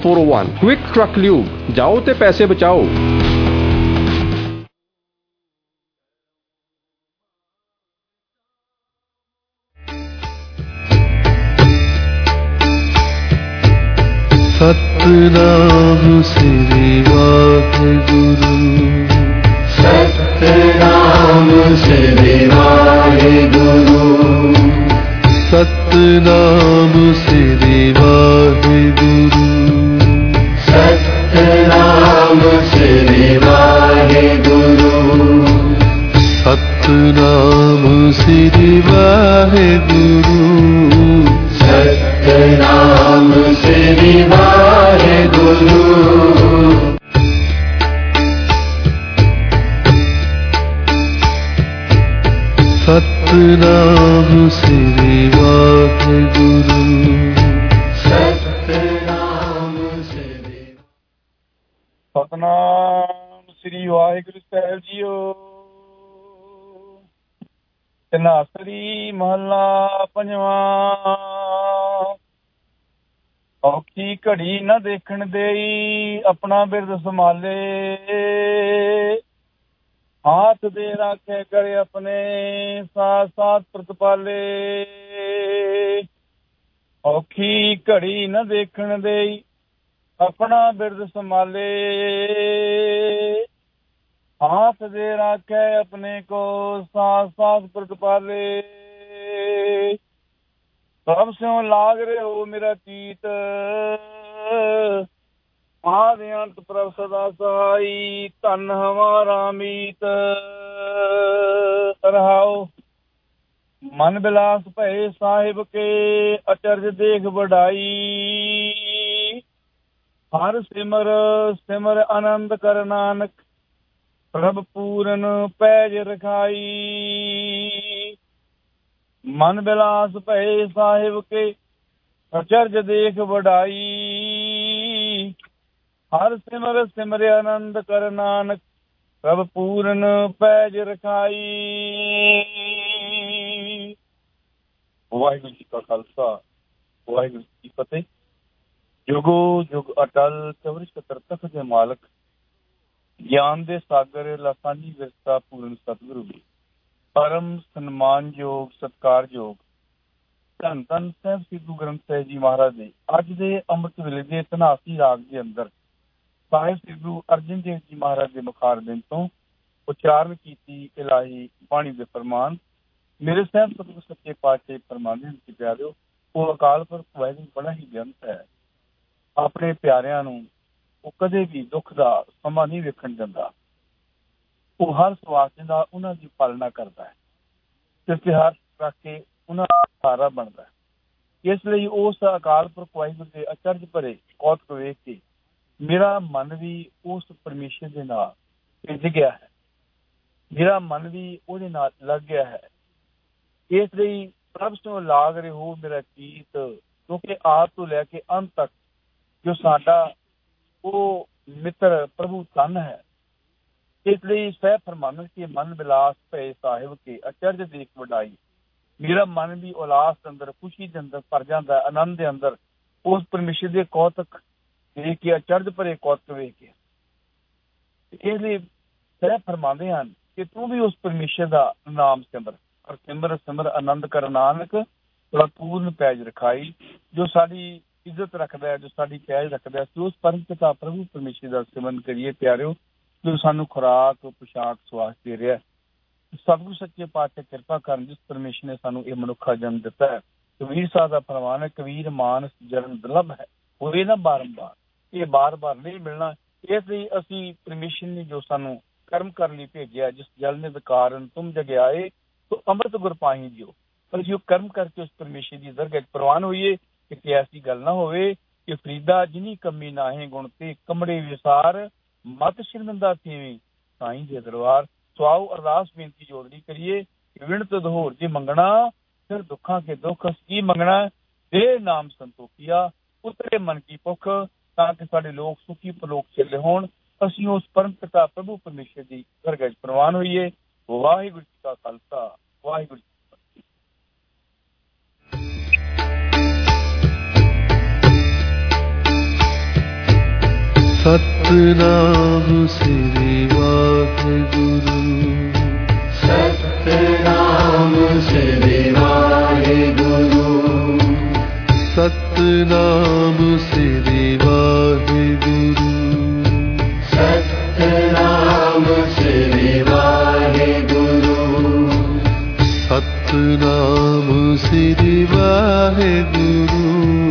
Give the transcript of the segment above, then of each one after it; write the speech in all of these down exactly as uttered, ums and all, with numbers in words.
Four o one quick truck lube, जाओ ते पैसे बचाओ। सतनाम श्री वाहिगुरु, सतनाम श्री वाहिगुरु, सतनाम श्री वाहिगुरु, सतनाम श्री वाहिगुरु, सतनाम श्री वाहिगुरु, सतनाम श्री वाहिगुरु। सतनाम श्री वाहिगुरु, सतनाम श्री सतनाम श्री वाहिगुरु ਸਾਹਿਬ ਜੀਓ। ਤਨਾਸਰੀ ਮਹੱਲਾ ਪੰਜਵਾਂ। ਔਖੀ ਘੜੀ ਨਾ ਦੇਖਣ ਦੇਈ, ਆਪਣਾ ਬਿਰਦ ਸੰਭਾਲੇ, हाथ दे राखे करे अपने, साथ साथ प्रतिपाले। औखी घड़ी न देखण देई, अपना बिरद संभाले, हाथ दे राखे अपने को, साथ साथ प्रतिपाले। सब स्यों लाग रहे हो मेरा चीत, आदि अंत प्रभ सदा सहाई, धन हमारा मीत। रहाओ मन बिलास भय साहिब के, अचरज देख बढ़ाई। हर सिमर सिमर आनंद कर नानक, प्रभ पूरन पैज रखाई। मन बिलास भय साहिब के, अचरज देख बढ़ाई। हर सिमर सिमर आनंद कर नानक, प्रभ पूरन पैज रखाई। वाहिगुरू जी का खालसा, वाहिगुरू जी की फतेह। जुगो जुग अटल चवरिश तरतख दे मालक, ज्ञान दे सागर लासानी विरसा पूਰਨ सतगुरु जी, परम सन्मानयोग सत्कारयोग धन धन ਸਾਹਿਬ ਸ੍ਰੀ ਗੁਰੂ ਗ੍ਰੰਥ ਸਾਹਿਬ ਜੀ ਮਹਾਰਾਜ ਦੇ ਅੱਜ ਦੇ ਅੰਮ੍ਰਿਤ ਵੇਲੇ ਦੇ ਧਨਾਸੀ ਰਾਗ ਦੇ ਅੰਦਰ ਸਾਹਿਬ ਸ੍ਰੀ ਗੁਰੂ ਅਰਜਨ ਦੇਵ ਜੀ ਮਹਾਰਾਜ ਦੇ ਮੁਖਾਰਬਿੰਦ ਤੋਂ ਉਚਾਰਨ ਕੀਤੀ ਇਲਾਹੀ ਬਾਣੀ ਦੇ ਫਰਮਾਨ। ਮੇਰੇ ਸਾਹਿਬ ਸਤਿਗੁਰ ਸੱਚੇ ਪਾਤਸ਼ਾਹ ਫਰਮਾਉਂਦੇ ਹਨ ਕਿ ਪਿਆਰਿਓ, ਉਹ ਅਕਾਲ ਪੁਰਖ ਵਾਹਿਗੁਰੂ ਬੜਾ ਹੀ ਬੇਅੰਤ ਹੈ। ਆਪਣੇ ਪਿਆਰਿਆਂ ਨੂੰ ਉਹ ਕਦੇ ਵੀ ਦੁੱਖ ਦਾ ਸਮਾਂ ਨਹੀਂ ਵੇਖਣ ਦਿੰਦਾ। ਉਹ ਹਰ ਸਵਾਸ ਦਾ ਉਹਨਾਂ ਦੀ ਪਾਲਣਾ ਕਰਦਾ ਹੈ ਤੇ ਤਿਉਹਾਰ ਰੱਖ ਕੇ ਉਹਨਾਂ ਦਾ ਸਹਾਰਾ ਬਣਦਾ ਹੈ। ਇਸ ਲਈ ਉਸ ਅਕਾਲ ਪੁਰਖ ਵਾਹਿਗੁਰੂ ਦੇ ਅਚਰਜ ਭਰੇ ਕੌਤਕ ਵੇਖ ਕੇ ਮੇਰਾ ਮਨ ਵੀ ਉਸ ਪਰਮੇਸ਼ਰ ਦੇ ਨਾਲ ਭਿੱਜ ਗਿਆ ਹੈ, ਮੇਰਾ ਮਨ ਵੀ ਉਹਦੇ ਨਾਲ ਲੱਗ ਗਿਆ ਹੈ। ਇਸ ਲਈ ਪ੍ਰਭ ਤੋਂ ਲਾਗ ਰਹੇ ਹੋ ਮੇਰਾ ਚੀਤ, ਕਿਉਂਕਿ ਆਦ ਤੋਂ ਲੈ ਕੇ ਅੰਤ ਤੱਕ ਜੋ ਸਾਡਾ ਉਹ ਮਿੱਤਰ ਪ੍ਰਭੂ ਧਨ ਹੈ। ਇਸ ਲਈ ਸਹਿ ਫਰਮਾਨ ਕਿ ਮਨ ਬਿਲਾਸ ਭਏ ਸਾਹਿਬ ਕੇ, ਅਚਰਜ ਦੇਖ ਵਡਾਈ। ਮੇਰਾ ਮਨ ਵੀ ਉਲਾਸ ਦੇ ਅੰਦਰ, ਖੁਸ਼ੀ ਦੇ ਅੰਦਰ ਭਰ ਜਾਂਦਾ ਹੈ, ਆਨੰਦ ਦੇ ਅੰਦਰ ਉਸ ਪਰਮੇਸ਼ਰ ਦੇ ਕੌਤਕ ਵੇਖ ਕੇ, ਅਚਰਜ ਭਰੇ ਕੌਤਕ ਵੇਖ ਕੇ। ਇਸ ਲਈ ਸਹਿ ਫਰਮਾਉਂਦੇ ਹਨ ਕਿ ਤੂੰ ਵੀ ਉਸ ਪਰਮੇਸ਼ਰ ਦਾ ਨਾਮ ਸਿਮਰ, ਔਰ ਸਿਮਰ ਸਿਮਰ ਆਨੰਦ ਕਰ ਨਾਨਕ, ਬੜਾ ਪੂਰਨ ਪੈਜ ਰਖਾਈ। ਜੋ ਸਾਡੀ ਇੱਜ਼ਤ ਰੱਖਦਾ ਹੈ, ਜੋ ਸਾਡੀ ਪੈਜ ਰੱਖਦਾ ਹੈ, ਉਸ ਪਰਮ ਪਿਤਾ ਪ੍ਰਭੂ ਪਰਮੇਸ਼ਰ ਦਾ ਸਿਮਰਨ ਕਰੀਏ ਪਿਆਰਿਓ, ਜੋ ਸਾਨੂੰ ਖੁਰਾਕ ਪੁਸ਼ਾਕ ਸਵਾਸ ਦੇ ਰਿਹਾ। ਸਤਿਗੁਰੂ ਸੱਚੇ ਪਾਤਸ਼ਾਹ ਕਿਰਪਾ ਕਰਨ, ਜਿਸ ਪਰਮੇਸ਼ਰ ਨੇ ਸਾਨੂੰ ਇਹ ਮਨੁੱਖਾ ਜਨਮ ਦਿੱਤਾ ਹੈ। ਕਬੀਰ ਸਾਹਿਬ ਦਾ ਫਰਮਾਨ ਹੈ, ਕਬੀਰ ਮਾਨਸ ਜਨਮ ਦੁਰਲਭ ਹੈ, ਹੋਏ ਨਾ ਬਾਰੰਬਾਰ। ਇਹ ਬਾਰ ਬਾਰ ਨਹੀਂ ਮਿਲਣਾ। ਇਸ ਲਈ ਅਸੀਂ ਪਰਮੇਸ਼ਰ ਨੇ ਜੋ ਸਾਨੂੰ ਕਰਮ ਕਰਨ ਲਈ ਭੇਜਿਆ, ਜਿਸ ਜਲ ਨੇ ਵਿਕਾਰਨ ਤੁਮ ਜਗ ਆਏ ਤੋ ਅੰਮ੍ਰਿਤ ਗੁਰ ਪਾਹੀ ਦਿਓ। ਪਰ ਜੋ ਕਰਮ ਕਰਕੇ ਉਸ ਪਰਮੇਸ਼ਰ ਦੀ ਦਰਗਾਹ ਪ੍ਰਵਾਨ ਹੋਈਏ ਕਿ ਐਸੀ ਗੱਲ ਨਾ ਹੋਵੇ ਕਿ ਫਰੀਦਾ ਜਿਨੀ ਕਮੀ ਨਾਹੇ ਗੁਣ ਤੇ ਕਮੜੇ ਵਿਸਾਰ, ਮਤ ਸ਼ਰਮਿੰਦਾ ਥੀਵੀਂ ਸਾਈਂ ਦੇ ਦਰਬਾਰ। ਸੋ ਆਓ ਅਰਦਾਸ ਬੇਨਤੀ ਜੋੜਨੀ ਕਰੀਏ ਕਿ ਵਿਣਤ ਦਹੋਰ ਜੇ ਮੰਗਣਾ, ਫਿਰ ਦੁੱਖਾਂ ਕੇ ਦੁੱਖ ਕੀ ਮੰਗਣਾ, ਦੇ ਨਾਮ ਸੰਤੋਖੀਆ ਉਤਰੇ ਮਨ ਕੀ ਭੁੱਖ, ਤਾਂ ਕਿ ਸਾਡੇ ਲੋਕ ਸੁਖੀ ਪਰਲੋਕ ਚੱਲੇ ਹੋਣ। ਅਸੀਂ ਉਸ ਪਰਮ ਪਿਤਾ ਪ੍ਰਭੂ ਪਰਮੇਸ਼ਰ ਦੀ ਦਰਗਾਹ ਪ੍ਰਵਾਨ ਹੋਈਏ। ਵਾਹਿਗੁਰੂ ਜੀ ਕਾ ਖਾਲਸਾ, ਵਾਹਿਗੁਰੂ ਜੀ। सतनाम श्री वाहिगुरु सतनाम श्री वाहिगुरु सतनाम श्री वाहिगुरु सतनाम श्री वाहिगुरु सतनाम श्री वाहिगुरु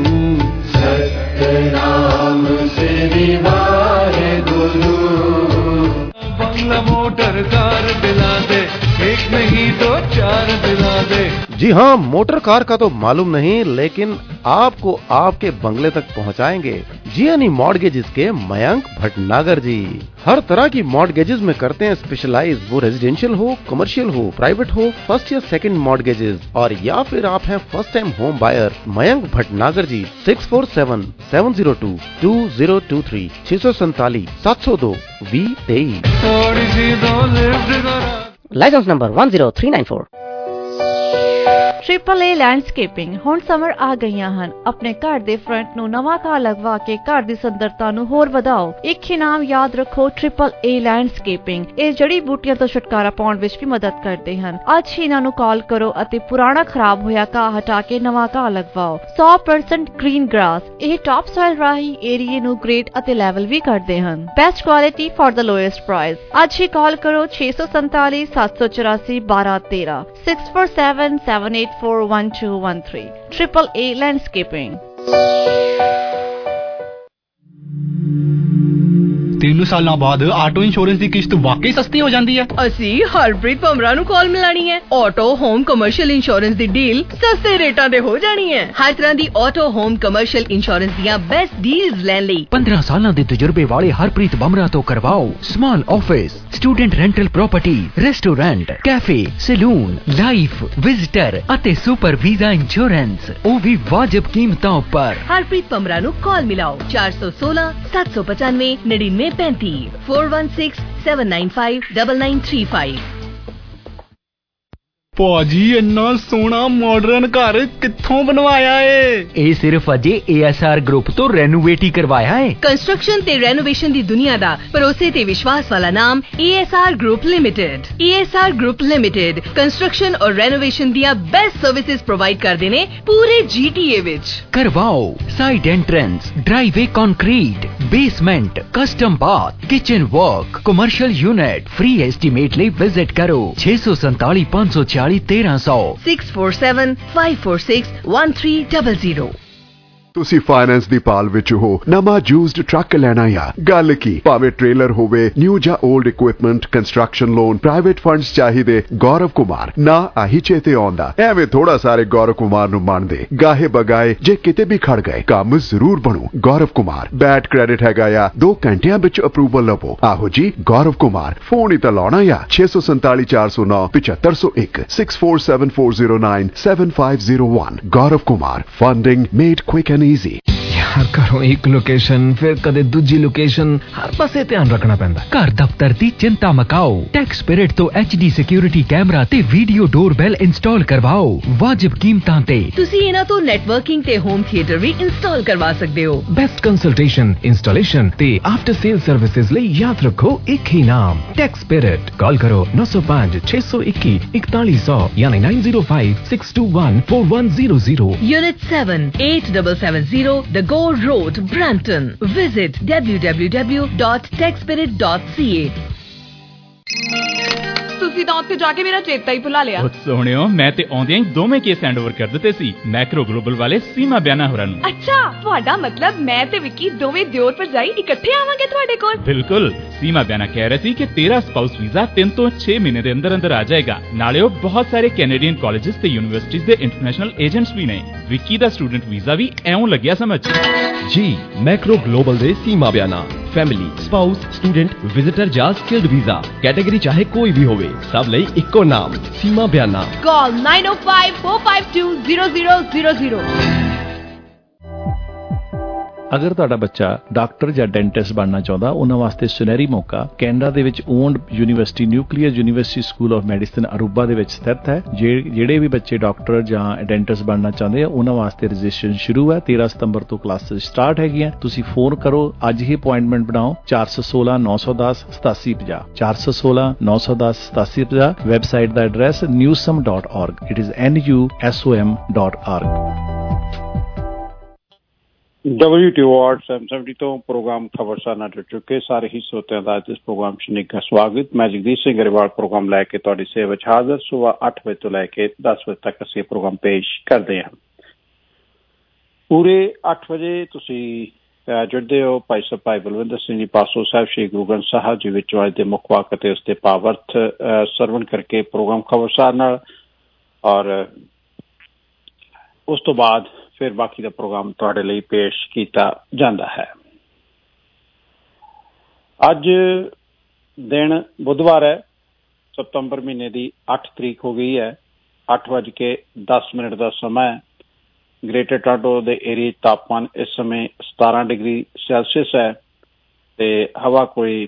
सतनाम श्री वाहिगुरु बंगला मोटर कार दिला दे, एक नहीं दो चार दिला दे। जी हाँ, मोटर कार का तो मालूम नहीं, लेकिन आपको आपके बंगले तक पहुँचाएंगे जियानी मॉर्गेजेस के मयंक भटनागर जी। हर तरह की मॉर्गेजेस में करते हैं स्पेशलाइज, वो रेजिडेंशियल हो, कमर्शियल हो, प्राइवेट हो, फर्स्ट या सेकंड मॉर्गेजेस, और या फिर आप हैं first time home buyer. Mayank Bhatnagar ji six four seven seven zero two two zero two three छह सौ सैतालीस सात सौ दो वी तेईस। License number one zero three nine four. Triple A landscaping ਹੁਣ ਸਮਰ ਆ ਗਈਆਂ ਹਨ। ਆਪਣੇ ਘਰ ਦੇ ਫਰੰਟ ਨੂੰ ਨਵਾਂ ਘਾਹ ਲਗਵਾ ਕੇ ਘਰ ਦੀ ਸੁੰਦਰਤਾ ਨੂੰ ਹੋਰ ਵਧਾਓ। ਇੱਕ ਹੀ ਨਾਮ ਯਾਦ ਰੱਖੋ, ਟ੍ਰਿਪਲ ਏ ਲੈਂਡਸਕੇਪਿੰਗ। ਇਹ ਜੜੀ ਬੂਟੀਆਂ ਤੋਂ ਛੁਟਕਾਰਾ ਪਾਉਣ ਵਿੱਚ ਵੀ ਮਦਦ ਕਰਦੇ ਹਨ। ਅੱਜ ਹੀ ਇਹਨਾਂ ਨੂੰ ਕਾਲ ਕਰੋ ਅਤੇ ਪੁਰਾਣਾ ਖਰਾਬ ਹੋਇਆ ਘਾਹ ਹਟਾ ਕੇ ਨਵਾਂ ਘਾਹ ਲਗਵਾਓ। ਸੌ ਪਰਸੈਂਟ ਗ੍ਰੀਨ ਗ੍ਰਾਸ। ਇਹ ਟਾਪ ਸੋਇਲ ਰਾਹੀਂ ਏਰੀਏ ਨੂੰ ਗ੍ਰੇਟ ਅਤੇ ਲੈਵਲ ਵੀ ਕਰਦੇ ਹਨ। Best quality for the lowest price. ਅੱਜ ਹੀ ਕਾਲ ਕਰੋ ਛੇ ਸੌ ਸੰਤਾਲੀ ਸੱਤ ਸੌ ਚੁਰਾਸੀ ਬਾਰਾਂ ਤੇਰਾਂ six four seven seven eight four one two one three Triple A Landscaping। ਤਿੰਨ ਸਾਲਾਂ ਬਾਅਦ ਆਟੋ ਇੰਸ਼ੋਰੈਂਸ ਦੀ ਕਿਸ਼ਤ ਵਾਕਈ ਸਸਤੀ ਹੋ ਜਾਂਦੀ ਹੈ। ਅਸੀਂ ਹਰਪ੍ਰੀਤ ਭਮਰਾ ਨੂੰ ਕਾਲ ਮਿਲਾਣੀ ਹੈ। ਆਟੋ ਹੋਮ ਕਮਰਸ਼ੀਅਲ ਇੰਸ਼ੋਰੈਂਸ ਦੀ ਡੀਲ ਸਸਤੇ ਰੇਟਾਂ ਤੇ ਹੋ ਜਾਣੀ ਹੈ। ਹਰ ਤਰ੍ਹਾਂ ਦੀ ਆਟੋ ਹੋਮ ਕਮਰਸ਼ੀਅਲ ਇੰਸ਼ੋਰੈਂਸ ਦੀਆਂ ਬੈਸਟ ਡੀਲਸ ਲੈਣ ਲਈ ਪੰਦਰਾਂ ਸਾਲਾਂ ਦੇ ਤਜਰਬੇ ਵਾਲੇ ਹਰਪ੍ਰੀਤ ਭਮਰਾ ਤੋਂ ਕਰਵਾਓ small office, student rental property, restaurant, cafe, salon, life, visitor ਅਤੇ ਸੁਪਰ ਵੀਜ਼ਾ ਇੰਸ਼ੋਰੈਂਸ, ਉਹ ਵੀ ਵਾਜਬ ਕੀਮਤਾਂ ਉੱਪਰ। ਹਰਪ੍ਰੀਤ ਭਮਰਾ ਨੂੰ ਕਾਲ ਮਿਲਾਓ ਚਾਰ ਸੌ ਸੋਲਾਂ ਸੱਤ ਸੌ ਪਚਾਨਵੇਂ ਨੜਿਨਵੇਂ ਪੈਂਤੀ four one six seven nine five nine nine three five। ਭਾਜੀ ਇੰਨਾ ਸੋਹਣਾ ਮਾਡਰਨ ਘਰ ਕਿੱਥੋਂ ਬਣਵਾਇਆ ਏ? ਇਹ ਸਿਰਫ ਅਜੇ ਏ ਐਸ ਆਰ ਗਰੁੱਪ ਤੋਂ ਰੈਨੋਵੇਟ ਹੀ ਕਰਵਾਇਆ ਹੈ। ਕੰਸਟਰਕਸ਼ਨ ਤੇ ਰੈਨੋਵੇਸ਼ਨ ਦੀ ਦੁਨੀਆ ਦਾ ਭਰੋਸੇ ਤੇ ਵਿਸ਼ਵਾਸ ਵਾਲਾ ਨਾਮ A S R group limited. A S R group limited construction ਔਰ ਰੈਨੋਵੇਸ਼ਨ ਦੀਆਂ ਬੈਸਟ ਸਰਵਿਸਿਜ਼ ਪ੍ਰੋਵਾਈਡ ਕਰਦੇ ਨੇ ਪੂਰੇ ਜੀ ਟੀ ਏ ਵਿੱਚ। ਕਰਵਾਓ side entrance, driveway concrete, basement, custom bath, kitchen work, commercial unit. Free estimate ਲਈ visit ਕਰੋ ਛੇ ਸੌ ਸੰਤਾਲੀ ਪੰਜ ਸੌ ਚਾਲੀ ਤੇਰਾਂ ਸੌ six four seven five four six one three zero zero. ਤੁਸੀਂ ਫਾਈਨੈਂਸ ਦੀ ਭਾਲ ਵਿੱਚ ਹੋ, ਨਵਾਂ ਯੂਜ਼ਡ ਟਰੱਕ ਲੈਣਾ ਆ, ਗੱਲ ਕੀ, ਭਾਵੇਂ ਟ੍ਰੇਲਰ ਹੋਵੇ, ਨਿਊ ਜਾਂ old equipment, construction loan, private funds ਚਾਹੀਦੇ, ਗੌਰਵ ਕੁਮਾਰ ਨਾ ਆਹੀ ਚੇਤੇ ਆਉਂਦਾ। ਐਵੇਂ ਥੋੜਾ ਸਾਰੇ ਗੌਰਵ ਕੁਮਾਰ ਨੂੰ ਮੰਨਦੇ, ਗਾਹੇ ਬਗਾਏ ਜੇ ਕਿਤੇ ਵੀ ਖੜ ਗਏ ਕੰਮ ਜ਼ਰੂਰ ਬਣੂ। ਗੌਰਵ ਕੁਮਾਰ ਬੈਡ ਕ੍ਰੈਡਿਟ ਹੈਗਾ ਆ, ਦੋ ਘੰਟਿਆਂ ਵਿੱਚ ਅਪਰੂਵਲ ਲਵੋ। ਆਹੋ ਜੀ ਗੌਰਵ ਕੁਮਾਰ, ਫੋਨ ਹੀ ਤਾਂ ਲਾਉਣਾ ਆ ਛੇ ਸੌ ਸੰਤਾਲੀ ਚਾਰ ਸੌ ਨੌ ਪਚੱਤਰ ਸੌ ਇੱਕ six four seven four zero nine seven five zero one. Gaurav Kumar, funding made quick easy। यार घरों एक लोकेशन फिर कदे दूजी लोकेशन, हर पासे ध्यान रखना पैंदा। घर दफ्तर दी चिंता मकाओ, टैक्स स्पिरिट तो एच डी सिक्योरिटी कैमरा ते वीडियो डोरबेल इंस्टॉल करवाओ वाजिब कीमतां ते। ਤੁਸੀਂ ਇਹਨਾਂ ਤੋਂ ਨੈਟਵਰਕਿੰਗ ਤੇ ਹੋਮ ਥੀਏਟਰ ਵੀ ਇੰਸਟਾਲ ਕਰਵਾ ਸਕਦੇ ਹੋ। बेस्ट कंसल्टेशन, इंस्टॉलेशन ते आफ्टर सेल सर्विसेज ਲਈ याद रखो एक ही नाम टैक्स स्पिरिट। कॉल करो नौ सौ पाँच छह सौ इक्की इकतालीस सौ यानी nine zero five six two one four one zero zero. Unit seven eight seven seven zero The Go Road, Brampton. Visit w w w dot tech spirit dot c a। ਤੁਸੀਂ ਤਾਂ ਉੱਥੇ ਜਾ ਕੇ ਮੇਰਾ ਚੇਤਾ ਹੀ ਭੁਲਾ ਲਿਆ। ਉਹ ਸੋਹਣਿਓ, ਮੈਂ ਤੇ ਆਉਂਦਿਆਂ ਹੀ ਦੋਵੇਂ ਕੇਸ ਹੈਂਡਓਵਰ ਕਰ ਦਿੱਤੇ ਸੀ ਮੈਕਰੋ ਗਲੋਬਲ ਵਾਲੇ ਸੀਮਾ ਬਿਆਨਾ ਹੋਰਾਂ ਨੂੰ। ਅੱਛਾ, ਤੁਹਾਡਾ ਮਤਲਬ ਮੈਂ ਤੇ ਵਿੱਕੀ ਦੋਵੇਂ ਦਿਓਰ ਭਰਜਾਈ ਇਕੱਠੇ ਆਵਾਂਗੇ ਤੁਹਾਡੇ ਕੋਲ? ਬਿਲਕੁਲ। ਸੀਮਾ ਬਿਆਨਾ ਕਹਿ ਰਹੀ ਸੀ ਕਿ ਤੇਰਾ ਸਪਾਊਸ ਵੀਜ਼ਾ ਤਿੰਨ ਤੋਂ ਛੇ ਮਹੀਨੇ ਦੇ ਅੰਦਰ ਅੰਦਰ ਆ ਜਾਏਗਾ। ਨਾਲੇ ਉਹ ਬਹੁਤ ਸਾਰੇ ਕੈਨੇਡੀਅਨ ਕਾਲਜਸ ਤੇ ਯੂਨੀਵਰਸਿਟੀਜ਼ ਦੇ ਇੰਟਰਨੈਸ਼ਨਲ ਏਜੰਟਸ ਵੀ ਨੇ। ਵਿੱਕੀ ਦਾ ਸਟੂਡੈਂਟ ਵੀਜ਼ਾ ਵੀ ਐਉਂ ਲੱਗਿਆ ਸਮਝ। ਜੀ ਮੈਕਰੋ ਗਲੋਬਲ ਦੇ Seema Biana family, spouse, student, visitor ਜਾਂ ਸਕਿਲਡ ਵੀਜ਼ਾ ਕੈਟਾਗਰੀ ਚਾਹੇ ਕੋਈ ਵੀ ਹੋਵੇ, ਸਭ ਲਈ ਇੱਕੋ ਨਾਮ ਸੀਮਾ ਬਿਆਨਾ। ਕਾਲ nine oh five four five two zero zero zero zero। ਅਗਰ ਤੁਹਾਡਾ ਬੱਚਾ ਡਾਕਟਰ ਜਾਂ ਡੈਂਟਿਸਟ ਬਣਨਾ ਚਾਹੁੰਦਾ ਉਹਨਾਂ ਵਾਸਤੇ ਸੁਨਹਿਰੀ ਮੌਕਾ ਕੈਨੇਡਾ ਦੇ ਵਿੱਚ owned university nuclear university school of medicine Aruba ਦੇ ਵਿੱਚ ਸਥਿਤ ਹੈ। ਜਿਹੜੇ ਵੀ ਬੱਚੇ ਡਾਕਟਰ ਜਾਂ ਡੈਂਟਿਸਟ ਬਣਨਾ ਚਾਹੁੰਦੇ ਆ ਉਹਨਾਂ ਵਾਸਤੇ ਰਜਿਸਟ੍ਰੇਸ਼ਨ ਸ਼ੁਰੂ ਹੈ। ਤੇਰਾਂ ਸਤੰਬਰ ਤੋਂ ਕਲਾਸਿਸ ਸਟਾਰਟ ਹੈਗੀਆਂ। ਤੁਸੀਂ ਫੋਨ ਕਰੋ ਅੱਜ ਹੀ ਅਪਾਇੰਟਮੈਂਟ ਬਣਾਓ ਚਾਰ ਸੌ ਸੋਲਾਂ ਨੌ ਸੌ ਦਸ ਸਤਾਸੀ ਪੰਜਾਹ ਚਾਰ ਸੌ ਸੋਲਾਂ ਨੌ ਸੌ ਦਸ ਸਤਾਸੀ ਪੰਜਾਹ। ਵੈਬਸਾਈਟ ਦਾ address newsom dot org। It is n u s o m dot org। W T O seven seventy ਤੋਂ ਪ੍ਰੋਗਰਾਮ ਖਬਰਸਾਰ ਨਾਲ ਜੁੜ ਚੁੱਕੇ ਸਾਰੇ ਹੀ ਸਰੋਤਿਆਂ ਦਾ ਇਸ ਪ੍ਰੋਗਰਾਮ ਚ ਨਿੱਘਾ ਸਵਾਗਤ। ਮੈਂ ਜਗਦੀਸ਼ ਸਿੰਘ ਗਰੇਵਾਲ ਪ੍ਰੋਗਰਾਮ ਲੈ ਕੇ ਤੁਹਾਡੀ ਸੇਵਾ ਵਿੱਚ ਹਾਜ਼ਰ। ਸੁਬਾਹ ਅੱਠ ਵਜੇ ਤੋਂ ਲੈ ਕੇ ਦਸ ਵਜੇ ਤੱਕ ਅਸੀਂ ਪ੍ਰੋਗਰਾਮ ਪੇਸ਼ ਕਰਦੇ ਹਾਂ। ਪੂਰੇ ਅੱਠ ਵਜੇ ਤੁਸੀਂ ਜੁੜਦੇ ਹੋ ਭਾਈ ਸਾਹਿਬ ਭਾਈ ਬਲਵਿੰਦਰ ਸਿੰਘ ਜੀ ਪਾਸੋਂ ਸਾਹਿਬ ਸ਼੍ਰੀ ਗੁਰੂ ਗ੍ਰੰਥ ਸਾਹਿਬ ਜੀ ਵਿੱਚੋਂ ਅੱਜ ਦੇ ਮੁੱਖ ਵਾਕ ਅਤੇ ਉਸਦੇ ਭਾਵਅਰਥ ਸਰਵਣ ਕਰਕੇ ਪ੍ਰੋਗਰਾਮ ਖਬਰਸਾਰ ਨਾਲ, ਔਰ ਉਸ ਤੋਂ ਬਾਅਦ ਫਿਰ ਬਾਕੀ ਦਾ ਪ੍ਰੋਗਰਾਮ ਤੁਹਾਡੇ ਲਈ ਪੇਸ਼ ਕੀਤਾ ਜਾਂਦਾ ਹੈ। ਅੱਜ ਦਿਨ ਬੁੱਧਵਾਰ ਹੈ, ਸਤੰਬਰ ਮਹੀਨੇ ਦੀ ਅੱਠ ਤਰੀਕ ਹੋ ਗਈ ਹੈ। ਅੱਠ ਵੱਜ ਕੇ ਦਸ ਮਿੰਟ ਦਾ ਸਮਾਂ ਹੈ। ਗ੍ਰੇਟਰ ਟੋਰਾਂਟੋ ਦੇ ਏਰੀਏ ਤਾਪਮਾਨ ਇਸ ਸਮੇਂ ਸਤਾਰਾਂ ਡਿਗਰੀ ਸੈਲਸੀਅਸ ਹੈ ਤੇ ਹਵਾ ਕੋਈ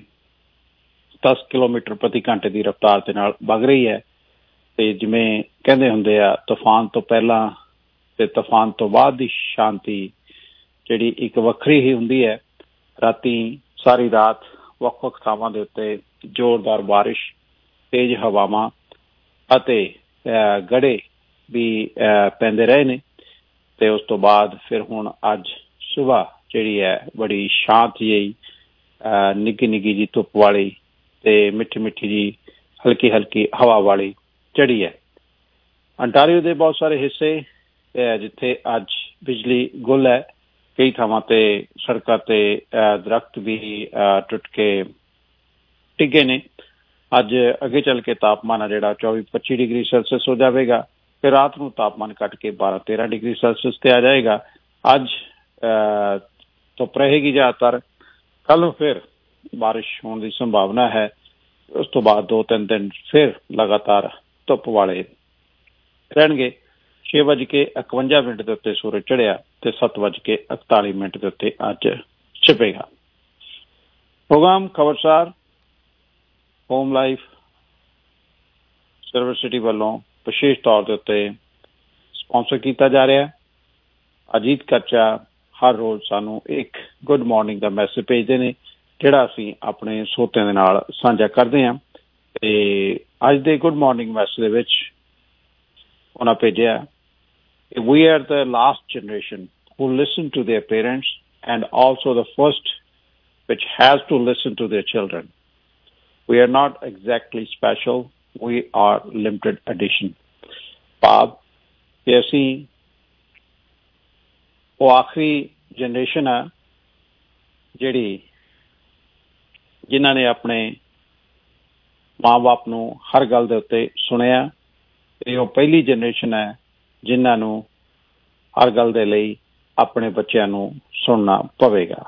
ਦਸ ਕਿਲੋਮੀਟਰ ਪ੍ਰਤੀ ਘੰਟੇ ਦੀ ਰਫ਼ਤਾਰ ਦੇ ਨਾਲ ਵਗ ਰਹੀ ਹੈ। ਤੇ ਜਿਵੇਂ ਕਹਿੰਦੇ ਹੁੰਦੇ ਆ, ਤੂਫਾਨ ਤੋਂ ਪਹਿਲਾਂ ਤੇ ਤੂਫਾਨ ਤੋਂ ਬਾਅਦ ਦੀ ਸ਼ਾਂਤੀ ਜਿਹੜੀ ਇੱਕ ਵੱਖਰੀ ਹੀ ਹੁੰਦੀ ਹੈ। ਰਾਤੀ ਸਾਰੀ ਰਾਤ ਵੱਖ ਵੱਖ ਥਾਵਾਂ ਦੇ ਉੱਤੇ ਜ਼ੋਰਦਾਰ ਬਾਰਿਸ਼, ਤੇਜ਼ ਹਵਾਵਾਂ ਅਤੇ ਗੜੇ ਵੀ ਪੈਂਦੇ ਰਹੇ ਨੇ ਤੇ ਉਸ ਤੋਂ ਬਾਅਦ ਫਿਰ ਹੁਣ ਅੱਜ ਸੁਬਾਹ ਜਿਹੜੀ ਹੈ ਬੜੀ ਸ਼ਾਂਤ ਜਿਹੀ ਨਿੱਘੀ ਨਿੱਘੀ ਜੀ ਧੁੱਪ ਵਾਲੀ ਤੇ ਮਿੱਠੀ ਮਿੱਠੀ ਜੀ ਹਲਕੀ ਹਲਕੀ ਹਵਾ ਵਾਲੀ ਚੜੀ ਹੈ। ਅੰਟਾਰੀਓ ਦੇ ਬਹੁਤ ਸਾਰੇ ਹਿੱਸੇ ਜਿੱਥੇ ਅੱਜ ਬਿਜਲੀ ਗੁੱਲ ਹੈ, ਕਈ ਥਾਵਾਂ ਤੇ ਸੜਕਾਂ ਤੇ ਦਰਖਤ ਵੀ ਟੁੱਟ ਕੇ ਡਿੱਗੇ ਨੇ। ਅੱਜ ਅੱਗੇ ਚੱਲ ਕੇ ਤਾਪਮਾਨ ਆ ਜਿਹੜਾ ਚੌਵੀ ਪੱਚੀ ਡਿਗਰੀ ਸੈਲਸੀਅਸ ਹੋ ਜਾਵੇਗਾ। ਫਿਰ ਰਾਤ ਨੂੰ ਤਾਪਮਾਨ ਘੱਟ ਕੇ ਬਾਰਾਂ ਤੇਰਾਂ ਡਿਗਰੀ ਸੈਲਸੀਅਸ ਤੇ ਆ ਜਾਏਗਾ। ਅੱਜ ਧੁੱਪ ਰਹੇਗੀ ਜ਼ਿਆਦਾਤਰ। ਕੱਲ ਨੂੰ ਫਿਰ ਬਾਰਿਸ਼ ਹੋਣ ਦੀ ਸੰਭਾਵਨਾ ਹੈ। ਉਸ ਤੋਂ ਬਾਅਦ ਦੋ ਤਿੰਨ ਦਿਨ ਫਿਰ ਲਗਾਤਾਰ ਧੁੱਪ ਵਾਲੇ ਰਹਿਣਗੇ। ਛੇ ਵੱਜ ਕੇ ਇਕਵੰਜਾ ਮਿੰਟ ਦੇ ਉੱਤੇ ਸੂਰਜ ਚੜ੍ਹਿਆ ਤੇ ਸੱਤ ਵੱਜ ਕੇ ਇਕਤਾਲੀ ਮਿੰਟ ਦੇ ਉੱਤੇ ਅੱਜ ਛਿਪੇਗਾ। ਪ੍ਰੋਗਰਾਮ ਖਬਰਸਾਰ ਹੋਮ ਲਾਈਫ ਸਰਵਿਸ ਸਿਟੀ ਵੱਲੋਂ ਵਿਸ਼ੇਸ਼ ਤੌਰ ਦੇ ਉੱਤੇ ਸਪਾਂਸਰ ਕੀਤਾ ਜਾ ਰਿਹਾ। ਅਜੀਤ ਕਰਚਾ ਹਰ ਰੋਜ਼ ਸਾਨੂੰ ਇੱਕ ਗੁੱਡ ਮਾਰਨਿੰਗ ਦਾ ਮੈਸੇਜ ਭੇਜਦੇ ਨੇ ਜਿਹੜਾ ਅਸੀਂ ਆਪਣੇ ਸਰੋਤਿਆਂ ਦੇ ਨਾਲ ਸਾਂਝਾ ਕਰਦੇ ਹਾਂ। ਤੇ ਅੱਜ ਦੇ ਗੁੱਡ ਮਾਰਨਿੰਗ ਮੈਸੇਜ ਦੇ ਵਿੱਚ ਉਹਨਾਂ ਭੇਜਿਆ, we are the last generation who listen to their parents and also the first which has to listen to their children. We are not exactly special, we are limited edition. ਭਾਵ ਕਿ ਅਸੀਂ ਉਹ ਆਖਰੀ generation ਆ ਜਿਹੜੀ ਜਿਨ੍ਹਾਂ ਨੇ ਆਪਣੇ ਮਾਂ ਬਾਪ ਨੂੰ ਹਰ ਗੱਲ ਦੇ ਉੱਤੇ ਸੁਣਿਆ ਤੇ ਉਹ ਪਹਿਲੀ ਜਨਰੇਸ਼ਨ ਹੈ ਜਿਨ੍ਹਾਂ ਨੂੰ ਹਰ ਗੱਲ ਦੇ ਲਈ ਆਪਣੇ ਬੱਚਿਆਂ ਨੂੰ ਸੁਣਨਾ ਪਵੇਗਾ।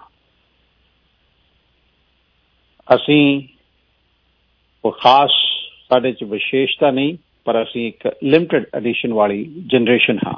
ਅਸੀਂ ਉਹ ਖਾਸ ਸਾਡੇ 'ਚ ਵਿਸ਼ੇਸ਼ਤਾ ਨਹੀਂ, ਪਰ ਅਸੀਂ ਇੱਕ ਲਿਮਟਿਡ ਐਡੀਸ਼ਨ ਵਾਲੀ ਜਨਰੇਸ਼ਨ ਹਾਂ।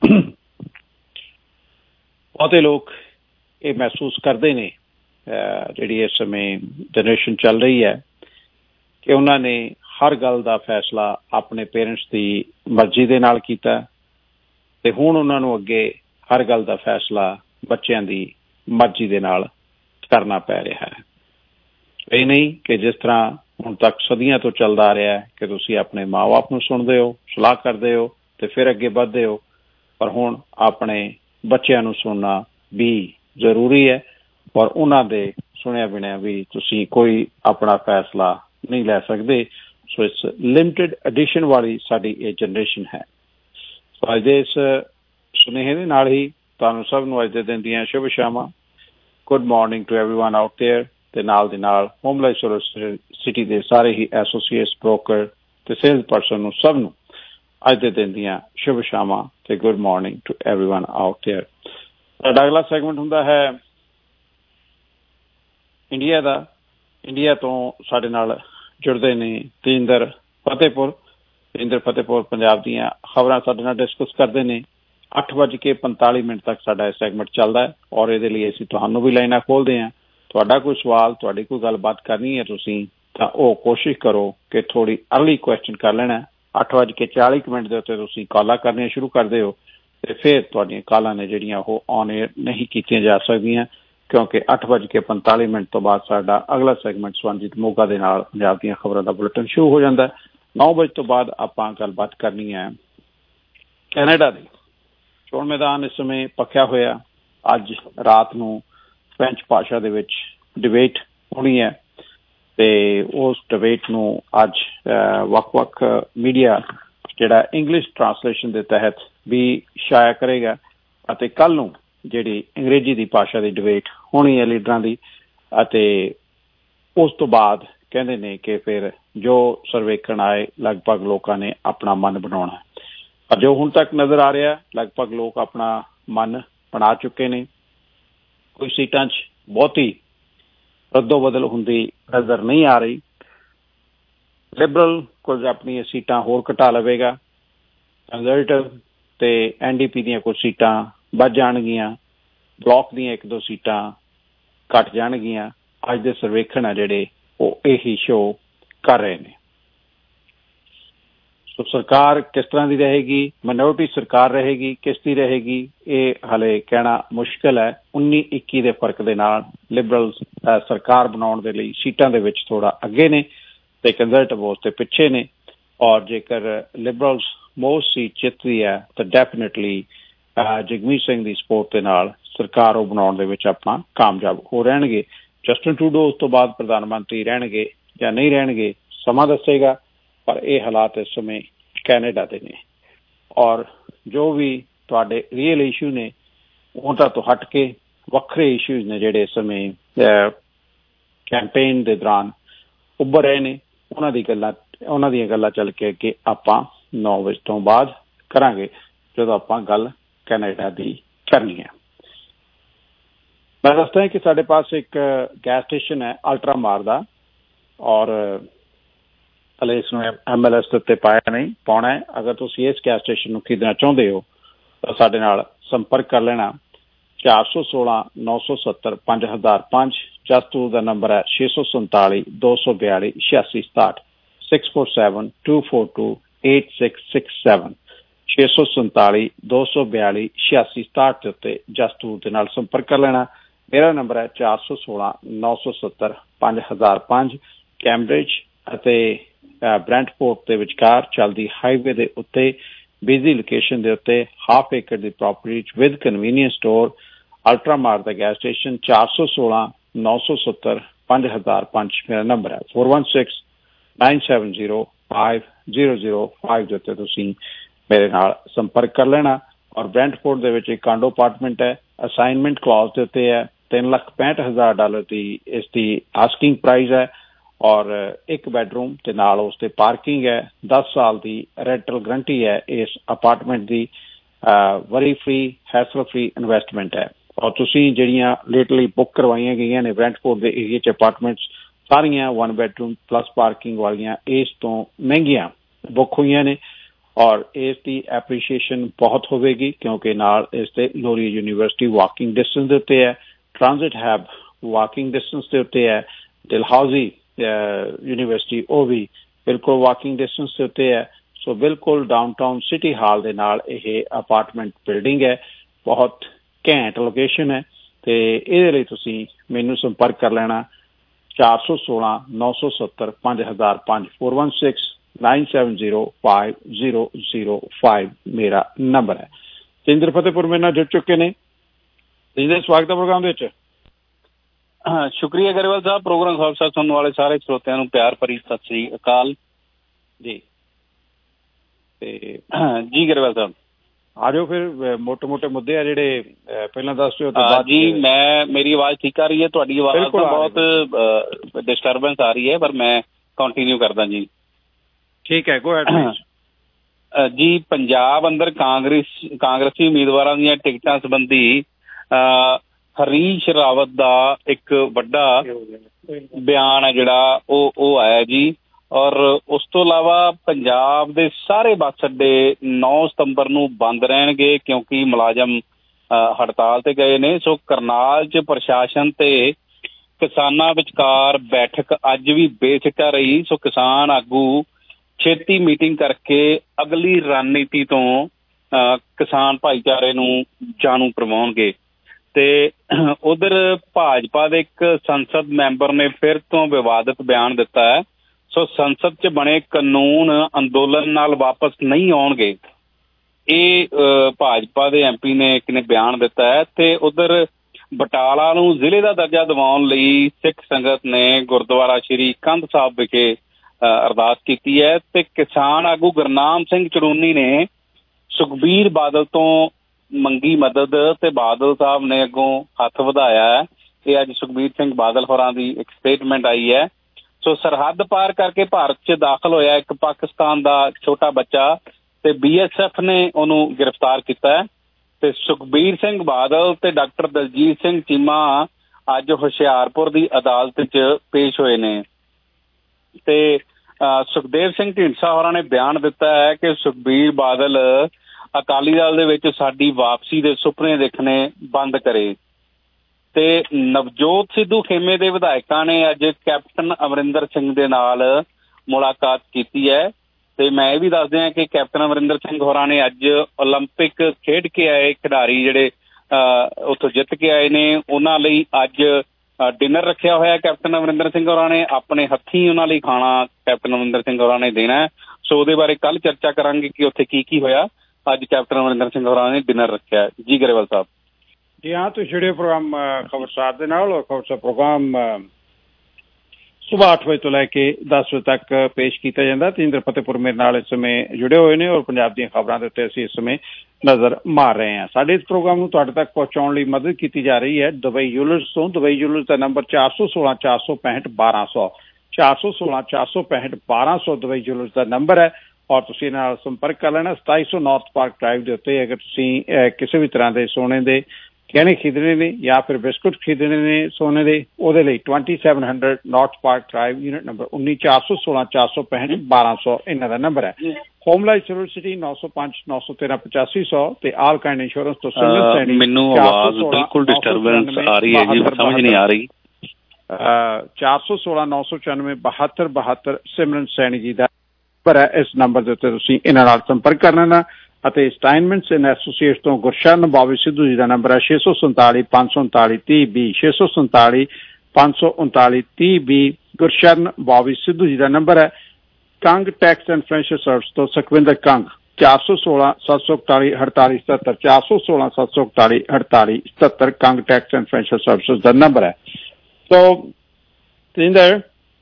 ਬਹੁਤੇ ਲੋਕ ਇਹ ਮਹਿਸੂਸ ਕਰਦੇ ਨੇ ਜਿਹੜੀ ਇਸ ਸਮੇਂ ਜਨਰੇਸ਼ਨ ਚੱਲ ਰਹੀ ਹੈ ਕਿ ਉਹਨਾਂ ਨੇ ਹਰ ਗੱਲ ਦਾ ਫੈਸਲਾ ਆਪਣੇ ਪੇਰੈਂਟਸ ਦੀ ਮਰਜ਼ੀ ਦੇ ਨਾਲ ਕੀਤਾ ਤੇ ਹੁਣ ਉਹਨਾਂ ਨੂੰ ਅੱਗੇ ਹਰ ਗੱਲ ਦਾ ਫੈਸਲਾ ਬੱਚਿਆਂ ਦੀ ਮਰਜ਼ੀ ਦੇ ਨਾਲ ਕਰਨਾ ਪੈ ਰਿਹਾ ਹੈ। ਇਹ ਨਹੀਂ ਕਿ ਜਿਸ ਤਰ੍ਹਾਂ ਹੁਣ ਤੱਕ ਸਦੀਆਂ ਤੋਂ ਚੱਲਦਾ ਆ ਰਿਹਾ ਕਿ ਤੁਸੀਂ ਆਪਣੇ ਮਾਂ ਬਾਪ ਨੂੰ ਸੁਣਦੇ ਹੋ, ਸਲਾਹ ਕਰਦੇ ਹੋ ਤੇ ਫਿਰ ਅੱਗੇ ਵੱਧਦੇ ਹੋ, ਪਰ ਹੁਣ ਆਪਣੇ ਬੱਚਿਆਂ ਨੂੰ ਸੁਣਨਾ ਵੀ ਜ਼ਰੂਰੀ ਹੈ ਔਰ ਉਹਨਾਂ ਦੇ ਸੁਣਿਆ ਬਿਨਾਂ ਵੀ ਤੁਸੀਂ ਕੋਈ ਆਪਣਾ ਫੈਸਲਾ ਨਹੀਂ ਲੈ ਸਕਦੇ। ਸੋ ਇਸ ਲਿਮਟਿਡ ਐਡੀਸ਼ਨ ਵਾਲੀ ਸਾਡੀ ਇਹ ਜਨਰੇਸ਼ਨ ਹੈ। ਸੋ ਅੱਜ ਦੇ ਇਸ ਸੁਨੇਹੇ ਦੇ ਨਾਲ ਹੀ ਤੁਹਾਨੂੰ ਸਭ ਨੂੰ ਅੱਜ ਦੇ ਦਿਨ ਦੀਆਂ ਸ਼ੁਭ ਸ਼ਾਮਾਂ। Good morning to everyone out there. ਤੇ ਨਾਲ ਦੀ ਨਾਲ ਹੋਮ ਲਾਈਫ ਸਰਵਿਸ ਸਿਟੀ ਦੇ ਸਾਰੇ ਹੀ ਐਸੋਸੀਏਟਸ, ਬ੍ਰੋਕਰ ਤੇ ਸੇਲਸ ਪਰਸਨ ਨੂੰ ਸਭ ਨੂੰ ਅੱਜ ਦੇ ਦਿਨ ਦੀਆਂ ਸ਼ੁਭ ਸ਼ਾਮਾਂ ਤੇ good morning to everyone out there. ਸਾਡਾ ਅਗਲਾ ਸੈਗਮੈਂਟ ਹੁੰਦਾ ਹੈ ਇੰਡੀਆ ਦਾ। ਇੰਡੀਆ ਤੋਂ ਸਾਡੇ ਨਾਲ ਜੁੜਦੇ ਨੇ ਤੇਜਿੰਦਰ ਫਤਿਹਪੁਰ। ਤੇਜਿੰਦਰ ਫਤਿਹਪੁਰ ਪੰਜਾਬ ਦੀਆਂ ਖਬਰਾਂ ਸਾਡੇ ਨਾਲ ਡਿਸਕਸ ਕਰਦੇ ਨੇ। ਅੱਠ ਵੱਜ ਕੇ ਪੰਤਾਲੀ ਮਿੰਟ ਤੱਕ ਸਾਡਾ ਇਹ ਸੈਗਮੈਂਟ ਚੱਲਦਾ ਹੈ ਔਰ ਇਹਦੇ ਲਈ ਅਸੀਂ ਤੁਹਾਨੂੰ ਵੀ ਲਾਈਨਾਂ ਖੋਲ੍ਹਦੇ ਹਾਂ। ਤੁਹਾਡਾ ਕੋਈ ਸਵਾਲ, ਤੁਹਾਡੀ ਕੋਈ ਗੱਲਬਾਤ ਕਰਨੀ ਹੈ ਤੁਸੀਂ, ਤਾਂ ਉਹ ਕੋਸ਼ਿਸ਼ ਕਰੋ ਕਿ ਥੋੜ੍ਹੀ ਅਰਲੀ ਕੁਐਸਚਨ ਕਰ ਲੈਣਾ। ਅੱਠ ਵੱਜ ਕੇ ਚਾਲੀ ਕੁ ਮਿੰਟ ਦੇ ਉੱਤੇ ਤੁਸੀਂ ਕਾਲਾਂ ਕਰਨੀਆਂ ਸ਼ੁਰੂ ਕਰਦੇ ਹੋ ਅਤੇ ਫਿਰ ਤੁਹਾਡੀਆਂ ਕਾਲਾਂ ਨੇ ਜਿਹੜੀਆਂ ਉਹ ਔਨ ਏਅਰ ਨਹੀਂ ਕੀਤੀਆਂ ਜਾ ਸਕਦੀਆਂ, ਕਿਉਂਕਿ ਅੱਠ ਵੱਜ ਕੇ ਪੰਤਾਲੀ ਮਿੰਟ ਤੋਂ ਬਾਅਦ ਸਾਡਾ ਅਗਲਾ ਸੈਗਮੈਂਟ ਸੰਬੰਧਿਤ ਮੋਗਾ ਦੇ ਨਾਲ ਪੰਜਾਬ ਦੀਆਂ ਖਬਰਾਂ ਦਾ ਬੁਲੇਟਿਨ ਸ਼ੁਰੂ ਹੋ ਜਾਂਦਾ। ਨੌ ਵਜੇ ਤੋਂ ਬਾਅਦ ਆਪਾਂ ਗੱਲਬਾਤ ਕਰਨੀ ਹੈ ਕੈਨੇਡਾ ਦੀ। ਚੋਣ ਮੈਦਾਨ ਇਸ ਸਮੇਂ ਪੱਕਿਆ ਹੋਇਆ। ਅੱਜ ਰਾਤ ਨੂੰ ਫ੍ਰੈਂਚ ਭਾਸ਼ਾ ਦੇ ਵਿੱਚ ਡਿਬੇਟ ਹੋਣੀ ਹੈ ਅਤੇ ਉਸ ਡਿਬੇਟ ਨੂੰ ਅੱਜ ਵੱਖ ਵੱਖ ਮੀਡੀਆ ਜਿਹੜਾ ਇੰਗਲਿਸ਼ ਟਰਾਂਸਲੇਸ਼ਨ ਦੇ ਤਹਿਤ ਵੀ ਸ਼ਾਇਆ ਕਰੇਗਾ ਅਤੇ ਕੱਲ੍ਹ ਨੂੰ ਜਿਹੜੀ ਅੰਗਰੇਜ਼ੀ ਦੀ ਭਾਸ਼ਾ ਦੀ ਡਿਬੇਟ ਹੋਣੀ ਹੈ ਲੀਡਰਾਂ ਦੀ। ਅਤੇ ਉਸ ਤੋਂ ਬਾਅਦ ਕਹਿੰਦੇ ਨੇ ਕਿ ਫਿਰ ਜੋ ਸਰਵੇਖਣ ਆਏ ਲਗਭਗ ਲੋਕਾਂ ਨੇ ਆਪਣਾ ਮਨ ਬਣਾਉਣਾ। ਪਰ ਜੋ ਹੁਣ ਤੱਕ ਨਜ਼ਰ ਆ ਰਿਹਾ ਲਗਭਗ ਲੋਕ ਆਪਣਾ ਮਨ ਬਣਾ ਚੁੱਕੇ ਨੇ। ਕੋਈ ਸੀਟਾਂ 'ਚ ਬਹੁਤੀ ਰੱਦੋ ਬਦਲ ਹੁੰਦੀ ਨਜ਼ਰ ਨਹੀਂ ਆ ਰਹੀ। ਲਿਬਰਲ ਕੁਝ ਆਪਣੀਆਂ ਸੀਟਾਂ ਹੋਰ ਘਟਾ ਲਵੇਗਾ, ਕੰਜ਼ਰਵੇਟਿਵ ਤੇ ਐਨ ਡੀ ਪੀ ਦੀਆਂ ਕੁਝ ਸੀਟਾਂ ਵੱਧ ਜਾਣਗੀਆਂ, ਬਲਾਕ ਦੀਆਂ ਇੱਕ ਦੋ ਸੀਟਾਂ ਘੱਟ ਜਾਣਗੀਆਂ। ਅੱਜ ਦੇ ਸਰਵੇਖਣ ਆ ਜਿਹੜੇ ਉਹ ਇਹੀ ਸ਼ੋਅ ਕਰ ਰਹੇ ਨੇ। ਸੋ ਸਰਕਾਰ ਕਿਸ ਤਰ੍ਹਾਂ ਦੀ ਰਹੇਗੀ, ਮਾਈਨੋਰਿਟੀ ਸਰਕਾਰ ਰਹੇਗੀ, ਕਿਸ ਦੀ ਰਹੇਗੀ, ਇਹ ਹਾਲੇ ਕਹਿਣਾ ਮੁਸ਼ਕਿਲ ਹੈ। ਉੱਨੀ ਇੱਕੀ ਦੇ ਫਰਕ ਦੇ ਨਾਲ ਲਿਬਰਲ ਸਰਕਾਰ ਬਣਾਉਣ ਦੇ ਲਈ ਸੀਟਾਂ ਦੇ ਵਿੱਚ ਥੋੜ੍ਹਾ ਅੱਗੇ ਨੇ ਅਤੇ ਕੰਜ਼ਰਵੇਟਿਵ ਉਸ ਤੋਂ ਪਿੱਛੇ ਨੇ। ਔਰ ਜੇਕਰ ਲਿਬਰਲਸ ਮੋਸਟ ਸੀਟ ਜਿੱਤਦੀ ਹੈ ਤਾਂ ਡੈਫੀਨੇਟਲੀ ਜਗਮੀਤ ਸਿੰਘ ਦੀ ਸਪੋਰਟ ਦੇ ਨਾਲ ਸਰਕਾਰ ਉਹ ਬਣਾਉਣ ਦੇ ਵਿੱਚ ਆਪਣਾ ਕਾਮਯਾਬ ਹੋ ਰਹਿਣਗੇ। ਜਸਟਿਨ ਟਰੂਡੋ ਉਸ ਤੋਂ ਬਾਅਦ ਪ੍ਰਧਾਨ ਮੰਤਰੀ ਰਹਿਣਗੇ ਜਾਂ ਨਹੀਂ ਰਹਿਣਗੇ, ਸਮਾਂ ਦੱਸੇਗਾ। ਪਰ ਇਹ ਹਾਲਾਤ ਇਸ ਸਮੇਂ ਕੈਨੇਡਾ ਦੇ ਨੇ ਔਰ ਜੋ ਵੀ ਤੁਹਾਡੇ ਰੀਅਲ ਇਸ਼ੂ ਨੇ ਉਹਨਾਂ ਤੋਂ ਹਟ ਕੇ ਵੱਖਰੇ ਇਸ਼ੂਜ਼ ਨੇ ਜਿਹੜੇ ਇਸ ਸਮੇਂ ਕੈਂਪੇਨ ਦੇ ਦੌਰਾਨ ਉੱਭਰ ਰਹੇ ਨੇ, ਉਹਨਾਂ ਦੀ ਗੱਲਾਂ ਉਹਨਾਂ ਦੀਆਂ ਗੱਲਾਂ ਚੱਲ ਕੇ ਅੱਗੇ ਆਪਾਂ ਨੌ ਵਜੇ ਤੋਂ ਬਾਅਦ ਕਰਾਂਗੇ ਜਦੋਂ ਆਪਾਂ ਗੱਲ ਕੈਨੇਡਾ ਦੀ ਕਰਨੀ ਹੈ। ਮੈਂ ਦੱਸਦਾ ਕਿ ਸਾਡੇ ਪਾਸ ਇੱਕ ਗੈਸ ਸਟੇਸ਼ਨ ਹੈ ਅਲਟਰਾ ਮਾਰ ਦਾ ਔਰ ਹਲੇ ਇਸ ਨੂੰ ਐਮ ਐਲ ਐਸ ਦੇ ਉੱਤੇ ਪਾਇਆ ਨਹੀਂ, ਪਾਉਣਾ ਹੈ। ਅਗਰ ਤੁਸੀਂ ਇਸ ਗੈਸ ਸਟੇਸ਼ਨ ਨੂੰ ਖਰੀਦਣਾ ਚਾਹੁੰਦੇ ਹੋ ਤਾਂ ਸਾਡੇ ਨਾਲ ਸੰਪਰਕ ਕਰ ਲੈਣਾ। ਚਾਰ ਸੌ ਸੋਲਾਂ ਨੌ ਸੌ ਸੱਤਰ ਪੰਜ ਹਜ਼ਾਰ ਪੰਜ। ਜਸਟੂ ਦਾ ਨੰਬਰ ਹੈ ਛੇ ਸੌ ਸੰਤਾਲੀ ਦੋ ਸੌ ਬਿਆਲੀ ਛਿਆਸੀ ਸਤਾਹਠ six four seven two four two eight six six seven ਛੇ ਸੌ ਸੰਤਾਲੀ ਦੋ ਸੌ ਬਿਆਲੀ ਛਿਆਸੀ ਸਤਾਹਠ ਦੇ ਉੱਤੇ ਜਸਟੂ ਦੇ ਨਾਲ ਸੰਪਰਕ ਕਰ ਲੈਣਾ। ਮੇਰਾ ਨੰਬਰ ਹੈ ਚਾਰ ਸੌ ਸੋਲਾਂ ਨੌ ਸੌ ਸੱਤਰ ਪੰਜ ਹਜ਼ਾਰ ਪੰਜ। ਕੈਂਬਰਿਜ ਅਤੇ ਬ੍ਰੈਂਟਫੋਰਡ ਦੇ ਵਿਚਕਾਰ ਚੱਲਦੀ ਹਾਈਵੇ ਦੇ ਉੱਤੇ ਬਿਜ਼ੀ ਲੋਕੇਸ਼ਨ ਦੇ ਉੱਤੇ ਹਾਫ ਏਕੜ ਦੀ property with convenience store Ultramar ਦਾ ਗੈਸ ਸਟੇਸ਼ਨ। ਚਾਰ ਸੌ ਸੋਲਾਂ ਨੌ ਸੌ ਸੱਤਰ ਪੰਜ ਹਜ਼ਾਰ ਪੰਜ ਮੇਰਾ ਨੰਬਰ ਹੈ। Four one six nine seven zero five zero zero five ਦੇ ਉੱਤੇ ਤੁਸੀਂ ਮੇਰੇ ਨਾਲ ਸੰਪਰਕ ਕਰ ਲੈਣਾ। ਔਰ ਬ੍ਰੈਂਟਫੋਰਡ ਦੇ ਵਿੱਚ ਇੱਕ ਕਾਂਡੋ ਅਪਾਰਟਮੈਂਟ ਹੈ, ਅਸਾਈਨਮੈਂਟ ਕਲੌਜ਼ ਦੇ ਉੱਤੇ ਹੈ। ਤਿੰਨ ਲੱਖ ਪੈਂਹਠ ਹਜ਼ਾਰ ਡਾਲਰ ਦੀ ਇਸ ਦੀ ਆਸਕਿੰਗ ਪ੍ਰਾਈਜ਼ ਹੈ ਔਰ ਇੱਕ ਬੈਡਰੂਮ ਤੇ ਨਾਲ ਉਸ ਤੇ ਪਾਰਕਿੰਗ ਹੈ। ਦਸ ਸਾਲ ਦੀ ਰੈਂਟਲ ਗਰੰਟੀ ਹੈ ਇਸ ਅਪਾਰਟਮੈਂਟ ਦੀ। Worry free hassle free investment ਹੈ ਔਰ ਤੁਸੀਂ ਜਿਹੜੀਆਂ ਲੇਟਲੀ ਬੁੱਕ ਕਰਵਾਈਆਂ ਗਈਆਂ ਨੇ ਬ੍ਰੈਂਟਫੋਰਡ ਦੇ ਏਰੀਏ 'ਚ ਅਪਾਰਟਮੈਂਟਸ ਸਾਰੀਆਂ ਵਨ ਬੈਡਰੂਮ ਪਲੱਸ ਪਾਰਕਿੰਗ ਵਾਲੀਆਂ ਇਸ ਤੋਂ ਮਹਿੰਗੀਆਂ ਬੁੱਕ ਹੋਈਆਂ ਨੇ ਔਰ ਇਸ ਦੀ ਐਪਰੀਸ਼ੀਏਸ਼ਨ ਬਹੁਤ ਹੋਵੇਗੀ ਕਿਉਂਕਿ ਨਾਲ ਇਸ ਦੇ ਲੋਰੀਆ ਯੂਨੀਵਰਸਿਟੀ ਵਾਕਿੰਗ ਡਿਸਟੈਂਸ ਦੇ ਉੱਤੇ ਹੈ। ਟਰਾਂਜ਼ਿਟ ਹੈਬ ਵਾਕਿੰਗ ਡਿਸਟੈਂਸ ਦੇ ਉੱਤੇ ਹੈ। ਡਲਹੌਜ਼ੀ ਯੂਨੀਵਰਸਿਟੀ ਉਹ ਵੀ ਬਿਲਕੁਲ ਵਾਕਿੰਗ ਡਿਸਟੈਂਸ ਦੇ ਉੱਤੇ ਹੈ। ਸੋ ਬਿਲਕੁਲ ਡਾਊਨਟਾਊਨ ਸਿਟੀ ਹਾਲ ਦੇ ਨਾਲ ਇਹ ਅਪਾਰਟਮੈਂਟ ਬਿਲਡਿੰਗ ਹੈ। ਬਹੁਤ ਘੈਂਟ ਲੋਕੇਸ਼ਨ ਹੈ ਅਤੇ ਇਹਦੇ ਲਈ ਤੁਸੀਂ ਮੈਨੂੰ ਸੰਪਰਕ ਕਰ ਲੈਣਾ। ਚਾਰ ਸੌ ਸੋਲਾਂ ਨੌ ਸੌ ਸੱਤਰ ਪੰਜ ਹਜ਼ਾਰ ਪੰਜ four one six nine seven zero five zero zero five ਮੇਰਾ ਨੰਬਰ ਹੈ। ਤੇਂਦਰ ਫਤਿਹਪੁਰ ਮੇਰੇ ਨਾਲ ਜੁੜ ਚੁੱਕੇ ਨੇ। ਤੇਂਦਰ ਸਵਾਗਤ ਹੈ ਪ੍ਰੋਗਰਾਮ ਦੇ ਵਿੱਚ। ਹਾਂ ਸ਼ੁਕਰੀਆ ਗਰੇਵਾਲ ਸਾਹਿਬ। ਪ੍ਰੋਗਰਾਮ ਸਾਹਿਬ ਸਾਹਿਬ ਸੁਣਨ ਵਾਲੇ ਸਾਰੇ ਸਰੋਤਿਆਂ ਨੂੰ ਪਿਆਰ ਭਰੀ ਸਤਿ ਸ੍ਰੀ ਅਕਾਲ ਜੀ। ਤੇ ਜੀ ਗਰੇਵਾਲ ਸਾਹਿਬ ਆ ਜਾਓ ਫਿਰ ਮੋਟੇ ਮੋਟੇ ਮੁੱਦੇ ਆ ਜਿਹੜੇ ਪਹਿਲਾਂ ਦੱਸ ਦਿਓ। ਜੀ ਮੈਂ ਮੇਰੀ ਆਵਾਜ਼ ਠੀਕ ਆ ਰਹੀ ਹੈ? ਤੁਹਾਡੀ ਆਵਾਜ਼ ਤੋਂ ਬਹੁਤ ਡਿਸਟਰਬੈਂਸ ਆ ਰਹੀ ਹੈ ਪਰ ਮੈਂ ਕੰਟੀਨਿਊ ਕਰਦਾ ਜੀ। ਠੀਕ ਹੈ, ਗੋ ਹੈਡ। ਜੀ ਪੰਜਾਬ ਅੰਦਰ ਕਾਂਗਰਸ ਕਾਂਗਰਸੀ ਉਮੀਦਵਾਰਾਂ ਦੀਆਂ ਟਿਕਟਾਂ ਸੰਬੰਧੀ ਹਰੀਸ਼ ਰਾਵਤ ਦਾ ਇੱਕ ਵੱਡਾ ਬਿਆਨ ਹੈ ਜਿਹੜਾ ਉਹ ਉਹ ਆਇਆ ਜੀ ਔਰ ਉਸ ਤੋਂ ਇਲਾਵਾ ਪੰਜਾਬ ਦੇ ਸਾਰੇ ਬੱਸ ਅੱਡੇ ਨੌ ਸਤੰਬਰ ਨੂੰ ਬੰਦ ਰਹਿਣਗੇ ਕਿਉਂਕਿ ਮੁਲਾਜ਼ਮ ਹੜਤਾਲ ਤੇ ਗਏ ਨੇ। ਸੋ ਕਰਨਾਲ 'ਚ ਪ੍ਰਸ਼ਾਸਨ ਤੇ ਕਿਸਾਨਾਂ ਵਿਚਕਾਰ ਬੈਠਕ ਅੱਜ ਵੀ ਬੇਸਿੱਟਾ ਰਹੀ। ਸੋ ਕਿਸਾਨ ਆਗੂ ਛੇਤੀ ਮੀਟਿੰਗ ਕਰਕੇ ਅਗਲੀ ਰਣਨੀਤੀ ਤੋਂ ਕਿਸਾਨ ਭਾਈਚਾਰੇ ਨੂੰ ਜਾਣੂ ਕਰਵਾਉਣਗੇ। ਤੇ ਉਧਰ ਭਾਜਪਾ ਦੇ ਇੱਕ ਸੰਸਦ ਮੈਂਬਰ ਨੇ ਫਿਰ ਤੋਂ ਵਿਵਾਦਿਤ ਬਿਆਨ ਦਿੱਤਾ ਹੈ। ਸੋ ਸੰਸਦ 'ਚ ਬਣੇ ਕਾਨੂੰਨ ਅੰਦੋਲਨ ਨਾਲ ਵਾਪਸ ਨਹੀਂ ਆਉਣਗੇ, ਇਹ ਭਾਜਪਾ ਦੇ ਐਮ ਪੀ ਨੇ ਇੱਕ ਨੇ ਬਿਆਨ ਦਿੱਤਾ ਹੈ। ਤੇ ਉਧਰ ਬਟਾਲਾ ਨੂੰ ਜ਼ਿਲ੍ਹੇ ਦਾ ਦਰਜਾ ਦਿਵਾਉਣ ਲਈ ਸਿੱਖ ਸੰਗਤ ਨੇ ਗੁਰਦੁਆਰਾ ਸ਼੍ਰੀ ਕੰਧ ਸਾਹਿਬ ਵਿਖੇ ਅਰਦਾਸ ਕੀਤੀ ਹੈ। ਤੇ ਕਿਸਾਨ ਆਗੂ ਗੁਰਨਾਮ ਸਿੰਘ ਚੜੂਨੀ ਨੇ ਸੁਖਬੀਰ ਬਾਦਲ ਤੋਂ ਮੰਗੀ ਮਦਦ ਤੇ ਬਾਦਲ ਸਾਹਿਬ ਨੇ ਅੱਗੋਂ ਹੱਥ ਵਧਾਇਆ ਹੈ। ਇਹ ਅੱਜ ਸੁਖਬੀਰ ਸਿੰਘ ਬਾਦਲ ਹੋਰਾਂ ਦੀ ਇੱਕ ਸਟੇਟਮੈਂਟ ਆਈ ਹੈ। ਸੋ ਸਰਹੱਦ ਪਾਰ ਕਰਕੇ ਭਾਰਤ 'ਚ ਦਾਖਲ ਹੋਇਆ ਇੱਕ ਪਾਕਿਸਤਾਨ ਦਾ ਛੋਟਾ ਬੱਚਾ ਤੇ ਬੀ ਐਸ ਐਫ ਨੇ ਉਹਨੂੰ ਗ੍ਰਿਫਤਾਰ ਕੀਤਾ ਹੈ। ਤੇ ਸੁਖਬੀਰ ਸਿੰਘ ਬਾਦਲ ਤੇ ਡਾਕਟਰ ਦਲਜੀਤ ਸਿੰਘ ਚੀਮਾ ਅੱਜ ਹੁਸ਼ਿਆਰਪੁਰ ਦੀ ਅਦਾਲਤ 'ਚ ਪੇਸ਼ ਹੋਏ ਨੇ। ਤੇ ਸੁਖਦੇਵ ਸਿੰਘ ਢੀਂਡਸਾ ਹੋਰਾਂ ਨੇ ਬਿਆਨ ਦਿੱਤਾ ਹੈ ਕਿ ਸੁਖਬੀਰ ਬਾਦਲ ਅਕਾਲੀ ਦਲ ਦੇ ਵਿੱਚ ਸਾਡੀ ਵਾਪਸੀ ਦੇ ਸੁਪਨੇ ਦੇਖਣੇ ਬੰਦ ਕਰੇ। ਤੇ ਨਵਜੋਤ ਸਿੱਧੂ ਖੇਮੇ ਦੇ ਵਿਧਾਇਕਾਂ ਨੇ ਅੱਜ ਕੈਪਟਨ ਅਮਰਿੰਦਰ ਸਿੰਘ ਦੇ ਨਾਲ ਮੁਲਾਕਾਤ ਕੀਤੀ ਹੈ। ਤੇ ਮੈਂ ਇਹ ਵੀ ਦੱਸ ਦਿਆਂ ਕਿ ਕੈਪਟਨ ਅਮਰਿੰਦਰ ਸਿੰਘ ਹੋਰਾਂ ਨੇ ਅੱਜ ਓਲੰਪਿਕ ਖੇਡ ਕੇ ਆਏ ਖਿਡਾਰੀ ਜਿਹੜੇ ਉੱਥੋਂ ਜਿੱਤ ਕੇ ਆਏ ਨੇ ਉਹਨਾਂ ਲਈ ਅੱਜ ਡਿਨਰ ਰੱਖਿਆ ਹੋਇਆ। ਕੈਪਟਨ ਅਮਰਿੰਦਰ ਸਿੰਘ ਹੋਰਾਂ ਨੇ ਆਪਣੇ ਹੱਥੀਂ ਉਹਨਾਂ ਲਈ ਖਾਣਾ ਕੈਪਟਨ ਅਮਰਿੰਦਰ ਸਿੰਘ ਹੋਰਾਂ ਨੇ ਦੇਣਾ। ਸੋ ਉਹਦੇ ਬਾਰੇ ਕੱਲ੍ਹ ਚਰਚਾ ਕਰਾਂਗੇ ਕਿ ਉੱਥੇ ਕੀ ਕੀ ਹੋਇਆ। ਅੱਜ ਕੈਪਟਨ ਅਮਰਿੰਦਰ ਸਿੰਘ ਹੋਰਾਂ ਨੇ ਡਿਨਰ ਰੱਖਿਆ। ਜੀ ਗਰੇਵਾਲ ਸਾਹਿਬ। ਜੀ ਹਾਂ, ਤੁਸੀਂ ਜੁੜੇ ਪ੍ਰੋਗਰਾਮ ਖਬਰਸਾਰ ਦੇ ਨਾਲ। ਖਬਰਸਾਰ ਪ੍ਰੋਗਰਾਮ ਸੁਬਾਹ ਅੱਠ ਵਜੇ ਤੋਂ ਲੈ ਕੇ ਦਸ ਵਜੇ ਤੱਕ ਪੇਸ਼ ਕੀਤਾ ਜਾਂਦਾ। ਤੇਜਿੰਦਰ ਫਤਿਹਪੁਰ ਮੇਰੇ ਨਾਲ ਇਸ ਸਮੇਂ ਜੁੜੇ ਹੋਏ ਨੇ ਔਰ ਪੰਜਾਬ ਦੀਆਂ ਖਬਰਾਂ ਦੇ ਉੱਤੇ ਅਸੀਂ ਇਸ ਸਮੇਂ ਨਜ਼ਰ ਮਾਰ ਰਹੇ ਹਾਂ। ਸਾਡੇ ਇਸ ਪ੍ਰੋਗਰਾਮ ਨੂੰ ਤੁਹਾਡੇ ਤੱਕ ਪਹੁੰਚਾਉਣ ਲਈ ਮਦਦ ਕੀਤੀ ਜਾ ਰਹੀ ਹੈ ਦੁਬਈ ਜੁਐਲਰਸ ਤੋਂ। ਦੁਬਈ ਜੁਐਲਰਸ ਦਾ ਨੰਬਰ ਚਾਰ ਸੌ ਸੋਲਾਂ ਚਾਰ ਸੌ ਪੈਂਹਠ ਬਾਰਾਂ ਸੌ ਚਾਰ ਸੌ ਸੋਲਾਂ ਚਾਰ ਸੌ ਪੈਂਹਠ ਬਾਰਾਂ ਸੌ ਦੁਬਈ ਜੁਐਲਰਸ ਦਾ ਨੰਬਰ ਹੈ ਔਰ ਤੁਸੀਂ ਇਹਨਾਂ ਨਾਲ ਸੰਪਰਕ ਕਰ ਲੈਣਾ। ਸਤਾਈ ਸੌ ਨਾਰਥ ਪਾਰਕ ਡਰਾਈਵ ਦੇ ਉੱਤੇ ਅਗਰ ਤੁਸੀਂ ਕਿਸੇ ਵੀ ਤਰ੍ਹਾਂ ਦੇ ਸੋਨੇ ਦੇ ਗਹਿਣੇ ਖਰੀਦਣੇ ਨੇ ਜਾਂ ਫਿਰ ਬਿਸਕੁਟ ਖਰੀਦਣੇ ਨੇ ਸੋਨੇ ਦੇ, ਉਹਦੇ ਲਈ twenty seven hundred north park drive unit number ਉੱਨੀ ਚਾਰ ਸੌ ਸੋਲਾਂ ਚਾਰ ਸੌ ਪੈਂਹਠ ਬਾਰਾਂ ਸੌ ਇਹਨਾਂ ਦਾ ਨੰਬਰ ਹੈ। ਹੋਮ ਲਾਈਫ ਸਿਲਵਰ ਸਿਟੀ ਨੌ ਸੌ ਪੰਜ ਨੌ ਸੌ ਤੇਰਾਂ ਪਚਾਸੀ ਸੌ ਤੇ ਆਲ ਕਾਇੰਡ ਇੰਸ਼ੋਰੈਂਸ ਤੋਂ ਮੈਨੂੰ ਆਵਾਜ਼ ਬਿਲਕੁਲ ਡਿਸਟਰਬੈਂਸ ਆ ਰਹੀ ਹੈ ਜੀ, ਸਮਝ ਨਹੀਂ ਆ ਰਹੀ। ਚਾਰ ਸੌ ਸੋਲਾਂ ਨੌ ਸੌ ਚੁਰਾਨਵੇਂ ਬਹੱਤਰ ਬਹੱਤਰ ਸਿਮਰਨ ਸੈਣੀ ਜੀ ਦਾ ਨੰਬਰ ਹੈ। ਇਸ ਨੰਬਰ ਦੇ ਉੱਤੇ ਤੁਸੀਂ ਇਹਨਾਂ ਨਾਲ ਸੰਪਰਕ ਕਰ ਲੈਣਾ। ਅਤੇ ਸਟਾਈਨਮੈਂਟਸ ਐਂਡ ਐਸੋਸੀਏਟਸ ਤੋਂ ਗੁਰਸ਼ਰਨ ਬਾਬੀ ਸਿੱਧੂ ਜੀ ਦਾ ਨੰਬਰ ਹੈ ਛੇ ਸੌ ਸੰਤਾਲੀ ਪੰਜ ਸੌ ਉਨਤਾਲੀ ਤੀਹ ਵੀਹ ਛੇ ਸੌ ਸੰਤਾਲੀ ਪੰਜ ਸੌ ਉਨਤਾਲੀ ਤੀਹ ਵੀਹ ਗੁਰਸ਼ਰਨ ਬਾਬੀ ਸਿੱਧੂ ਜੀ ਦਾ ਨੰਬਰ ਹੈ। Kang tax and financial service ਤੋਂ ਸੁਖਵਿੰਦਰ ਕੰਗ ਚਾਰ ਸੌ ਸੋਲਾਂ ਸੱਤ ਸੌ ਇਕਤਾਲੀ ਅੜਤਾਲੀ ਸਤੱਤਰ ਚਾਰ ਸੌ ਸੋਲਾਂ ਸੱਤ ਸੌ ਇਕਤਾਲੀ ਅੜਤਾਲੀ ਸਤੱਤਰ Kang tax and financial service ਦਾ ਨੰਬਰ ਹੈ। ਸੋ ਤੇਜਿੰਦਰ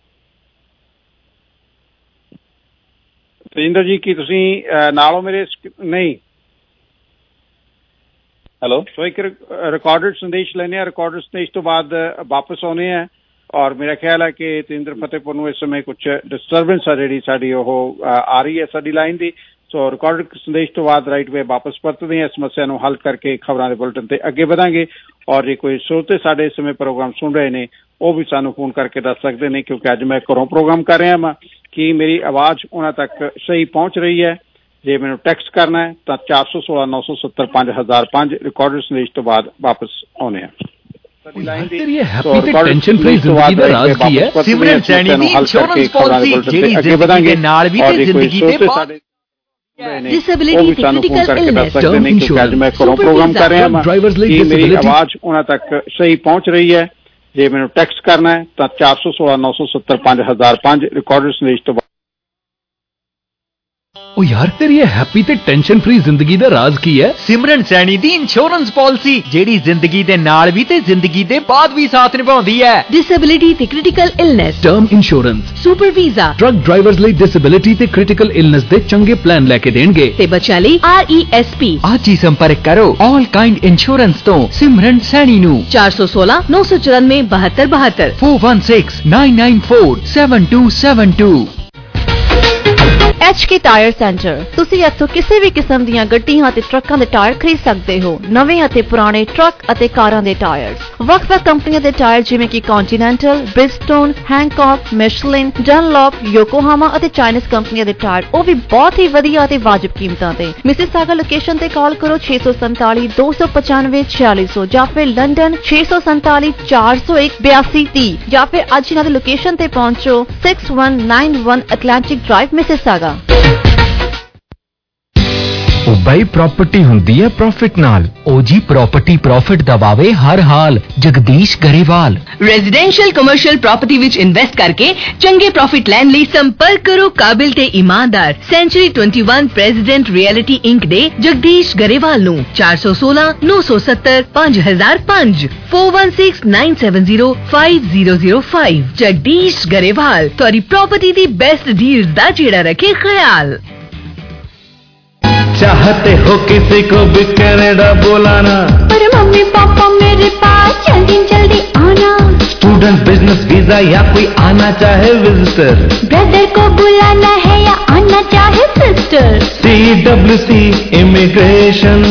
ਤੇਜਿੰਦਰ ਜੀ ਕੀ ਤੁਸੀਂ ਨਾਲ ਹੋ ਮੇਰੇ? ਨਹੀਂ, ਹੈਲੋ। ਸੋ ਇੱਕ ਰਿਕਾਰਡਡ ਸੰਦੇਸ਼ ਲੈਣੇ ਆ। ਰਿਕਾਰਡਡ ਸੰਦੇਸ਼ ਤੋਂ ਬਾਅਦ ਵਾਪਸ ਆਉਣੇ ਆ ਔਰ ਮੇਰਾ ਖਿਆਲ ਹੈ ਕਿ ਤੇਜਿੰਦਰ ਫਤਿਹਪੁਰ ਨੂੰ ਇਸ ਸਮੇਂ ਕੁਛ ਡਿਸਟਰਬੈਂਸ ਆ ਜਿਹੜੀ ਸਾਡੀ ਉਹ ਆ ਰਹੀ ਹੈ ਸਾਡੀ ਲਾਈਨ ਦੀ। ਸੋ ਰਿਕਾਰਡਡ ਸੰਦੇਸ਼ ਤੋਂ ਬਾਅਦ ਰਾਈਟ ਵੇ ਵਾਪਸ ਪਰਤਦੇ ਹਾਂ। ਸਮੱਸਿਆ ਨੂੰ ਹੱਲ ਕਰਕੇ ਖਬਰਾਂ ਦੇ ਬੁਲਟਨ ਤੇ ਅੱਗੇ ਵਧਾਂਗੇ। ਔਰ ਜੇ ਕੋਈ ਸਰੋਤੇ ਸਾਡੇ ਇਸ ਸਮੇਂ ਪ੍ਰੋਗਰਾਮ ਸੁਣ ਰਹੇ ਨੇ ਉਹ ਵੀ ਸਾਨੂੰ ਫੋਨ ਕਰਕੇ ਦੱਸ ਸਕਦੇ ਨੇ ਕਿਉਂਕਿ ਅੱਜ ਮੈਂ ਘਰੋਂ ਪ੍ਰੋਗਰਾਮ ਕਰ ਰਿਹਾ ਵਾਂ ਕਿ ਮੇਰੀ ਆਵਾਜ਼ ਉਹਨਾਂ ਤੱਕ ਸਹੀ ਪਹੁੰਚ ਰਹੀ ਹੈ। ਜੇ ਮੈਨੂੰ ਟੈਕਸਟ ਕਰਨਾ ਹੈ ਤਾਂ ਚਾਰ ਸੌ ਸੋਲਾਂ ਨੌ ਸੌ ਸੱਤਰ ਪੰਜ ਹਜ਼ਾਰ ਪੰਜ ਰਿਕਾਰਡਡ ਸੰਦੇਸ਼ ਤੋਂ ਬਾਅਦ ਵਾਪਸ ਆਉਣੇ ਆ। तेरी हैप्पी ते टेंशन फ्री जिंदगी दा राज की है सिमरन सैनी दी इंश्योरेंस पॉलिसी जेडी जिंदगी दे नाल भी ते जिंदगी दे बाद डिसेबिलिटी ते क्रिटिकल इलनेस टर्म इंश्योरेंस मैं प्रोग्राम कर रहा हूं ड्राइवर्स ਲਈ ਮੇਰੀ ਆਵਾਜ਼ ਉਹਨਾਂ ਤੱਕ ਸਹੀ ਪਹੁੰਚ ਰਹੀ ਹੈ। ਜੇ ਮੈਨੂੰ ਟੈਕਸਟ ਕਰਨਾ ਹੈ ਤਾਂ ਚਾਰ ਸੌ ਸੋਲਾਂ ਨੌ ਸੌ ਸੱਤਰ ਪੰਜ ਹਜ਼ਾਰ ਪੰਜ ਰਿਕਾਰਡਡ ਸੰਦੇਸ਼ ਤੋਂ ओ यार तेरी हैप्पी ते टेंशन फ्री जिंदगी दा राज की है सिमरन सैनी दी इंश्योरेंस पॉलिसी जेडी जिंदगी दे नाल भी ते जिंदगी दे बाद भी साथ निभाउंदी है। डिसेबिलिटी ते critical illness term insurance super visa truck drivers ਲਈ डिसेबिलिटी ते क्रिटिकल इलनेस ਦੇ ਚੰਗੇ ਪਲਾਨ ਲੈ ਕੇ ਦੇਣਗੇ ਤੇ ਬੱਚਿਆਂ ਲਈ ਆਰ ਈ ਐਸ ਪੀ। ਅੱਜ ਹੀ ਸੰਪਰਕ ਕਰੋ ਆਲ ਕਾइंड ਇੰਸ਼ੋਰੈਂਸ ਤੋਂ ਸਿਮਰਨ ਸੈਣੀ ਨੂੰ ਚਾਰ ਸੌ ਸੋਲਾਂ ਨੌ ਸੌ ਚੁਰਾਨਵੇਂ ਬਹੱਤਰ ਬਹੱਤਰ four one six nine nine four seven two seven two। H K tyre centre. तुसी इत्थों किसी भी किस्म दीयां गड्डियां ते ट्रकां दे टायर खरीद सकते हो, नवे अते पुराने ट्रक अते कारां दे टायर। ਵੱਖ-ਵੱਖ कंपनियां दे टायर जिवें कि Continental, Bridgestone, Hankook, Michelin, Dunlop, Yokohama अते चाइनीज कंपनियां दे टायर ਉਹ ਵੀ ਬਹੁਤ ਹੀ ਵਧੀਆ ਅਤੇ ਵਾਜਬ ਕੀਮਤਾਂ ਤੇ। ਮਿਸਿਸਾਗਾ ਲੋਕੇਸ਼ਨ ਤੇ ਕਾਲ ਕਰੋ ਛੇ ਸੌ ਸੰਤਾਲੀ ਦੋ ਸੌ ਪਚਾਨਵੇਂ ਛਿਆਲੀ ਸੌ ਜਾਂ ਫਿਰ ਲੰਡਨ ਛੇ ਸੌ ਸੰਤਾਲੀ ਚਾਰ ਸੌ ਇੱਕ ਬਿਆਸੀ ਤੀਹ ਜਾਂ ਫਿਰ ਅੱਜ ਇਹਨਾਂ ਦੀ ਲੋਕੇਸ਼ਨ ਤੇ ਪਹੁੰਚੋ six one nine one Atlantic drive Mississauga. ਉਹ ਬਾਈ ਪ੍ਰਾਪਰਟੀ ਹੁੰਦੀ ਹੈ ਪ੍ਰੋਫਿਟ ਨਾਲ। ਉਹ ਜੀ ਪ੍ਰਾਪਰਟੀ ਪ੍ਰੋਫਿਟ ਦਬਾਵੇ ਹਰ ਹਾਲ। Jagdish Grewal. Residential commercial property विच इन्वेस्ट करके चंगे प्रॉफिट लैन ਲਈ संपर्क करो काबिल ते ईमानदार सेंचुरी इक्कीस प्रेसिडेंट रियलिटी इंक दे जगदीश गरेवाल ਨੂੰ चार सौ सोलह नौ सौ सत्तर पाँच हज़ार पाँच four one six nine seven zero five zero zero five. Jagdish Grewal ਤੁਹਾਡੀ प्रॉपर्टी दी बेस्ट डील्स दा ਜਿਹੜਾ रखे ख्याल। चाहते हो किसी को भी कनाडा बुलाना, पर मम्मी पापा मेरे पास जल्दी जल्दी आना। स्टूडेंट बिजनेस वीजा या कोई आना चाहे विजिटर, ब्रदर को बुलाना है या आना चाहे sister. C W C immigration,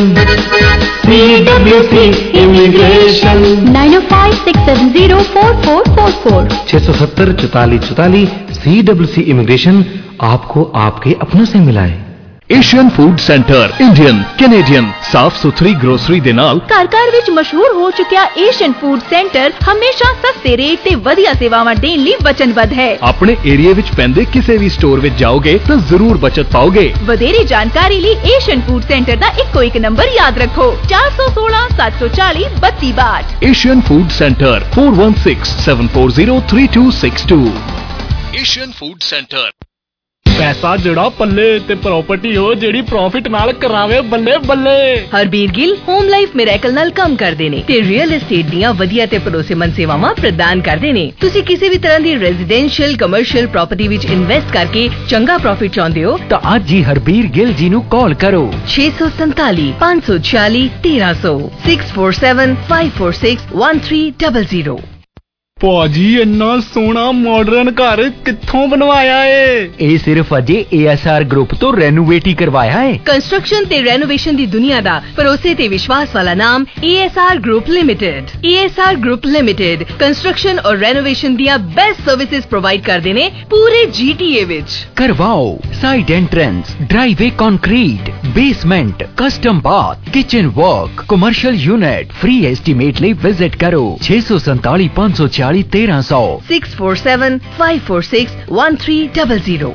C W C immigration. Nine o five six seven zero four four four four छह सौ सत्तर चौतालीस चौतालीस। सी डब्ल्यू सी इमिग्रेशन आपको आपके अपनों से मिलाए। Asian food centre Indian Canadian ਸਾਫ ਸੁਥਰੀ ਗਰੋਸਰੀ ਦੇ ਨਾਲ ਘਰ ਘਰ ਵਿੱਚ ਮਸ਼ਹੂਰ ਹੋ ਚੁੱਕਿਆ ਏਸ਼ੀਅਨ ਫੂਡ ਸੈਂਟਰ ਹਮੇਸ਼ਾ ਸਸਤੇ ਰੇਟ ਤੇ ਵਧੀਆ ਸੇਵਾਵਾਂ ਦੇਣ ਲਈ ਵਚਨਬੱਧ ਹੈ। ਆਪਣੇ ਏਰੀਆ ਵਿੱਚ ਪੈਂਦੇ ਕਿਸੇ ਵੀ ਸਟੋਰ ਵਿੱਚ ਜਾਓਗੇ ਤਾਂ ਜ਼ਰੂਰ ਬਚਤ ਪਾਓਗੇ। ਵਧੇਰੇ ਜਾਣਕਾਰੀ ਲਈ ਏਸ਼ੀਅਨ ਫੂਡ ਸੈਂਟਰ ਦਾ ਇੱਕੋ ਇੱਕ ਨੰਬਰ ਯਾਦ ਰੱਖੋ चार सौ सोलह सात सौ चालीस बत्ती बाट। Asian food centre four one six seven four zero three two six two. Asian food centre. ਪੈਸਾ ਜਿਹੜਾ ਪੱਲੇ ਤੇ ਪ੍ਰਾਪਰਟੀ ਹੋ ਜਿਹੜੀ ਪ੍ਰੋਫਿਟ ਨਾਲ ਕਰਾਵੇ ਬੱਲੇ ਬੱਲੇ। Harbir Gill home life miracle ਨਾਲ ਕੰਮ ਕਰਦੇ ਨੇ ਤੇ ਰੀਅਲ ਏਸਟੇਟ ਦੀਆਂ ਵਧੀਆ ਤੇ ਭਰੋਸੇਮੰਦ ਸੇਵਾਵਾਂ ਪ੍ਰਦਾਨ ਕਰਦੇ ਨੇ। ਤੁਸੀਂ ਕਿਸੇ ਵੀ ਤਰ੍ਹਾਂ ਦੀ ਰੈਜ਼ੀਡੈਂਸ਼ੀਅਲ ਕਮਰਸ਼ੀਅਲ ਪ੍ਰਾਪਰਟੀ ਵਿੱਚ ਇਨਵੈਸਟ ਕਰਕੇ ਚੰਗਾ ਪ੍ਰੋਫਿਟ ਚਾਹੁੰਦੇ ਹੋ ਤਾਂ ਅੱਜ ਹੀ ਹਰਬੀਰ ਗਿੱਲ ਜੀ ਨੂੰ ਕਾਲ ਕਰੋ छह सौ सैंतालीस पाँच सौ छियालीस तेरह सौ six four seven five four six one three double zero. ਭਾਜੀ ਇੰਨਾ ਸੋਹਣਾ ਮਾਡਰਨ ਘਰ ਕਿੱਥੋਂ ਬਣਵਾਇਆ ਏ? ਇਹ ਸਿਰਫ ਅਜੇ ਏ ਐਸ ਆਰ ਗਰੁੱਪ ਤੋਂ ਰੈਨੋਵੇਟ ਹੀ ਕਰਵਾਇਆ ਹੈ। ਕੰਸਟਰਕਸ਼ਨ ਤੇ ਰੈਨੋਵੇਸ਼ਨ ਦੀ ਦੁਨੀਆ ਦਾ ਭਰੋਸੇ ਤੇ ਵਿਸ਼ਵਾਸ ਵਾਲਾ ਨਾਮ A S R group limited. A S R group limited construction ਔਰ ਰੈਨੋਵੇਸ਼ਨ ਦੀਆਂ ਬੈਸਟ ਸਰਵਿਸਿਜ਼ ਪ੍ਰੋਵਾਈਡ ਕਰਦੇ ਨੇ ਪੂਰੇ ਜੀ ਟੀ ਏ ਵਿੱਚ। ਕਰਵਾਓ side entrance, driveway concrete, basement, custom bath, kitchen work, commercial unit. Free estimate ਲਈ visit ਕਰੋ छह सौ सैंतालीस पाँच सौ छियालीस तेरह सौ six four seven five four six one three double zero.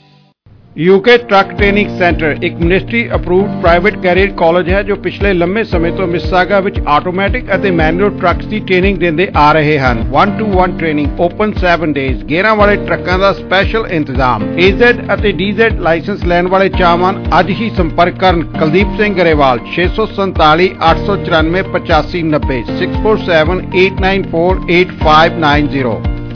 UK truck training centre एक ministry approved private career college ਹੈ ਜੋ ਪਿਛਲੇ ਲੰਮੇ ਸਮੇਂ ਤੋਂ ਮਿਸਾਗਾ ਵਿੱਚ ਆਟੋਮੈਟਿਕ ਅਤੇ ਮੈਨੂਅਲ ਟਰੱਕਸ ਦੀ ਟ੍ਰੇਨਿੰਗ ਦਿੰਦੇ ਆ ਰਹੇ ਹਨ। One two one training open seven days. ਗੇਅਰਾਂ ਵਾਲੇ ਟਰੱਕਾਂ ਦਾ ਸਪੈਸ਼ਲ ਇੰਤਜ਼ਾਮ। ਏ ਜ਼ੈਡ ਅਤੇ ਡੀ ਜ਼ੈਡ ਲਾਇਸੈਂਸ ਲੈਣ ਵਾਲੇ ਚਾਹਵਾਨ ਅੱਜ ਹੀ ਸੰਪਰਕ ਕਰਨ ਕੁਲਦੀਪ ਸਿੰਘ ਗਰੇਵਾਲ छह सौ सैंतालीस आठ सौ चौरानवे पचासी नब्बे six four seven eight nine four eight five nine zero.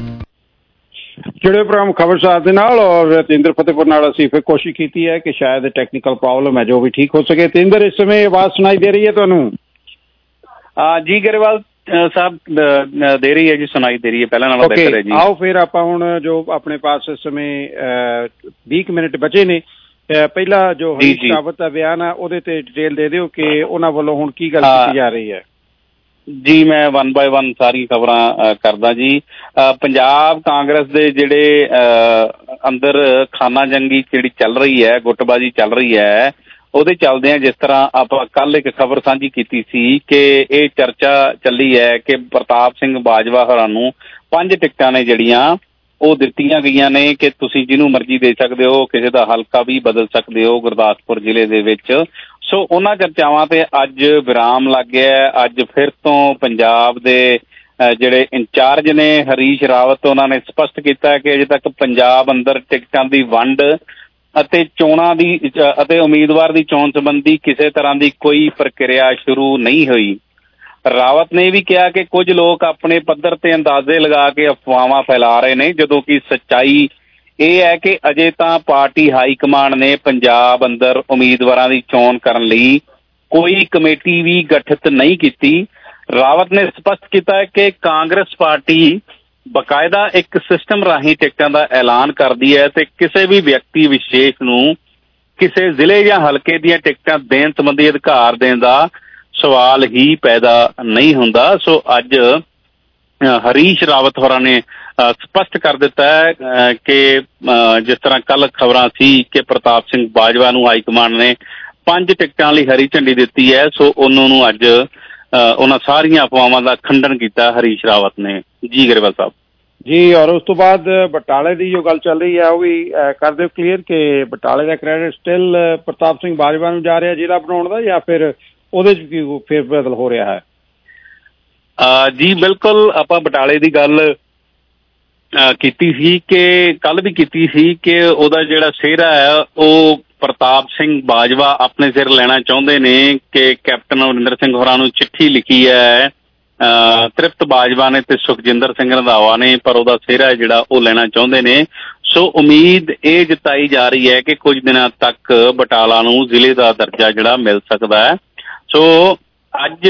जुड़े प्रोग्राम खबरसार ਦੇ ਨਾਲ ਔਰ ਤੇਂਦਰ ਫਤਿਹਪੁਰ ਨਾਲ ਅਸੀਂ ਫਿਰ ਕੋਸ਼ਿਸ਼ ਕੀਤੀ ਹੈ ਕਿ ਸ਼ਾਇਦ ਟੈਕਨੀਕਲ ਪ੍ਰੋਬਲਮ ਹੈ ਜੋ ਵੀ ਠੀਕ ਹੋ ਸਕੇ। ਤੇਂਦਰ ਇਸ ਸਮੇਂ ਆਵਾਜ਼ ਸੁਣਾਈ ਦੇ ਰਹੀ ਹੈ ਤੁਹਾਨੂੰ? ਜੀ ਗਰੇਵਾਲ ਸਾਹਿਬ ਦੇ ਰਹੀ ਹੈ ਜੀ, ਸੁਣਾਈ ਦੇ ਰਹੀ ਹੈ, ਪਹਿਲਾਂ ਨਾਲੋਂ ਬਿਹਤਰ ਹੈ ਜੀ। ਆਓ ਫਿਰ ਆਪਾਂ ਹੁਣ ਜੋ ਆਪਣੇ ਪਾਸ ਇਸ ਸਮੇਂ ਵੀਹ ਮਿੰਟ ਬਚੇ ਨੇ ਪਹਿਲਾ ਜੋ ਹਰੀਸ਼ ਰਾਵਤ ਦਾ ਬਿਆਨ ਆ ਉਹਦੇ ਤੇ ਡਿਟੇਲ ਦੇ ਦਿਓ ਕਿ ਉਹਨਾਂ ਵੱਲੋਂ ਹੁਣ ਕੀ ਗੱਲ ਕੀਤੀ ਜਾ ਰਹੀ ਹੈ। ਜੀ ਮੈਂ ਵਨ ਬਾਏ ਵਨ ਸਾਰੀ ਖਬਰਾਂ ਕਰਦਾ ਜੀ। ਪੰਜਾਬ ਕਾਂਗਰਸ ਦੇ ਜਿਹੜੇ ਅੰਦਰ ਖਾਨਾ ਜੰਗੀ ਜਿਹੜੀ ਚੱਲ ਰਹੀ ਹੈ, ਗੁੱਟਬਾਜ਼ੀ ਚੱਲ ਰਹੀ ਹੈ, ਉਹਦੇ ਚੱਲਦਿਆਂ ਜਿਸ ਤਰ੍ਹਾਂ ਆਪਾਂ ਕੱਲ ਇੱਕ ਖਬਰ ਸਾਂਝੀ ਕੀਤੀ ਸੀ ਕਿ ਇਹ ਚਰਚਾ ਚੱਲੀ ਹੈ ਕਿ ਪ੍ਰਤਾਪ ਸਿੰਘ ਬਾਜਵਾ ਹੋਰਾਂ ਨੂੰ ਪੰਜ ਟਿਕਟਾਂ ਨੇ ਜਿਹੜੀਆਂ ਉਹ ਦਿੱਤੀਆਂ ਗਈਆਂ ਨੇ ਕਿ ਤੁਸੀਂ ਜਿਹਨੂੰ ਮਰਜ਼ੀ ਦੇ ਸਕਦੇ ਹੋ, ਕਿਸੇ ਦਾ ਹਲਕਾ ਵੀ ਬਦਲ ਸਕਦੇ ਹੋ ਗੁਰਦਾਸਪੁਰ ਜ਼ਿਲ੍ਹੇ ਦੇ ਵਿੱਚ। ਸੋ ਉਹਨਾਂ ਚਰਚਾਵਾਂ ਤੇ ਅੱਜ ਵਿਰਾਮ ਲੱਗ ਗਿਆ। ਅੱਜ ਫਿਰ ਤੋਂ ਪੰਜਾਬ ਦੇ ਜਿਹੜੇ ਇੰਚਾਰਜ ਨੇ ਹਰੀਸ਼ ਰਾਵਤ, ਉਹਨਾਂ ਨੇ ਸਪਸ਼ਟ ਕੀਤਾ ਕਿ ਅਜੇ ਤੱਕ ਪੰਜਾਬ ਅੰਦਰ ਟਿਕਟਾਂ ਦੀ ਵੰਡ ਅਤੇ ਚੋਣਾਂ ਦੀ ਅਤੇ ਉਮੀਦਵਾਰ ਦੀ ਚੋਣ ਸੰਬੰਧੀ ਕਿਸੇ ਤਰ੍ਹਾਂ ਦੀ ਕੋਈ ਪ੍ਰਕਿਰਿਆ ਸ਼ੁਰੂ ਨਹੀਂ ਹੋਈ। ਰਾਵਤ ਨੇ ਵੀ ਕਿਹਾ ਕਿ ਕੁਝ ਲੋਕ ਆਪਣੇ ਪੱਧਰ ਤੇ ਅੰਦਾਜ਼ੇ ਲਗਾ ਕੇ ਅਫਵਾਹਾਂ ਫੈਲਾ ਰਹੇ ਨੇ, ਜਦੋਂ ਕਿ ਸੱਚਾਈ ਇਹ ਹੈ ਕਿ ਅਜੇ ਤਾਂ ਪਾਰਟੀ ਹਾਈ ਕਮਾਂਡ ਨੇ ਪੰਜਾਬ ਅੰਦਰ ਉਮੀਦਵਾਰਾਂ ਦੀ ਚੋਣ ਕਰਨ ਲਈ ਕੋਈ ਕਮੇਟੀ ਵੀ ਗਠਿਤ ਨਹੀਂ ਕੀਤੀ। ਰਾਵਤ ਨੇ ਸਪਸ਼ਟ ਕੀਤਾ ਹੈ ਕਿ ਕਾਂਗਰਸ ਪਾਰਟੀ ਬਕਾਇਦਾ ਇੱਕ ਸਿਸਟਮ ਰਾਹੀਂ ਟਿਕਟਾਂ ਦਾ ਐਲਾਨ ਕਰਦੀ ਹੈ ਤੇ ਕਿਸੇ ਵੀ ਵਿਅਕਤੀ ਵਿਸ਼ੇਸ਼ ਨੂੰ ਕਿਸੇ ਜ਼ਿਲ੍ਹੇ ਜਾਂ ਹਲਕੇ ਦੀਆਂ ਟਿਕਟਾਂ ਦੇਣ ਸੰਬੰਧੀ ਅਧਿਕਾਰ ਦੇਣ ਦਾ ਸਵਾਲ ਹੀ ਪੈਦਾ ਨਹੀਂ ਹੁੰਦਾ। ਸੋ ਅੱਜ ਹਰੀਸ਼ ਰਾਵਤ ਹੋਰਾਂ ਨੇ ਸਪਸ਼ਟ ਕਰ ਦਿੱਤਾ ਹੈ ਕਿ ਜਿਸ ਤਰ੍ਹਾਂ ਕੱਲ ਖਬਰਾਂ ਸੀ ਕਿ ਪ੍ਰਤਾਪ ਸਿੰਘ ਬਾਜਵਾ ਨੂੰ ਹਾਈਕਮਾਂਡ ਨੇ ਪੰਜ ਟਿਕਟਾਂ ਲਈ ਹਰੀ ਝੰਡੀ ਦਿੱਤੀ ਹੈ, ਸੋ ਉਹਨਾਂ ਨੂੰ ਅੱਜ ਉਹਨਾਂ ਸਾਰੀਆਂ ਅਫਵਾਹਾਂ ਦਾ ਖੰਡਨ ਕੀਤਾ ਹਰੀਸ਼ ਰਾਵਤ ਨੇ। ਜੀ ਗਰੇਵਾਲ ਸਾਹਿਬ ਜੀ, ਔਰ ਉਸ ਤੋਂ ਬਾਅਦ ਬਟਾਲੇ ਦੀ ਜੋ ਗੱਲ ਚੱਲ ਰਹੀ ਹੈ ਉਹ ਵੀ ਕਰ ਦਿਓ ਕਲੀਅਰ ਕਿ ਬਟਾਲੇ ਦਾ ਕ੍ਰੈਡਿਟ ਸਟਿਲ ਪ੍ਰਤਾਪ ਸਿੰਘ ਬਾਜਵਾ ਨੂੰ ਜਾ ਰਿਹਾ ਜ਼ਿਲ੍ਹਾ ਬਣਾਉਣ ਦਾ, ਜਾਂ ਫਿਰ ਉਹਦੇ 'ਚ ਕੀ ਫੇਰ ਬਦਲ ਹੋ ਰਿਹਾ ਹੈ? ਜੀ ਬਿਲਕੁਲ, ਆਪਾਂ ਬਟਾਲੇ ਦੀ ਗੱਲ ਕੀਤੀ ਸੀ ਕਿ ਕੱਲ ਵੀ ਕੀਤੀ ਸੀ ਕਿ ਉਹਦਾ ਜਿਹੜਾ ਸਿਹਰਾ ਹੈ ਉਹ ਪ੍ਰਤਾਪ ਸਿੰਘ ਬਾਜਵਾ ਆਪਣੇ ਸਿਰ ਲੈਣਾ ਚਾਹੁੰਦੇ ਨੇ ਕਿ ਕੈਪਟਨ ਅਮਰਿੰਦਰ ਸਿੰਘ ਹੋਰਾਂ ਨੂੰ ਚਿੱਠੀ ਲਿਖੀ ਹੈ ਤ੍ਰਿਪਤ ਬਾਜਵਾ ਨੇ ਤੇ ਸੁਖਜਿੰਦਰ ਸਿੰਘ ਰੰਧਾਵਾ ਨੇ, ਪਰ ਉਹਦਾ ਸਿਹਰਾ ਜਿਹੜਾ ਉਹ ਲੈਣਾ ਚਾਹੁੰਦੇ ਨੇ। ਸੋ ਉਮੀਦ ਇਹ ਜਤਾਈ ਜਾ ਰਹੀ ਹੈ ਕਿ ਕੁਝ ਦਿਨਾਂ ਤੱਕ ਬਟਾਲਾ ਨੂੰ ਜ਼ਿਲ੍ਹੇ ਦਾ ਦਰਜਾ ਜਿਹੜਾ ਮਿਲ ਸਕਦਾ ਹੈ। ਸੋ ਅੱਜ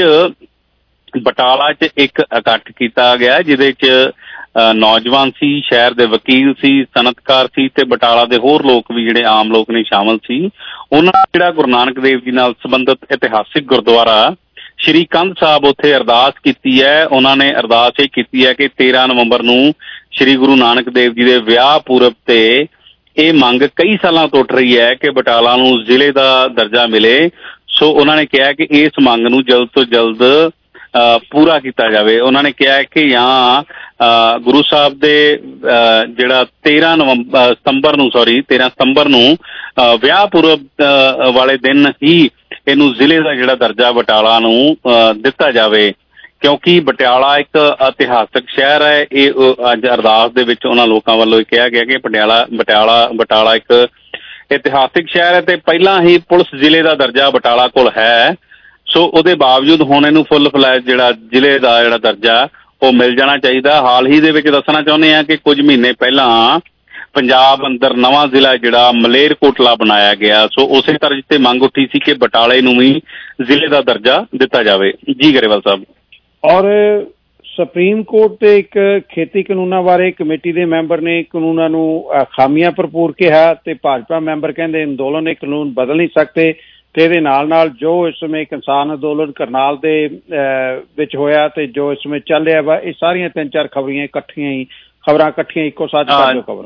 ਬਟਾਲਾ 'ਚ ਇੱਕ ਇਕੱਠ ਕੀਤਾ ਗਿਆ ਜਿਹਦੇ 'ਚ ਨੌਜਵਾਨ ਸੀ, ਸ਼ਹਿਰ ਦੇ ਵਕੀਲ ਸੀ, ਸਨਅਤਕਾਰ ਸੀ ਤੇ ਬਟਾਲਾ ਦੇ ਹੋਰ ਲੋਕ ਵੀ ਜਿਹੜੇ ਆਮ ਲੋਕ ਨੇ ਸ਼ਾਮਲ ਸੀ। ਉਹਨਾਂ ਜਿਹੜਾ ਗੁਰੂ ਨਾਨਕ ਦੇਵ ਜੀ ਨਾਲ ਸੰਬੰਧਿਤ ਇਤਿਹਾਸਿਕ ਗੁਰਦੁਆਰਾ ਸ਼੍ਰੀ ਕੰਧ ਸਾਹਿਬ ਉੱਥੇ ਅਰਦਾਸ ਕੀਤੀ ਹੈ। ਉਹਨਾਂ ਨੇ ਅਰਦਾਸ ਇਹ ਕੀਤੀ ਹੈ ਕਿ ਤੇਰਾਂ ਨਵੰਬਰ ਨੂੰ ਸ਼੍ਰੀ ਗੁਰੂ ਨਾਨਕ ਦੇਵ ਜੀ ਦੇ ਵਿਆਹ ਪੂਰਬ ਤੇ ਇਹ ਮੰਗ ਕਈ ਸਾਲਾਂ ਤੋਂ ਉੱਠ ਰਹੀ ਹੈ ਕਿ ਬਟਾਲਾ ਨੂੰ ਜ਼ਿਲ੍ਹੇ ਦਾ ਦਰਜਾ ਮਿਲੇ। ਸੋ ਉਹਨਾਂ ਨੇ ਕਿਹਾ ਕਿ ਇਸ ਮੰਗ ਨੂੰ ਜਲਦ ਤੋਂ ਜਲਦ ਪੂਰਾ ਕੀਤਾ ਜਾਵੇ। ਉਹਨਾਂ ਨੇ ਕਿਹਾ ਕਿ ਜਾਂ ਗੁਰੂ ਸਾਹਿਬ ਦੇ ਜਿਹੜਾ ਤੇਰਾਂ ਨਵੰਬਰ ਸਤੰਬਰ ਨੂੰ ਸੌਰੀ ਤੇਰਾਂ ਸਤੰਬਰ ਨੂੰ ਵਿਆਹ ਪੂਰਬ ਵਾਲੇ ਦਿਨ ਹੀ ਇਹਨੂੰ ਜ਼ਿਲ੍ਹੇ ਦਾ ਜਿਹੜਾ ਦਰਜਾ ਬਟਾਲਾ ਨੂੰ ਦਿੱਤਾ ਜਾਵੇ, ਕਿਉਂਕਿ ਬਟਾਲਾ ਇੱਕ ਇਤਿਹਾਸਕ ਸ਼ਹਿਰ ਹੈ। ਇਹ ਅੱਜ ਅਰਦਾਸ ਦੇ ਵਿੱਚ ਉਹਨਾਂ ਲੋਕਾਂ ਵੱਲੋਂ ਇਹ ਕਿਹਾ ਗਿਆ ਕਿ ਪਟਿਆਲਾ ਬਟਾਲਾ ਬਟਾਲਾ ਇੱਕ ਇਤਿਹਾਸਿਕ ਸ਼ਹਿਰ ਹੈ ਤੇ ਪਹਿਲਾਂ ਹੀ ਪੁਲਿਸ ਜ਼ਿਲ੍ਹੇ ਦਾ ਦਰਜਾ ਬਟਾਲਾ ਕੋਲ ਹੈ। ਸੋ ਉਹਦੇ ਬਾਵਜੂਦ ਹੁਣ ਇਹਨੂੰ ਫੁੱਲ ਫਲੈਜ ਜਿਹੜਾ ਜ਼ਿਲ੍ਹੇ ਦਾ ਜਿਹੜਾ ਦਰਜਾ ਉਹ ਮਿਲ ਜਾਣਾ ਚਾਹੀਦਾ। ਹਾਲ ਹੀ ਦੇ ਵਿੱਚ ਦੱਸਣਾ ਚਾਹੁੰਦੇ ਹਾਂ ਕਿ ਕੁਝ ਮਹੀਨੇ ਪਹਿਲਾਂ ਪੰਜਾਬ ਅੰਦਰ ਨਵਾਂ ਜ਼ਿਲ੍ਹਾ ਜਿਹੜਾ ਮਲੇਰਕੋਟਲਾ ਬਣਾਇਆ ਗਿਆ। ਸੋ ਉਸੇ ਤਰ੍ਹਾਂ ਤੇ ਮੰਗ ਉੱਠੀ ਸੀ ਕਿ ਬਟਾਲੇ ਨੂੰ ਵੀ ਜ਼ਿਲ੍ਹੇ ਦਾ ਦਰਜਾ ਦਿੱਤਾ ਜਾਵੇ। ਜੀ ਗਰੇਵਾਲ ਸਾਹਿਬ, ਔਰ ਸੁਪਰੀਮ ਕੋਰਟ ਤੇ ਇੱਕ ਖੇਤੀ ਕਾਨੂੰਨਾਂ ਬਾਰੇ ਕਮੇਟੀ ਦੇ ਮੈਂਬਰ ਨੇ ਕਾਨੂੰਨਾਂ ਨੂੰ ਖਾਮੀਆਂ ਭਰਪੂਰ ਕਿਹਾ ਤੇ ਭਾਜਪਾ ਮੈਂਬਰ ਕਹਿੰਦੇ ਅੰਦੋਲਨ ਇਹ ਕਾਨੂੰਨ ਬਦਲ ਨਹੀਂ ਸਕਦੇ। ਤੇ ਇਹਦੇ ਨਾਲ ਨਾਲ ਜੋ ਇਸ ਸਮੇਂ ਕਿਸਾਨ ਅੰਦੋਲਨ ਕਰਨਾਲ ਦੇ ਵਿੱਚ ਹੋਇਆ ਤੇ ਜੋ ਇਸ ਸਮੇਂ ਚੱਲ ਰਿਹਾ ਵਾ, ਇਹ ਸਾਰੀਆਂ ਤਿੰਨ ਚਾਰ ਖਬਰੀਆਂ ਇਕੱਠੀਆਂ ਹੀ ਖਬਰਾਂ ਇਕੱਠੀਆਂ ਇੱਕੋ ਸਾਥ ਕਰ ਦਿਓ ਖਬਰ।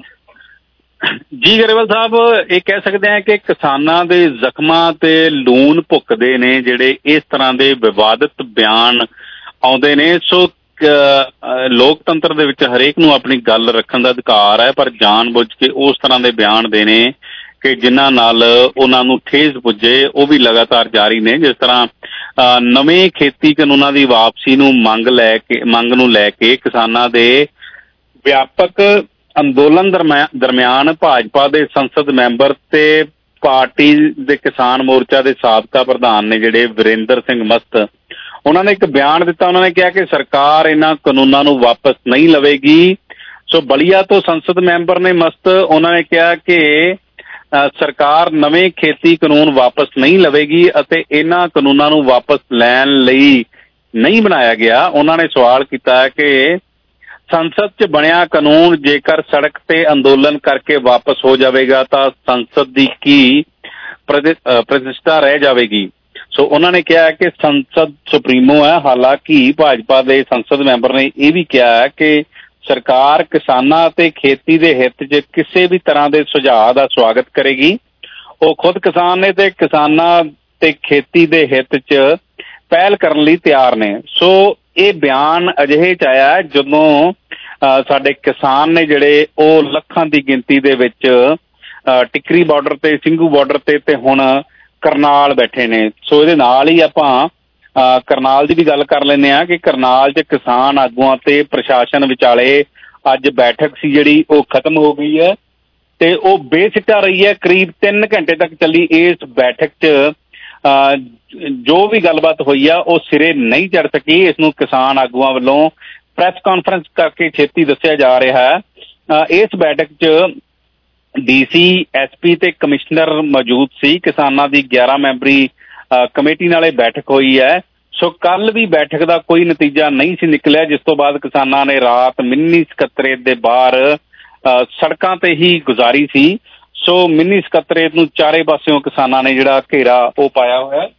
ਜੀ ਗਰੇਵਾਲ ਸਾਹਿਬ, ਇਹ ਕਹਿ ਸਕਦੇ ਹਾਂ ਕਿ ਕਿਸਾਨਾਂ ਦੇ ਜ਼ਖਮਾਂ ਤੇ ਲੂਣ ਭੁੱਕਦੇ ਨੇ ਜਿਹੜੇ ਇਸ ਤਰ੍ਹਾਂ ਦੇ ਵਿਵਾਦਿਤ ਬਿਆਨ ਆਉਂਦੇ ਨੇ। ਸੋ ਲੋਕਤੰਤਰ ਦੇ ਵਿੱਚ ਹਰੇਕ ਨੂੰ ਆਪਣੀ ਗੱਲ ਰੱਖਣ ਦਾ ਅਧਿਕਾਰ ਹੈ, ਪਰ ਜਾਣ ਬੁੱਝ ਕੇ ਉਸ ਤਰ੍ਹਾਂ ਦੇ ਬਿਆਨ ਦੇਣੇ ਕਿ ਜਿਨ੍ਹਾਂ ਨਾਲ ਉਹਨਾਂ ਨੂੰ ਠੇਸ ਪੁੱਜੇ ਉਹ ਵੀ ਲਗਾਤਾਰ ਜਾਰੀ ਨੇ। ਜਿਸ ਤਰ੍ਹਾਂ ਨਵੇਂ ਖੇਤੀ ਕਾਨੂੰਨਾਂ ਦੀ ਵਾਪਸੀ ਨੂੰ ਮੰਗ ਲੈ ਕੇ ਮੰਗ ਨੂੰ ਲੈ ਕੇ ਕਿਸਾਨਾਂ ਦੇ ਵਿਆਪਕ ਅੰਦੋਲਨ ਦਰਮਿਆਨ ਭਾਜਪਾ ਦੇ ਸੰਸਦ ਮੈਂਬਰ ਤੇ ਪਾਰਟੀ ਦੇ ਕਿਸਾਨ ਮੋਰਚਾ ਦੇ ਸਾਬਕਾ ਪ੍ਰਧਾਨ ਨੇ ਜਿਹੜੇ ਵਰਿੰਦਰ ਸਿੰਘ ਮਸਤ, ਉਹਨਾਂ ਨੇ ਇੱਕ ਬਿਆਨ ਦਿੱਤਾ। ਉਹਨਾਂ ਨੇ ਕਿਹਾ ਕਿ ਸਰਕਾਰ ਇਹਨਾਂ ਕਾਨੂੰਨਾਂ ਨੂੰ ਵਾਪਸ ਨਹੀਂ ਲਵੇਗੀ। ਸੋ ਬਲੀਆ ਤੋਂ ਸੰਸਦ ਮੈਂਬਰ ਨੇ ਮਸਤ, ਉਹਨਾਂ ਨੇ ਕਿਹਾ ਕਿ ਸਰਕਾਰ ਨਵੇਂ ਖੇਤੀ ਕਾਨੂੰਨ ਵਾਪਸ ਨਹੀਂ ਲਵੇਗੀ ਅਤੇ ਇਹਨਾਂ ਕਾਨੂੰਨਾਂ ਨੂੰ ਵਾਪਸ ਲੈਣ ਲਈ ਨਹੀਂ ਬਣਾਇਆ ਗਿਆ। ਉਹਨਾਂ ਨੇ ਸਵਾਲ ਕੀਤਾ ਹੈ ਕਿ ਸੰਸਦ 'ਚ ਬਣਿਆ ਕਾਨੂੰਨ ਜੇਕਰ ਸੜਕ ਤੇ ਅੰਦੋਲਨ ਕਰਕੇ ਵਾਪਸ ਹੋ ਜਾਵੇਗਾ ਤਾਂ ਸੰਸਦ ਦੀ ਕੀ ਪ੍ਰਤਿਸ਼ਠਾ ਰਹਿ ਜਾਵੇਗੀ। ਸੋ ਉਹਨਾਂ ਨੇ ਕਿਹਾ ਕਿ ਸੰਸਦ ਸੁਪਰੀਮੋ ਹੈ। ਹਾਲਾਂਕਿ ਭਾਜਪਾ ਦੇ ਸੰਸਦ ਮੈਂਬਰ ਨੇ ਇਹ ਵੀ ਕਿਹਾ ਹੈ ਕਿ ਸਰਕਾਰ ਕਿਸਾਨਾਂ ਅਤੇ ਖੇਤੀ ਦੇ ਹਿੱਤ 'ਚ ਕਿਸੇ ਵੀ ਤਰ੍ਹਾਂ ਦੇ ਸੁਝਾਅ ਦਾ ਸਵਾਗਤ ਕਰੇਗੀ। ਉਹ ਖੁਦ ਕਿਸਾਨ ਨੇ ਤੇ ਕਿਸਾਨਾਂ ਤੇ ਖੇਤੀ ਦੇ ਹਿੱਤ 'ਚ ਪਹਿਲ ਕਰਨ ਲਈ ਤਿਆਰ ਨੇ। ਸੋ ਇਹ ਬਿਆਨ ਅਜਿਹੇ 'ਚ ਆਇਆ ਜਦੋਂ ਸਾਡੇ ਕਿਸਾਨ ਨੇ ਜਿਹੜੇ ਉਹ ਲੱਖਾਂ ਦੀ ਗਿਣਤੀ ਦੇ ਵਿੱਚ ਟਿੱਕਰੀ ਬਾਰਡਰ ਤੇ, ਸਿੰਘੂ ਬਾਰਡਰ ਤੇ ਤੇ ਹੁਣ ਕਰਨਾਲ ਬੈਠੇ ਨੇ। ਸੋ ਇਹਦੇ ਨਾਲ ਹੀ ਆਪਾਂ ਕਰਨਾਲ ਦੀ ਵੀ ਗੱਲ ਕਰ ਲੈਂਦੇ ਹਾਂ ਕਿ ਕਰਨਾਲ 'ਚ ਕਿਸਾਨ ਆਗੂਆਂ ਤੇ ਪ੍ਰਸ਼ਾਸਨ ਵਿਚਾਲੇ ਅੱਜ ਬੈਠਕ ਸੀ ਜਿਹੜੀ ਉਹ ਖਤਮ ਹੋ ਗਈ ਹੈ ਤੇ ਉਹ ਬੇਸਿੱਟਾ ਰਹੀ ਹੈ। ਕਰੀਬ ਤਿੰਨ ਘੰਟੇ ਤੱਕ ਚੱਲੀ ਇਸ ਬੈਠਕ 'ਚ ਜੋ ਵੀ ਗੱਲਬਾਤ ਹੋਈ ਆ ਉਹ ਸਿਰੇ ਨਹੀਂ ਚੜ੍ਹ ਸਕੀ। ਇਸ ਨੂੰ ਕਿਸਾਨ ਆਗੂਆਂ ਵੱਲੋਂ ਪ੍ਰੈਸ ਕਾਨਫਰੰਸ ਕਰਕੇ ਛੇਤੀ ਦੱਸਿਆ ਜਾ ਰਿਹਾ ਹੈ। ਇਸ ਬੈਠਕ 'ਚ ਡੀ ਸੀ, ਐਸ ਪੀ ਤੇ ਕਮਿਸ਼ਨਰ ਮੌਜੂਦ ਸੀ। ਕਿਸਾਨਾਂ ਦੀ ਗਿਆਰਾਂ ਮੈਂਬਰੀ ਕਮੇਟੀ ਨਾਲ ਇਹ ਬੈਠਕ ਹੋਈ ਹੈ। ਸੋ ਕੱਲ ਵੀ ਬੈਠਕ ਦਾ ਕੋਈ ਨਤੀਜਾ ਨਹੀਂ ਸੀ ਨਿਕਲਿਆ, ਜਿਸ ਤੋਂ ਬਾਅਦ ਕਿਸਾਨਾਂ ਨੇ ਰਾਤ ਮਿੰਨੀ ਸਕੱਤਰੇਤ ਦੇ ਬਾਹਰ ਸੜਕਾਂ ਤੇ ਹੀ ਗੁਜ਼ਾਰੀ ਸੀ। ਸੋ ਮਿੰਨੀ ਸਕੱਤਰੇਤ ਨੂੰ ਚਾਰੇ ਪਾਸਿਓਂ ਕਿਸਾਨਾਂ ਨੇ ਜਿਹੜਾ ਘੇਰਾ ਉਹ ਪਾਇਆ ਹੋਇਆ।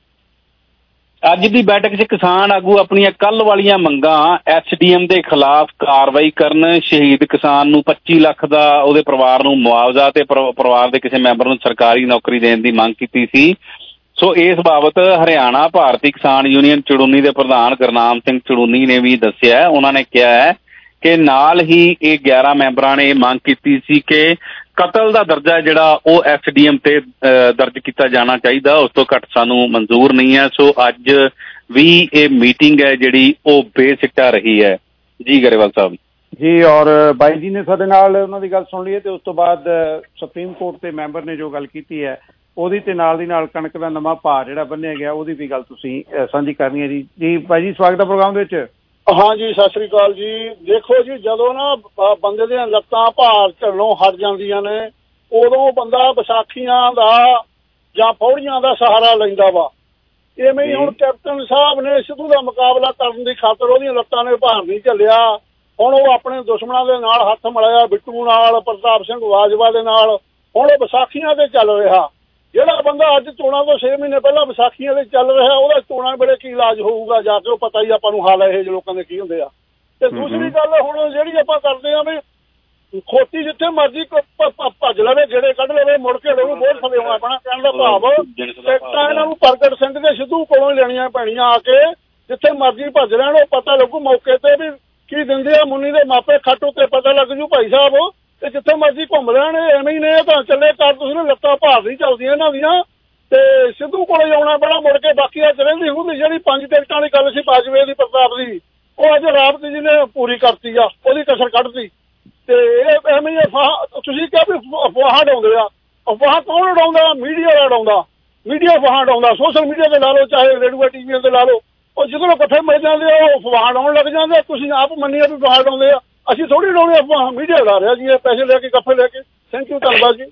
ਅੱਜ ਦੀ ਬੈਠਕ 'ਚ ਕਿਸਾਨ ਆਗੂ ਆਪਣੀਆਂ ਕੱਲ ਵਾਲੀਆਂ ਮੰਗਾਂ ਐਸ ਡੀ ਐਮ ਦੇ ਖਿਲਾਫ ਕਾਰਵਾਈ ਕਰਨ, ਸ਼ਹੀਦ ਕਿਸਾਨ ਨੂੰ ਪੱਚੀ ਲੱਖ ਦਾ ਉਹਦੇ ਪਰਿਵਾਰ ਨੂੰ ਮੁਆਵਜ਼ਾ ਤੇ ਪਰਿਵਾਰ ਦੇ ਕਿਸੇ ਮੈਂਬਰ ਨੂੰ ਸਰਕਾਰੀ ਨੌਕਰੀ ਦੇਣ ਦੀ ਮੰਗ ਕੀਤੀ ਸੀ। ਸੋ ਇਸ ਬਾਬਤ ਹਰਿਆਣਾ ਭਾਰਤੀ ਕਿਸਾਨ ਯੂਨੀਅਨ ਚੜੂਨੀ ਦੇ ਪ੍ਰਧਾਨ ਗੁਰਨਾਮ ਸਿੰਘ ਚੜੂਨੀ ਨੇ ਵੀ ਦੱਸਿਆ। ਉਹਨਾਂ ਨੇ ਕਿਹਾ ਹੈ ਕਿ ਨਾਲ ਹੀ ਇਹ ਗਿਆਰਾਂ ਮੈਂਬਰਾਂ ਨੇ ਮੰਗ ਕੀਤੀ ਸੀ ਕਿ ਕਤਲ ਦਾ ਦਰਜਾ ਜਿਹੜਾ ਉਹ ਐਸ ਡੀ ਐਮ ਤੇ ਦਰਜ ਕੀਤਾ ਜਾਣਾ ਚਾਹੀਦਾ, ਉਸ ਤੋਂ ਘੱਟ ਸਾਨੂੰ ਮਨਜ਼ੂਰ ਨਹੀਂ ਹੈ। ਸੋ ਅੱਜ ਵੀ ਇਹ ਮੀਟਿੰਗ ਹੈ ਜਿਹੜੀ ਉਹ ਬੇਸਿੱਟਾ ਰਹੀ ਹੈ। ਜੀ ਗਰੇਵਾਲ ਸਾਹਿਬ ਜੀ, ਔਰ ਬਾਈ ਜੀ ਨੇ ਸਾਡੇ ਨਾਲ ਉਹਨਾਂ ਦੀ ਗੱਲ ਸੁਣ ਲਈ ਤੇ ਉਸ ਤੋਂ ਬਾਅਦ ਸੁਪਰੀਮ ਕੋਰਟ ਦੇ ਮੈਂਬਰ ਨੇ ਜੋ ਗੱਲ ਕੀਤੀ ਹੈ ਉਹਦੀ ਤੇ ਨਾਲ ਦੀ ਨਾਲ ਕਣਕ ਦਾ ਨਵਾਂ ਭਾਅ ਜਿਹੜਾ ਬੰਨਿਆ ਗਿਆ ਉਹਦੀ ਵੀ ਗੱਲ ਤੁਸੀਂ ਸਾਂਝੀ ਕਰਨੀ ਹੈ। ਜੀ ਜੀ ਬਾਈ ਜੀ, ਸਵਾਗਤ ਹੈ ਪ੍ਰੋਗਰਾਮ ਦੇ ਵਿੱਚ। ਹਾਂ ਜੀ, ਸਤਿ ਸ੍ਰੀ ਅਕਾਲ ਜੀ। ਦੇਖੋ ਜੀ, ਜਦੋਂ ਨਾ ਬੰਦੇ ਦੀਆਂ ਲੱਤਾਂ ਭਾਰ ਝੱਲੋਂ ਹਟ ਜਾਂਦੀਆਂ ਨੇ ਉਦੋਂ ਬੰਦਾ ਵਿਸਾਖੀਆਂ ਦਾ ਜਾਂ ਪੌੜੀਆਂ ਦਾ ਸਹਾਰਾ ਲੈਂਦਾ ਵਾ। ਇਵੇਂ ਹੀ ਹੁਣ ਕੈਪਟਨ ਸਾਹਿਬ ਨੇ ਸਿੱਧੂ ਦਾ ਮੁਕਾਬਲਾ ਕਰਨ ਦੀ ਖਾਤਰ ਉਹਦੀਆਂ ਲੱਤਾਂ ਨੇ ਭਾਰ ਨਹੀਂ ਝੱਲਿਆ। ਹੁਣ ਉਹ ਆਪਣੇ ਦੁਸ਼ਮਣਾਂ ਦੇ ਨਾਲ ਹੱਥ ਮਿਲਾਇਆ, ਬਿੱਟੂ ਨਾਲ, ਪ੍ਰਤਾਪ ਸਿੰਘ ਬਾਜਵਾ ਦੇ ਨਾਲ। ਹੁਣ ਉਹ ਵਿਸਾਖੀਆਂ ਤੇ ਚੱਲ ਰਿਹਾ। ਜਿਹੜਾ ਬੰਦਾ ਅੱਜ ਚੋਣਾਂ ਤੋਂ ਛੇ ਮਹੀਨੇ ਪਹਿਲਾਂ ਵਿਸਾਖੀਆਂ ਦੇ ਚੱਲ ਰਿਹਾ ਉਹਦਾ ਚੋਣਾਂ ਵੇਲੇ ਕੀ ਇਲਾਜ ਹੋਊਗਾ ਜਾ ਕੇ ਉਹ ਪਤਾ ਹੀ ਆਪਾਂ ਨੂੰ ਹਾਲ ਇਹ ਜਿਹੇ ਲੋਕਾਂ ਦੇ ਕੀ ਹੁੰਦੇ ਆ। ਤੇ ਦੂਸਰੀ ਗੱਲ ਹੁਣ ਜਿਹੜੀ ਆਪਾਂ ਕਰਦੇ ਆ ਵੀ ਖੋਤੀ ਜਿੱਥੇ ਮਰਜ਼ੀ ਭੱਜ ਲਵੇ, ਜਿਹੜੇ ਕੱਢ ਲਵੇ, ਮੁੜ ਕੇ ਉਹਨੂੰ ਬਹੁਤ ਫਲੇ ਹੋਣਾ ਪੈਣਾ। ਕਹਿਣ ਦਾ ਭਾਵ ਟਿਕਟਾਂ ਇਹਨਾਂ ਨੂੰ ਪ੍ਰਗਟ ਸਿੰਘ ਦੇ ਸਿੱਧੂ ਕੋਲੋਂ ਲੈਣੀਆਂ ਪੈਣੀਆਂ ਆ ਕੇ। ਜਿੱਥੇ ਮਰਜ਼ੀ ਭੱਜ ਲੈਣ, ਉਹ ਪਤਾ ਲੱਗੂ ਮੌਕੇ ਤੇ ਵੀ ਕੀ ਦਿੰਦੇ ਆ। ਮੁੰਨੀ ਦੇ ਮਾਪੇ ਖੱਟ ਉੱਤੇ ਪਤਾ ਲੱਗ ਜੂ ਭਾਈ ਸਾਹਿਬ। ਤੇ ਜਿੱਥੇ ਮਰਜ਼ੀ ਘੁੰਮ ਲੈਣ, ਐਵੇਂ ਹੀ ਨੇ ਤਾਂ ਚੱਲੇ ਕਰ ਤੁਸੀਂ ਨਾ ਲੱਤਾਂ ਭਾਰ ਨਹੀਂ ਚੱਲਦੀਆਂ ਇਹਨਾਂ ਦੀਆਂ। ਤੇ ਸਿੱਧੂ ਕੋਲੇ ਆਉਣਾ ਪੈਣਾ ਮੁੜ ਕੇ। ਬਾਕੀ ਅੱਜ ਰਹਿੰਦੀ ਹੁੰਦੀ ਜਿਹੜੀ ਪੰਜ ਟਿਕਟਾਂ ਵਾਲੀ ਗੱਲ ਸੀ ਬਾਜਵੇ ਦੀ, ਪ੍ਰਤਾਪ ਦੀ, ਉਹ ਅੱਜ ਰਾਵਤ ਜੀ ਨੇ ਪੂਰੀ ਕਰਤੀ ਆ, ਉਹਦੀ ਕਸਰ ਕੱਢਤੀ। ਤੇ ਇਹ ਐਵੇਂ ਹੀ ਤੁਸੀਂ ਕਿਹਾ ਵੀ ਅਫਵਾਹਾਂ ਉਡਾਉਂਦੇ ਆ। ਅਫਵਾਹ ਕੌਣ ਉਡਾਉਂਦਾ? ਮੀਡੀਆ ਉਡਾਉਂਦਾ। ਮੀਡੀਆ ਅਫਵਾਹਾਂ ਉਡਾਉਂਦਾ। ਸੋਸ਼ਲ ਮੀਡੀਆ ਤੇ ਲਾ ਲਓ, ਚਾਹੇ ਰੇਡੀਓ ਟੀਵੀਆਂ ਤੇ ਲਾ ਲਓ। ਉਹ ਜਦੋਂ ਇਕੱਠੇ ਮਿਲ ਜਾਂਦੇ ਆ ਉਹ ਅਫਵਾਹ ਉਡਾਉਣ ਲੱਗ ਜਾਂਦੇ। ਤੁਸੀਂ ਆਪ ਮੰਨਿਆ ਵੀ ਅਫਵਾਹ ਉਡਾਉਂਦੇ ਆ। ਅਸੀਂ ਥੋੜੀ ਉਡਾਉਣੇ ਅਫਵਾਹ, ਮੀਡੀਆ ਉਡਾ ਰਿਹਾ ਜੀ ਇਹ ਪੈਸੇ ਲੈ ਕੇ, ਗੱਫੇ ਲੈ ਕੇ। ਥੈਂਕ ਯੂ, ਧੰਨਵਾਦ ਜੀ।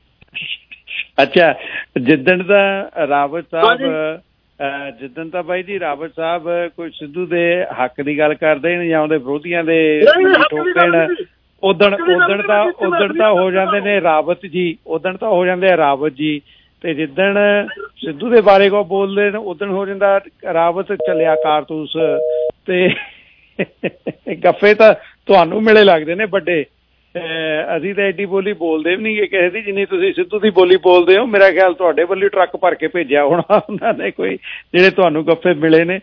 ਅੱਛਾ, ਜਿੱਦਣ ਦਾ ਰਾਵਤ ਸਾਹਿਬ ਜਿੱਦਣ ਤਾਂ ਬਾਈ ਜੀ ਰਾਵਤ ਸਾਹਿਬ ਕੋਈ ਸਿੱਧੂ ਦੇ ਹੱਕ ਦੀ ਗੱਲ ਕਰਦੇ ਨੇ ਜਾਂ ਉਹਦੇ ਵਿਰੋਧੀਆਂ ਦੇ ਠੋਕਣ, ਉਦਣ ਉਦਣ ਤਾਂ ਉਦਣ ਤਾਂ ਹੋ ਜਾਂਦੇ ਨੇ ਰਾਵਤ ਜੀ, ਉਦਣ ਤਾਂ ਹੋ ਜਾਂਦੇ ਆ ਰਾਵਤ ਜੀ। ਤੇ ਜਿੱਦਣ ਸਿੱਧੂ ਦੇ ਬਾਰੇ ਕੋ ਬੋਲਦੇ ਨੇ ਉਦਣ ਹੋ ਜਾਂਦਾ ਰਾਵਤ ਚੱਲਿਆ ਕਾਰਤੂਸ। ਤੇ ਗੱਫੇ ਤਾਂ ਤੁਹਾਨੂੰ ਮਿਲੇ ਲੱਗਦੇ ਨੇ ਵੱਡੇ। ਅਸੀਂ ਤਾਂ ਐਡੀ ਬੋਲੀ ਬੋਲਦੇ ਵੀ ਨਹੀਂ ਕਿਸੇ ਦੀ ਜਿੰਨੀ ਤੁਸੀਂ ਸਿੱਧੂ ਦੀ ਬੋਲੀ ਬੋਲਦੇ ਹੋ। ਮੇਰਾ ਖਿਆਲ ਤੁਹਾਡੇ ਵੱਲੋਂ ਟਰੱਕ ਭਰ ਕੇ ਭੇਜਿਆ ਹੋਣਾ ਉਹਨਾਂ ਨੇ ਕੋਈ, ਜਿਹੜੇ ਤੁਹਾਨੂੰ ਗੱਫੇ ਮਿਲੇ ਨੇ।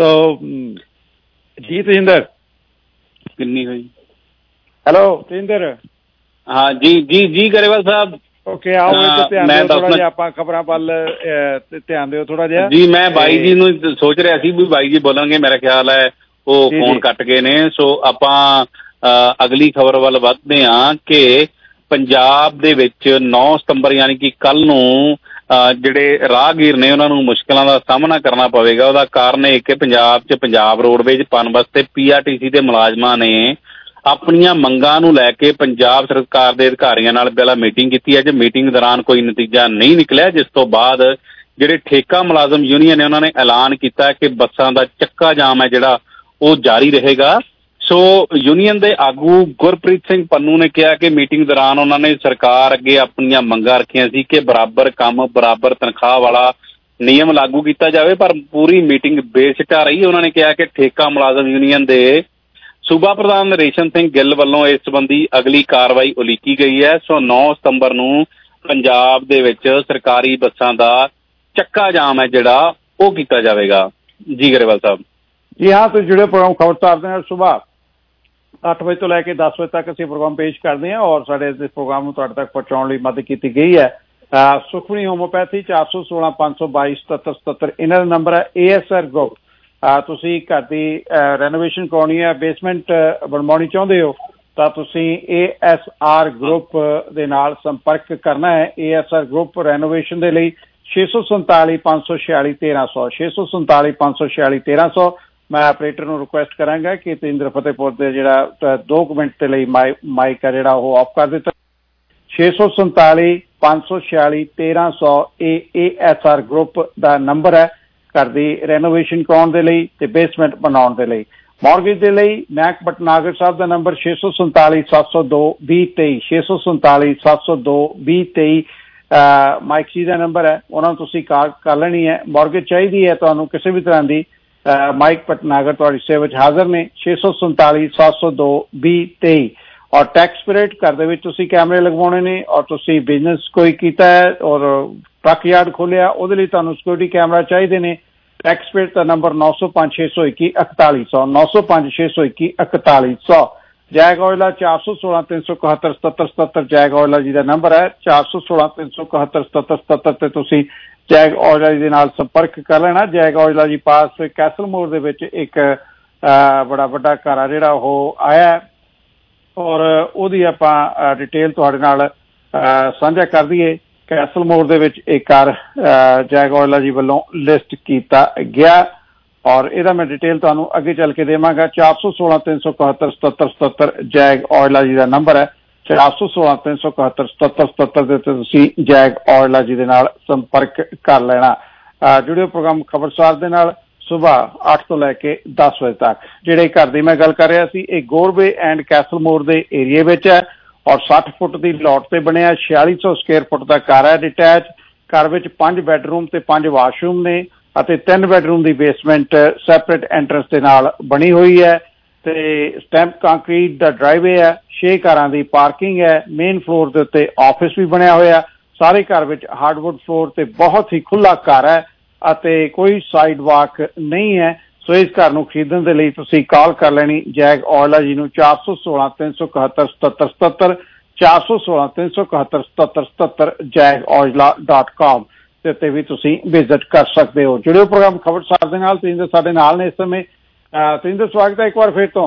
ਜੀ ਤੇਜਿੰਦਰ ਕਿੰਨੀ ਹੋਈ? ਹੈਲੋ ਤੇਜਿੰਦਰ। ਹਾਂ ਜੀ ਜੀ ਜੀ ਗਰੇਵਾਲ ਸਾਹਿਬ। ਓਕੇ, ਆਓ ਧਿਆਨ ਦਿਓ ਥੋੜਾ ਜਿਹਾ, ਆਪਾਂ ਖਬਰਾਂ ਵੱਲ ਧਿਆਨ ਦਿਓ ਥੋੜਾ ਜਿਹਾ। ਜੀ ਮੈਂ ਬਾਈ ਜੀ ਨੂੰ ਸੋਚ ਰਿਹਾ ਸੀ ਵੀ ਬਾਈ ਜੀ ਬੋਲਣਗੇ, ਮੇਰਾ ਖਿਆਲ ਹੈ ਉਹ ਫੋਨ ਕੱਟ ਗਏ ਨੇ। ਸੋ ਆਪਾਂ ਅਗਲੀ ਖਬਰ ਵੱਲ ਵੱਧਦੇ ਹਾਂ ਕਿ ਪੰਜਾਬ ਦੇ ਵਿੱਚ ਨੌ ਸਤੰਬਰ ਯਾਨੀ ਕਿ ਕੱਲ ਨੂੰ ਜਿਹੜੇ ਰਾਹਗੀਰ ਨੇ ਉਹਨਾਂ ਨੂੰ ਮੁਸ਼ਕਲਾਂ ਦਾ ਸਾਹਮਣਾ ਕਰਨਾ ਪਵੇਗਾ। ਉਹਦਾ ਕਾਰਨ ਇਹ ਕਿ ਪੰਜਾਬ 'ਚ ਪੰਜਾਬ ਰੋਡਵੇਜ਼ ਪਨਬਸ ਤੇ ਪੀ ਆਰ ਟੀ ਸੀ ਦੇ ਮੁਲਾਜ਼ਮਾਂ ਨੇ ਆਪਣੀਆਂ ਮੰਗਾਂ ਨੂੰ ਲੈ ਕੇ ਪੰਜਾਬ ਸਰਕਾਰ ਦੇ ਅਧਿਕਾਰੀਆਂ ਨਾਲ ਪਹਿਲਾਂ ਮੀਟਿੰਗ ਕੀਤੀ। ਅੱਜ ਮੀਟਿੰਗ ਦੌਰਾਨ ਕੋਈ ਨਤੀਜਾ ਨਹੀਂ ਨਿਕਲਿਆ, ਜਿਸ ਤੋਂ ਬਾਅਦ ਜਿਹੜੇ ਠੇਕਾ ਮੁਲਾਜ਼ਮ ਯੂਨੀਅਨ ਨੇ ਉਹਨਾਂ ਨੇ ਐਲਾਨ ਕੀਤਾ ਕਿ ਬੱਸਾਂ ਦਾ ਚੱਕਾ ਜਾਮ ਹੈ ਜਿਹੜਾ ਉਹ ਜਾਰੀ ਰਹੇਗਾ। ਸੋ ਯੂਨੀਅਨ ਦੇ ਆਗੂ ਗੁਰਪ੍ਰੀਤ ਸਿੰਘ ਪੰਨੂ ਨੇ ਕਿਹਾ ਕਿ ਮੀਟਿੰਗ ਦੌਰਾਨ ਉਹਨਾਂ ਨੇ ਸਰਕਾਰ ਅੱਗੇ ਆਪਣੀਆਂ ਮੰਗਾਂ ਰੱਖੀਆਂ ਸੀ ਕਿ ਬਰਾਬਰ ਕੰਮ ਬਰਾਬਰ ਤਨਖਾਹ ਵਾਲਾ ਨਿਯਮ ਲਾਗੂ ਕੀਤਾ ਜਾਵੇ, ਪਰ ਪੂਰੀ ਮੀਟਿੰਗ ਬੇਸਿੱਟਾ ਰਹੀ। ਉਹਨਾਂ ਨੇ ਕਿਹਾ ਕਿ ਠੇਕਾ ਮੁਲਾਜ਼ਮ ਯੂਨੀਅਨ ਦੇ ਸੂਬਾ ਪ੍ਰਧਾਨ ਨਰੇਸ਼ਨ ਸਿੰਘ ਗਿੱਲ ਵੱਲੋਂ ਇਸ ਸੰਬੰਧੀ ਅਗਲੀ ਕਾਰਵਾਈ ਉਲੀਕੀ ਗਈ ਹੈ। ਸੋ ਨੌ ਸਤੰਬਰ ਨੂੰ ਪੰਜਾਬ ਦੇ ਵਿੱਚ ਸਰਕਾਰੀ ਬੱਸਾਂ ਦਾ ਚੱਕਾ ਜਾਮ ਹੈ ਜਿਹੜਾ ਉਹ ਕੀਤਾ ਜਾਵੇਗਾ। ਜੀ ਗਰੇਵਾਲ ਸਾਹਿਬ। ਜੀ ਹਾਂ, ਤੁਸੀਂ ਜੁੜੇ ਪ੍ਰੋਗਰਾਮ ਖਬਰਸਾਰ ਦੇ ਨਾਲ ਸੁਬਾਹ ਅੱਠ ਵਜੇ ਤੋਂ ਲੈ ਕੇ ਦਸ ਵਜੇ ਤੱਕ ਅਸੀਂ ਪ੍ਰੋਗਰਾਮ ਪੇਸ਼ ਕਰਦੇ ਹਾਂ ਔਰ ਸਾਡੇ ਇਸ ਪ੍ਰੋਗਰਾਮ ਨੂੰ ਤੁਹਾਡੇ ਤੱਕ ਪਹੁੰਚਾਉਣ ਲਈ ਮਦਦ ਕੀਤੀ ਗਈ ਹੈ ਸੁਖਮਨੀ ਹੋਮੋਪੈਥੀ ਚਾਰ ਸੌ ਸੋਲਾਂ ਪੰਜ ਸੌ ਬਾਈ ਸਤੱਤਰ ਸਤੱਤਰ ਇਹਨਾਂ ਦਾ ਨੰਬਰ ਹੈ। ਏ ਐਸ ਆਰ ਗਰੁੱਪ, ਤੁਸੀਂ ਘਰ ਦੀ ਰੈਨੋਵੇਸ਼ਨ ਕਰਾਉਣੀ ਹੈ, ਬੇਸਮੈਂਟ ਬਣਵਾਉਣੀ ਚਾਹੁੰਦੇ ਹੋ ਤਾਂ ਤੁਸੀਂ ਏ ਐਸ ਆਰ ਗਰੁੱਪ ਦੇ ਨਾਲ ਸੰਪਰਕ ਕਰਨਾ ਹੈ। A S R group renovation ਦੇ ਲਈ ਛੇ ਸੌ ਸੰਤਾਲੀ ਪੰਜ ਸੌ ਛਿਆਲੀ ਤੇਰਾਂ ਸੌ ਛੇ ਸੌ ਸੰਤਾਲੀ ਪੰਜ ਸੌ ਛਿਆਲੀ ਤੇਰਾਂ ਸੌ ਮੈਂ ਆਪਰੇਟਰ ਨੂੰ ਰਿਕੁਐਸਟ ਕਰਾਂਗਾ ਕਿ ਤੇਂਦਰ ਫਤਿਹਪੁਰ ਦੇ ਜਿਹੜਾ ਦੋ ਕੁ ਮਿੰਟ ਦੇ ਲਈ ਮਾਈ ਮਾਈਕ ਹੈ ਜਿਹੜਾ ਉਹ ਆਫ ਕਰ ਦਿੱਤਾ। ਛੇ ਸੌ ਸੰਤਾਲੀ ਪੰਜ ਸੌ ਛਿਆਲੀ ਤੇਰਾਂ ਸੌ ਇਹ ਏ ਐਸ ਆਰ ਗਰੁੱਪ ਦਾ ਨੰਬਰ ਹੈ। घर की रेनोवेशन कराने के लिए ते बेसमेंट बनाने के लिए। मॉर्गेज के लिए मैक भटनागर साहब का नंबर छे सौ संताली सत्त सौ दो भी तेई छे सौ संताली सत्त सौ दो भी तेई माइक जी का नंबर है, उन्होंने तुसी कॉल कर लेनी है। मॉर्गेज चाहिए है तो किसी भी तरह की माइक भटनागर तुहाडी सेवा च हाजिर ने छे सौ संताली सत्त सौ दो भी तेई। और टैक्स पीरियड घर दे विच तुसी कैमरे लगवाने ने और तुसी बिजनेस कोई कीता है और ट्रक यार्ड खोलिया उहदे लई तुहानूं सिक्योरिटी कैमरा चाहिए ने। टैक्स पीरियड का नंबर नौ सौ पांच छे सौ इक्की इकताली सौ नौ सौ पांच छे सौ इक्की इकताली सौ। जैग ऑयला चार सौ सोलह तीन सौ इकहत्तर सतहत्तर सतहत्तर जैग ऑयला जी का नंबर है चार सौ सोलह तीन सौ इकहत्तर सतहत्तर सतहत्तर ते तुसी जैग ऑयला जी दे नाल संपर्क कर लेना। जैग ऑयला जी पास कैसल मोड़ दे विच एक बड़ा वड्डा घर आ जिहड़ा ओह आया और उहदी आपां डिटेल तुहाडे नाल साझा कर दईए। कैसल मोड़ दे विच एक घर जैग ऑयला जी वालों लिस्ट किया गया और इहदा मैं डिटेल तुहानूं अगे चल के देवांगा। चार सौ सोलह तीन सौ इकहत्तर सतहत्तर सतहत्तर जैग ऑयला जी का नंबर है चार सौ सोलह तीन सौ इकहत्तर सतहत्तर सतहत्तर दे ते तुसीं जैग ऑयला जी दे नाल संपर्क कर लेना। जुड़ियो प्रोग्राम खबरसार दे नाल सुबह अठ तो लैके दस बजे तक। जिहड़े घर की मैं गल कर रहा सी एक गोरबे एंड कैसल मोड़ के एरिए विच है और सठ फुट की लॉट से बनिया छियाली सौ स्केयर फुट का घर है डिटैच। घर विच पांच बैडरूम ते पांच वाशरूम ने ਅਤੇ तीन बैडरूम की बेसमेंट सैपरेट एंट्रेंस के नाल बनी हुई है ते स्टैंप कांक्रीट का ड्राइवे है। छे कारां की पार्किंग है। मेन फ्लोर के उत्ते ऑफिस भी बनया होया। सारे घर विच हार्डवुड फ्लोर ते बहुत ही खुला घर है ਅਤੇ कोई साइड वाक नहीं है। सो इस घर नूं खरीदण दे लई तुसीं कॉल कर लेनी जैग ऑयला जी नूं चार सौ सोलह तीन सौ इकहत्तर सतहत्तर सतहत्तर चार सौ सोलह तीन सौ इकहत्तर सतहत्तर सतहत्तर जैग ऑयला डॉट कॉम ते भी तुसीं विजिट कर सकते हो। जुड़ियो प्रोग्राम खबरसार दे नाल तजिंदर साडे नाल ने इस समय। तजिंदर स्वागत है एक बार फिर तो।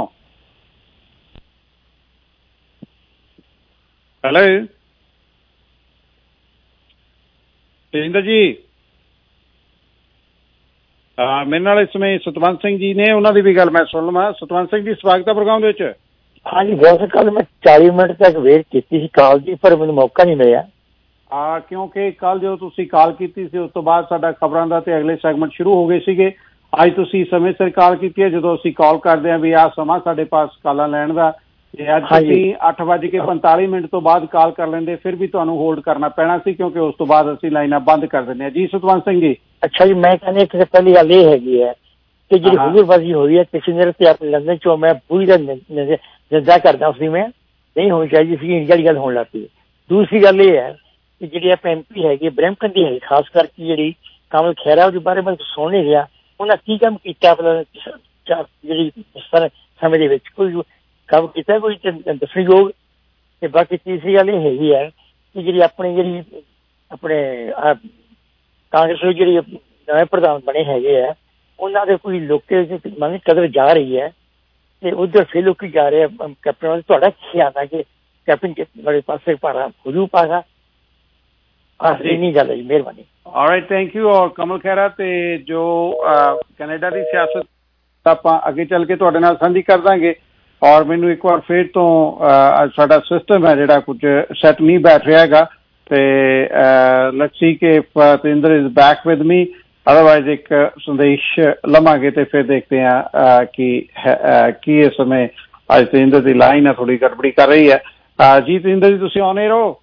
हेलो तजिंदर जी, मेरे नाल इस समय सतवंत सिंह जी ने, उन्होंने भी गल मैं सुन लवां। सतवंत सिंह जी स्वागत है प्रोग्राम विच। हाँ जी बहुत कल मैं चालीस मिनट तक वेट की कॉल की पर मैंने मौका नहीं मिला। आ क्योंकि कल जो तुसी कॉल की सी उस तो बाद साडा खबरां दा ते अगले सैगमेंट शुरू हो गए सीगे। अज तुसी समय सिर कॉल की है जो असीं कॉल करते हैं भी आ समा साडे पास कॉलां लैण दा ते अज तुसी अठ बज के पैंताली मिनट तो बाद कॉल कर लेंदे फिर भी तुहानूं होल्ड करना पैना सी क्योंकि उस तो बाद असीं लाइनां बंद कर दिंदे हां। जी सतवंत सिंह जी। अच्छा जी मैं कहने कि पहली गल ये हैगी है कि जी हुजूरबाजी हुई है किसी ने ते अपने लंदन चो मैं पूरी निंदा करदा उसी में नहीं होनी चाहिए सी इंडिया की गल होने लग पई। दूसरी गल ये है कि जी आप एम पी है ब्रैम्पटन की है खास करके जी कमल खैरा के बारे में सुन नहीं रहा उन्हें की काम किया जी समय के कोई काम किया कोई दसने योग। बाकी तीसरी गल ये हैगी है कि जी अपनी जी अपने कांग्रेस जी नवे प्रधान बने है उन्होंने कोई लोग मन कदर जा रही है तो उधर फिर लोग जा रहे हैं कैप्टन थोड़ा ख्याल है कि कैप्टन बड़े पास पारा खुजू पागा नहीं गल जी मेहरबानी। Alright thank you. और कमल खैरा ते जो कनेडा की सियासत आपां अगे चल के तुहाडे नाल सांझी कर दांगे और मैनूं एक बार फिर तो साडा सिस्टम है जिहड़ा कुछ सैट नहीं बैठ रहा हैगा ते लेट्स सी के Tajinder is back with me otherwise एक संदेश लवांगे तो फिर देखते हैं कि की इस समय अज तजिंदर की लाइन है थोड़ी गड़बड़ी कर रही है। जी तजिंदर जी तुसीं ऑन एयर हो।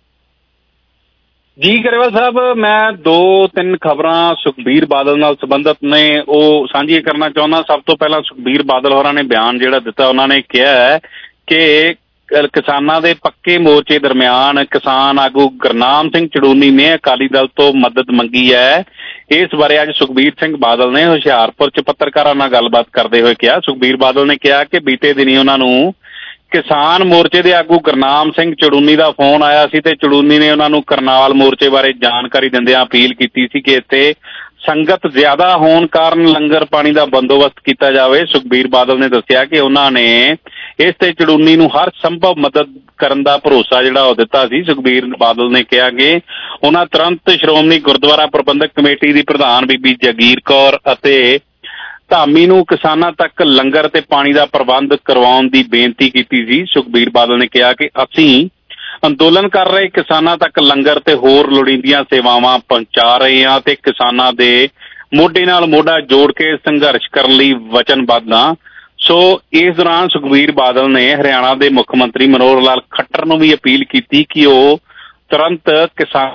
जी गरेवाल साहब मैं दो तीन खबरां सुखबीर बादल नाल संबंधित ने वो साझी करना चाहुंदा। सब तो पहला सुखबीर बादल होरां ने बयान जिहड़ा दिता उन्होंने कहा है कि किसानां दे पक्के मोर्चे दरमियान किसान आगू गुरनाम सिंह चड़ूनी ने अकाली दल तो मदद मंगी है। इस बारे अज सुखबीर सिंह बादल ने हुशियारपुर च पत्रकारां नाल गलबात करते हुए कहा। सुखबीर बादल ने कहा कि बीते दिनी उन्हां नूं किसान मोर्चे के आगू गुरनाम सिंह चड़ूनी का फोन आया सी ते चड़ूनी ने उन्होंने करनाल मोर्चे बारे जानकारी दिंदियां अपील की सी कि इत्थे संगत ज्यादा होने कारण लंगर पानी का बंदोबस्त किया जाए। सुखबीर बादल ने दस्सिया कि उन्होंने इस ते चड़ूनी नूं हर संभव मदद करन दा भरोसा जिहड़ा ओह दित्ता सी। सुखबीर बादल ने कहा कि उन्हां तुरंत श्रोमणी गुरुद्वारा प्रबंधक कमेटी की प्रधान बीबी जगीर कौर अते धामी नूं किसानां तक लंगर ते पानी का प्रबंध करवाउण दी बेनती कीती सी। सुखबीर बादल ने कहा कि असीं अंदोलन कर रहे किसानां तक लंगर ते होर लोड़ींदियां सेवावां पहुंचा रहे हां ते किसानां दे ਮੋਢੇ ਨਾਲ ਮੋਢਾ ਜੋੜ ਕੇ ਸੰਘਰਸ਼ ਕਰਨ ਲਈ ਵਚਨਬੱਧ ਹਾਂ। ਸੋ ਇਸ ਦੌਰਾਨ ਸੁਖਬੀਰ ਬਾਦਲ ਨੇ ਹਰਿਆਣਾ ਦੇ ਮੁੱਖ ਮੰਤਰੀ ਮਨੋਹਰ ਲਾਲ ਖੱਟਰ ਨੂੰ ਵੀ ਅਪੀਲ ਕੀਤੀ ਕਿ ਉਹ ਤੁਰੰਤ ਕਿਸਾਨ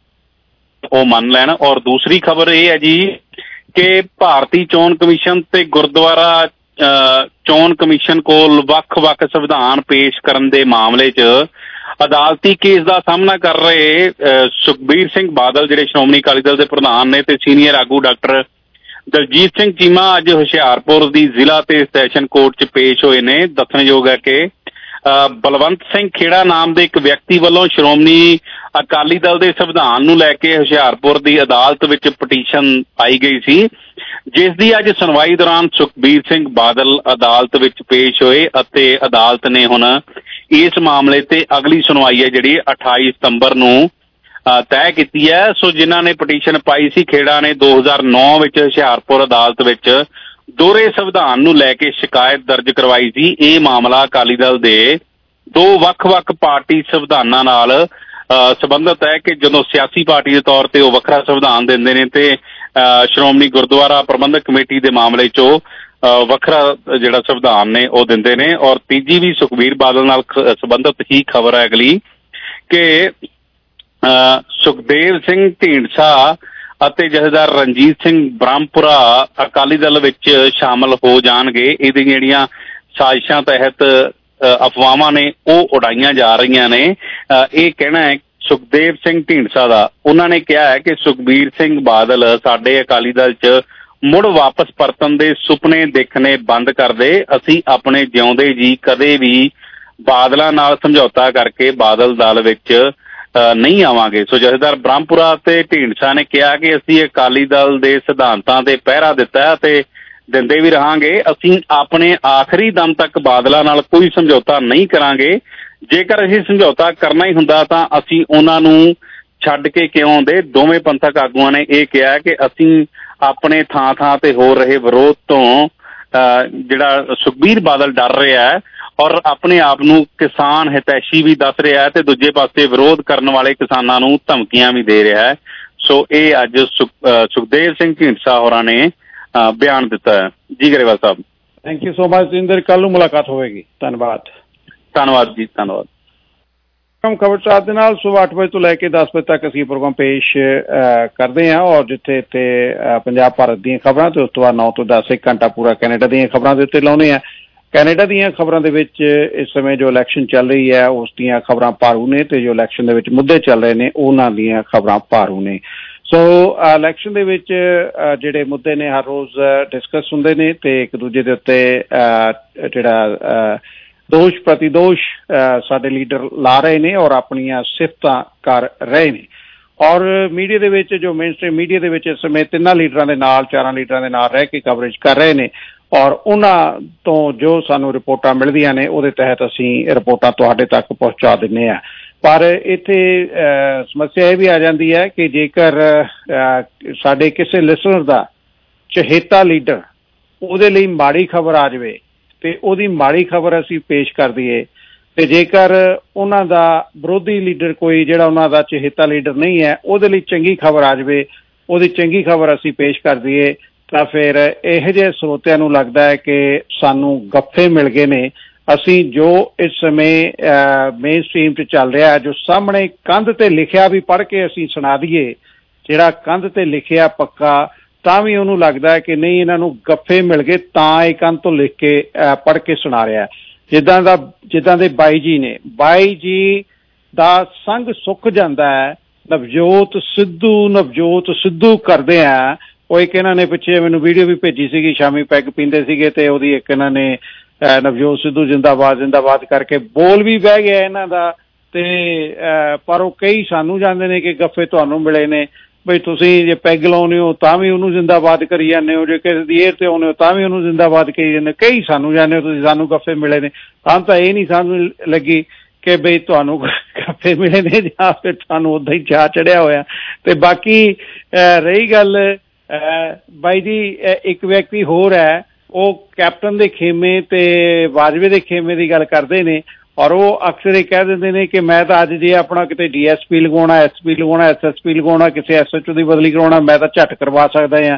ਉਹ ਮੰਨ ਲੈਣ। ਔਰ ਦੂਸਰੀ ਖਬਰ ਇਹ ਹੈ ਜੀ ਕਿ ਭਾਰਤੀ ਚੋਣ ਕਮਿਸ਼ਨ ਤੇ ਗੁਰਦੁਆਰਾ ਚੋਣ ਕਮਿਸ਼ਨ ਕੋਲ ਵੱਖ-ਵੱਖ ਸੰਵਿਧਾਨ ਪੇਸ਼ ਕਰਨ ਦੇ ਮਾਮਲੇ 'ਚ ਅਦਾਲਤੀ ਕੇਸ ਦਾ ਸਾਹਮਣਾ ਕਰ ਰਹੇ ਸੁਖਬੀਰ ਸਿੰਘ ਬਾਦਲ ਜਿਹੜੇ ਸ਼੍ਰੋਮਣੀ ਅਕਾਲੀ ਦਲ ਦੇ ਪ੍ਰਧਾਨ ਨੇ ਤੇ ਸੀਨੀਅਰ ਆਗੂ ਡਾਕਟਰ ਦਲਜੀਤ ਸਿੰਘ ਚੀਮਾ ਅੱਜ ਹੁਸ਼ਿਆਰਪੁਰ ਦੀ ਜ਼ਿਲ੍ਹਾ ਤੇ ਸੈਸ਼ਨ ਕੋਰਟ 'ਚ ਪੇਸ਼ ਹੋਏ ਨੇ। ਦੱਸਣਯੋਗ ਹੈ ਕਿ ਬਲਵੰਤ ਸਿੰਘ ਖੇੜਾ ਨਾਮ ਦੇ ਇੱਕ ਵਿਅਕਤੀ ਵੱਲੋਂ ਸ਼੍ਰੋਮਣੀ ਅਕਾਲੀ ਦਲ ਦੇ ਸੰਵਿਧਾਨ ਨੂੰ ਲੈ ਕੇ ਹੁਸ਼ਿਆਰਪੁਰ ਦੀ ਅਦਾਲਤ ਵਿੱਚ ਪਟੀਸ਼ਨ ਪਾਈ ਗਈ ਸੀ, ਜਿਸ ਦੀ ਅੱਜ ਸੁਣਵਾਈ ਦੌਰਾਨ ਸੁਖਬੀਰ ਸਿੰਘ ਬਾਦਲ ਅਦਾਲਤ ਵਿੱਚ ਪੇਸ਼ ਹੋਏ ਅਤੇ ਅਦਾਲਤ ਨੇ ਹੁਣ ਇਸ ਮਾਮਲੇ ਤੇ ਅਗਲੀ ਸੁਣਵਾਈ ਹੈ ਜਿਹੜੀ ਅਠਾਈ ਸਤੰਬਰ ਨੂੰ ਤੈਅ ਕੀਤੀ ਹੈ। ਸੋ ਜਿਨ੍ਹਾਂ ਨੇ ਪਟੀਸ਼ਨ ਪਾਈ ਸੀ, ਖੇੜਾ ਨੇ ਦੋ ਹਜ਼ਾਰ ਨੌ ਵਿੱਚ ਹੁਸ਼ਿਆਰਪੁਰ ਅਦਾਲਤ ਵਿੱਚ ਦੋਹਰੇ ਸੰਵਿਧਾਨ ਨੂੰ ਲੈ ਕੇ ਸ਼ਿਕਾਇਤ ਦਰਜ ਕਰਵਾਈ ਸੀ। ਇਹ ਮਾਮਲਾ ਅਕਾਲੀ ਦਲ ਦੇ ਦੋ ਵੱਖ-ਵੱਖ ਪਾਰਟੀ ਸੰਵਿਧਾਨਾਂ ਨਾਲ ਸੰਬੰਧਿਤ ਹੈ ਕਿ ਜਦੋਂ ਸਿਆਸੀ ਪਾਰਟੀ ਦੇ ਤੌਰ ਤੇ ਉਹ ਵੱਖਰਾ ਸੰਵਿਧਾਨ ਦਿੰਦੇ ਨੇ ਤੇ ਸ਼੍ਰੋਮਣੀ ਗੁਰਦੁਆਰਾ ਪ੍ਰਬੰਧਕ ਕਮੇਟੀ ਦੇ ਮਾਮਲੇ 'ਚ ਉਹ ਵੱਖਰਾ ਜਿਹੜਾ ਸੰਵਿਧਾਨ ਨੇ ਉਹ ਦਿੰਦੇ ਨੇ। ਔਰ ਤੀਜੀ ਵੀ ਸੁਖਬੀਰ ਬਾਦਲ ਨਾਲ ਸੰਬੰਧਿਤ ਹੀ ਖਬਰ ਹੈ ਅਗਲੀ ਕਿ ਸੁਖਦੇਵ ਸਿੰਘ ਢੀਂਡਸਾ ਅਤੇ ਜਥੇਦਾਰ ਰਣਜੀਤ ਸਿੰਘ ਬ੍ਰਹਮਪੁਰਾ ਅਕਾਲੀ ਦਲ ਵਿੱਚ ਸ਼ਾਮਲ ਹੋ ਜਾਣਗੇ। ਇਹਦੀਆਂ ਜਿਹੜੀਆਂ ਸਾਜ਼ਿਸ਼ਾਂ ਤਹਿਤ ਅਫਵਾਹਾਂ ਨੇ ਉਹ ਉਡਾਈਆਂ ਜਾ ਰਹੀਆਂ ਨੇ। ਇਹ ਕਹਿਣਾ ਹੈ ਸੁਖਦੇਵ ਸਿੰਘ ਢੀਂਡਸਾ ਦਾ। ਉਹਨਾਂ ਨੇ ਕਿਹਾ ਹੈ ਕਿ ਸੁਖਬੀਰ ਸਿੰਘ ਬਾਦਲ ਸਾਡੇ ਅਕਾਲੀ ਦਲ 'ਚ ਮੁੜ ਵਾਪਸ ਪਰਤਣ ਦੇ ਸੁਪਨੇ ਦੇਖਣੇ ਬੰਦ ਕਰ ਦੇ। ਅਸੀਂ ਆਪਣੇ ਜਿਉਂਦੇ ਜੀ ਕਦੇ ਵੀ ਬਾਦਲਾਂ ਨਾਲ ਸਮਝੌਤਾ ਕਰਕੇ ਬਾਦਲ ਦਲ ਵਿੱਚ ਨਹੀਂ ਆਵਾਂਗੇ। ਸੋ ਜਥੇਦਾਰ ਬ੍ਰਹਮਪੁਰਾ ਤੇ ਢੀਂਡਸਾ ਨੇ ਕਿਹਾ ਕਿ ਅਸੀਂ ਅਕਾਲੀ ਦਲ ਦੇ ਸਿਧਾਂਤਾਂ ਤੇ ਪਹਿਰਾ ਦਿੱਤਾ ਅਤੇ ਦਿੰਦੇ ਵੀ ਰਹਾਂਗੇ। ਅਸੀਂ ਆਪਣੇ ਆਖਰੀ ਦਮ ਤੱਕ ਬਾਦਲਾਂ ਨਾਲ ਕੋਈ ਸਮਝੌਤਾ ਨਹੀਂ ਕਰਾਂਗੇ। ਜੇਕਰ ਅਸੀਂ ਸਮਝੌਤਾ ਕਰਨਾ ਹੀ ਹੁੰਦਾ ਤਾਂ ਅਸੀਂ ਉਹਨਾਂ ਨੂੰ ਛੱਡ ਕੇ ਕਿਉਂ ਆਉਂਦੇ। ਦੋਵੇਂ ਪੰਥਕ ਆਗੂਆਂ ਨੇ ਇਹ ਕਿਹਾ ਕਿ ਅਸੀਂ ਆਪਣੇ ਥਾਂ ਥਾਂ ਤੇ ਹੋ ਰਹੇ ਵਿਰੋਧ ਤੋਂ ਜਿਹੜਾ ਸੁਖਬੀਰ ਬਾਦਲ ਡਰ ਰਿਹਾ ਹੈ ਔਰ ਆਪਣੇ ਆਪ ਨੂੰ ਕਿਸਾਨ ਹਿਤੈਸ਼ੀ ਵੀ ਦੱਸ ਰਿਹਾ ਹੈ ਤੇ ਦੂਜੇ ਪਾਸੇ ਵਿਰੋਧ ਕਰਨ ਵਾਲੇ ਕਿਸਾਨਾਂ ਨੂੰ ਧਮਕੀਆਂ ਵੀ ਦੇ ਰਿਹਾ ਹੈ। ਸੋ ਇਹ ਅੱਜ ਸੁਖਦੇਵ ਸਿੰਘ ਢੀਂਡਸਾ ਹੋਰਾਂ ਨੇ ਬਿਆਨ ਦਿੱਤਾ ਹੈ। ਜੀ Grewal Sahib, thank you so much Jinder. ਕੱਲ ਨੂੰ ਮੁਲਾਕਾਤ ਹੋਵੇਗੀ। ਧੰਨਵਾਦ। ਧੰਨਵਾਦ ਜੀ, ਧੰਨਵਾਦ। ਖਬਰ ਚਾਰ ਦੇ ਨਾਲ ਸੁਬਹ ਅੱਠ ਵਜੇ ਤੋਂ ਲੈ ਕੇ ਦਸ ਵਜੇ ਤੱਕ ਅਸੀਂ ਪ੍ਰੋਗਰਾਮ ਪੇਸ਼ ਕਰਦੇ ਹਾਂ ਔਰ ਜਿੱਥੇ ਇੱਥੇ ਪੰਜਾਬ ਭਾਰਤ ਦੀਆਂ ਖਬਰਾਂ ਤੇ ਉਸ ਤੋਂ ਬਾਅਦ ਨੌ ਤੋਂ ਦਸ ਇੱਕ ਘੰਟਾ ਪੂਰਾ ਕੈਨੇਡਾ ਦੀਆਂ ਖਬਰਾਂ ਦੇ ਉੱਤੇ ਲਾਉਂਦੇ ਹਾਂ। ਕੈਨੇਡਾ ਦੀਆਂ ਖਬਰਾਂ ਦੇ ਵਿੱਚ ਇਸ ਸਮੇਂ ਜੋ ਇਲੈਕਸ਼ਨ ਚੱਲ ਰਹੀ ਹੈ ਉਸ ਦੀਆਂ ਖਬਰਾਂ ਭਾਰੂ ਨੇ ਤੇ ਜੋ ਇਲੈਕਸ਼ਨ ਦੇ ਵਿੱਚ ਮੁੱਦੇ ਚੱਲ ਰਹੇ ਨੇ ਉਹਨਾਂ ਦੀਆਂ ਖਬਰਾਂ ਭਾਰੂ ਨੇ। ਸੋ ਇਲੈਕਸ਼ਨ ਦੇ ਵਿੱਚ ਜਿਹੜੇ ਮੁੱਦੇ ਨੇ ਹਰ ਰੋਜ਼ ਡਿਸਕਸ ਹੁੰਦੇ ਨੇ ਤੇ ਇੱਕ ਦੂਜੇ ਦੇ ਉੱਤੇ ਜਿਹੜਾ ਦੋਸ਼ ਪ੍ਰਤੀਦੋਸ਼ ਸਾਡੇ ਲੀਡਰ ਲਾ ਰਹੇ ਨੇ ਔਰ ਆਪਣੀਆਂ ਸਿਫਤਾਂ ਕਰ ਰਹੇ ਨੇ। ਔਰ ਮੀਡੀਆ ਦੇ ਵਿੱਚ ਜੋ ਮੇਨ ਸਟ੍ਰੀਮ ਮੀਡੀਆ ਦੇ ਵਿੱਚ ਇਸ ਸਮੇਂ ਤਿੰਨਾਂ ਲੀਡਰਾਂ ਦੇ ਨਾਲ ਚਾਰਾਂ ਲੀਡਰਾਂ ਦੇ ਨਾਲ ਰਹਿ ਕੇ ਕਵਰੇਜ ਕਰ ਰਹੇ ਨੇ ਔਰ ਉਹਨਾਂ ਤੋਂ ਜੋ ਸਾਨੂੰ ਰਿਪੋਰਟਾਂ ਮਿਲਦੀਆਂ ਨੇ ਉਹਦੇ ਤਹਿਤ ਅਸੀਂ ਰਿਪੋਰਟਾਂ ਤੁਹਾਡੇ ਤੱਕ ਪਹੁੰਚਾ ਦਿੰਦੇ ਹਾਂ। ਪਰ ਇੱਥੇ ਸਮੱਸਿਆ ਇਹ ਵੀ ਆ ਜਾਂਦੀ ਹੈ ਕਿ ਜੇਕਰ ਸਾਡੇ ਕਿਸੇ ਲਿਸਨਰ ਦਾ ਚਹੇਤਾ ਲੀਡਰ ਉਹਦੇ ਲਈ ਮਾੜੀ ਖਬਰ ਆ ਜਾਵੇ ਤੇ ਉਹਦੀ ਮਾੜੀ ਖਬਰ ਅਸੀਂ ਪੇਸ਼ ਕਰ ਦਈਏ ਤੇ ਜੇਕਰ ਉਹਨਾਂ ਦਾ ਵਿਰੋਧੀ ਲੀਡਰ ਕੋਈ ਜਿਹੜਾ ਉਹਨਾਂ ਦਾ ਚਹੇਤਾ ਲੀਡਰ ਨਹੀਂ ਹੈ ਉਹਦੇ ਲਈ ਚੰਗੀ ਖਬਰ ਆ ਜਾਵੇ ਉਹਦੀ ਚੰਗੀ ਖਬਰ ਅਸੀਂ ਪੇਸ਼ ਕਰ ਦਈਏ ਤਾਂ ਫਿਰ ਇਹੋ ਜਿਹੇ ਸਰੋਤਿਆਂ ਨੂੰ ਲੱਗਦਾ ਹੈ ਕਿ ਸਾਨੂੰ ਗੱਫੇ ਮਿਲ ਗਏ ਨੇ। ਅਸੀਂ ਜੋ ਇਸ ਸਮੇਂ ਮੇਨ ਸਟ੍ਰੀਮ 'ਚ ਚੱਲ ਰਿਹਾ ਜੋ ਸਾਹਮਣੇ ਕੰਧ ਤੇ ਲਿਖਿਆ ਵੀ ਪੜ੍ਹ ਕੇ ਅਸੀਂ ਸੁਣਾ ਦਈਏ, ਜਿਹੜਾ ਕੰਧ ਤੇ ਲਿਖਿਆ ਪੱਕਾ ਤਾਂ ਵੀ ਉਹਨੂੰ ਲੱਗਦਾ ਹੈ ਕਿ ਨਹੀਂ ਇਹਨਾਂ ਨੂੰ ਗੱਫੇ ਮਿਲ ਗਏ ਤਾਂ ਇਹ ਕੰਧ ਤੋਂ ਲਿਖ ਕੇ ਪੜ੍ਹ ਕੇ ਸੁਣਾ ਰਿਹਾ। ਜਿੱਦਾਂ ਦਾ ਜਿੱਦਾਂ ਦੇ ਬਾਈ ਜੀ ਨੇ, ਬਾਈ ਜੀ ਦਾ ਸੰਗ ਸੁੱਕ ਜਾਂਦਾ ਹੈ। ਨਵਜੋਤ ਸਿੱਧੂ ਨਵਜੋਤ ਸਿੱਧੂ ਕਰਦੇ ਆ। ਉਹ ਇੱਕ ਇਹਨਾਂ ਨੇ ਪਿੱਛੇ ਮੈਨੂੰ ਵੀਡੀਓ ਵੀ ਭੇਜੀ ਸੀਗੀ, ਸ਼ਾਮੀ ਪੈਗ ਪੀਂਦੇ ਸੀਗੇ ਤੇ ਉਹਦੀ ਇੱਕ ਇਹਨਾਂ ਨੇ ਨਵਜੋਤ ਸਿੱਧੂ ਜਿੰਦਾਬਾਦ ਜਿੰਦਾਬਾਦ ਕਰਕੇ ਬੋਲ ਵੀ ਬਹਿ ਗਿਆ ਇਹਨਾਂ ਦਾ ਤੇ ਪਰ ਉਹ ਕਈ ਸਾਨੂੰ ਜਾਂਦੇ ਨੇ ਕਿ ਗੱਫੇ ਤੁਹਾਨੂੰ ਮਿਲੇ ਨੇ ਬਈ ਤੁਸੀਂ ਜੇ ਪੈਗ ਲਾਉਂਦੇ ਹੋ ਤਾਂ ਵੀ ਉਹਨੂੰ ਜ਼ਿੰਦਾਬਾਦ ਕਰੀ ਜਾਂਦੇ ਹੋ, ਜੇ ਕਿਸੇ ਦੀ ਏਰ ਤੇ ਆਉਂਦੇ ਹੋ ਤਾਂ ਵੀ ਉਹਨੂੰ ਜ਼ਿੰਦਾਬਾਦ ਕਰੀ ਜਾਂਦੇ। ਕਈ ਸਾਨੂੰ ਜਾਂਦੇ ਹੋ ਤੁਸੀਂ ਸਾਨੂੰ ਗੱਫੇ ਮਿਲੇ ਨੇ। ਸਾਨੂੰ ਤਾਂ ਇਹ ਨਹੀਂ ਸਾਨੂੰ ਲੱਗੀ ਕਿ ਬਈ ਤੁਹਾਨੂੰ ਗੱਫੇ ਮਿਲੇ ਨੇ ਜਾਂ ਫਿਰ ਤੁਹਾਨੂੰ ਉੱਦਾਂ ਹੀ ਚਾਅ ਚੜਿਆ ਹੋਇਆ। ਤੇ ਬਾਕੀ ਰਹੀ ਗੱਲ ਬਾਈ ਜੀ, ਇੱਕ ਵਿਅਕਤੀ ਹੋਰ ਹੈ ਉਹ ਕੈਪਟਨ ਦੇ ਖੇਮੇ ਤੇ ਬਾਜਵੇ ਦੇ ਖੇਮੇ ਦੀ ਗੱਲ ਕਰਦੇ ਨੇ ਔਰ ਉਹ ਅਕਸਰ ਇਹ ਕਹਿ ਦਿੰਦੇ ਨੇ ਕਿ ਮੈਂ ਤਾਂ ਅੱਜ ਜੇ ਆਪਣਾ ਕਿਤੇ ਡੀ ਐਸ ਪੀ ਲਗਾਉਣਾ, ਐਸ ਪੀ ਲਗਾਉਣਾ, ਐਸ ਐਸ ਪੀ ਲਗਾਉਣਾ, ਕਿਸੇ ਐਸ ਐਚ ਓ ਦੀ ਬਦਲੀ ਕਰਾਉਣਾ ਮੈਂ ਤਾਂ ਝੱਟ ਕਰਵਾ ਸਕਦਾ ਹਾਂ।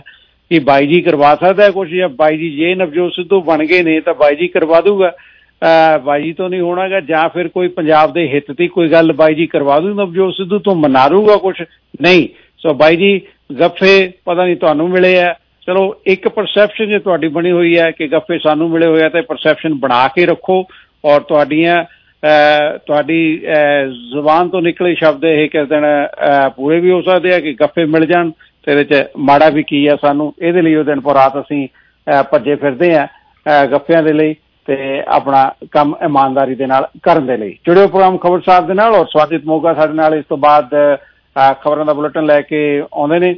ਕਿ ਬਾਈ ਜੀ ਕਰਵਾ ਸਕਦਾ ਕੁਛ, ਜਾਂ ਬਾਈ ਜੀ ਜੇ ਨਵਜੋਤ ਸਿੱਧੂ ਬਣ ਗਏ ਨੇ ਤਾਂ ਬਾਈ ਜੀ ਕਰਵਾ ਦੂਗਾ, ਬਾਈ ਜੀ ਤੋਂ ਨਹੀਂ ਹੋਣਾਗਾ, ਜਾਂ ਫਿਰ ਕੋਈ ਪੰਜਾਬ ਦੇ ਹਿੱਤ ਦੀ ਕੋਈ ਗੱਲ ਬਾਈ ਜੀ ਕਰਵਾ ਦੂ ਨਵਜੋਤ ਸਿੱਧੂ ਤੋਂ, ਮਨਾ ਲੂਗਾ ਕੁਛ ਨਹੀਂ। ਸੋ ਬਾਈ ਜੀ ਗੱਫੇ ਪਤਾ ਨਹੀਂ ਤੁਹਾਨੂੰ ਮਿਲੇ ਆ, ਚਲੋ ਇੱਕ ਪਰਸੈਪਸ਼ਨ ਜੇ ਤੁਹਾਡੀ ਬਣੀ ਹੋਈ ਹੈ ਕਿ ਗੱਫੇ ਸਾਨੂੰ ਮਿਲੇ ਹੋਏ ਆ, ਤੇ ਪਰਸੈਪਸ਼ਨ ਬਣਾ ਕੇ ਰੱਖੋ, ਔਰ ਤੁਹਾਡੀਆਂ ਤੁਹਾਡੀ ਜ਼ੁਬਾਨ ਤੋਂ ਨਿਕਲੇ ਸ਼ਬਦ ਇਹ ਕਿਸ ਦਿਨ ਪੂਰੇ ਵੀ ਹੋ ਸਕਦੇ ਆ ਕਿ ਗੱਫੇ ਮਿਲ ਜਾਣ, ਤੇ ਇਹਦੇ ਚ ਮਾੜਾ ਵੀ ਕੀ ਆ ਸਾਨੂੰ, ਇਹਦੇ ਲਈ ਉਹ ਦਿਨ ਪਰ ਰਾਤ ਅਸੀਂ ਭੱਜੇ ਫਿਰਦੇ ਆ ਗੱਫਿਆਂ ਦੇ ਲਈ, ਤੇ ਆਪਣਾ ਕੰਮ ਇਮਾਨਦਾਰੀ ਦੇ ਨਾਲ ਕਰਨ ਦੇ ਲਈ। ਜੁੜਿਓ ਪ੍ਰੋਗਰਾਮ ਖਬਰ ਸਾਹਿਬ ਦੇ ਨਾਲ, ਔਰ ਸਵਾਗਤ ਮੋਗਾ ਸਾਡੇ ਨਾਲ ਇਸ ਤੋਂ ਬਾਅਦ ਖਬਰਾਂ ਦਾ ਬੁਲੇਟਿਨ ਲੈ ਕੇ ਆਉਂਦੇ ਨੇ,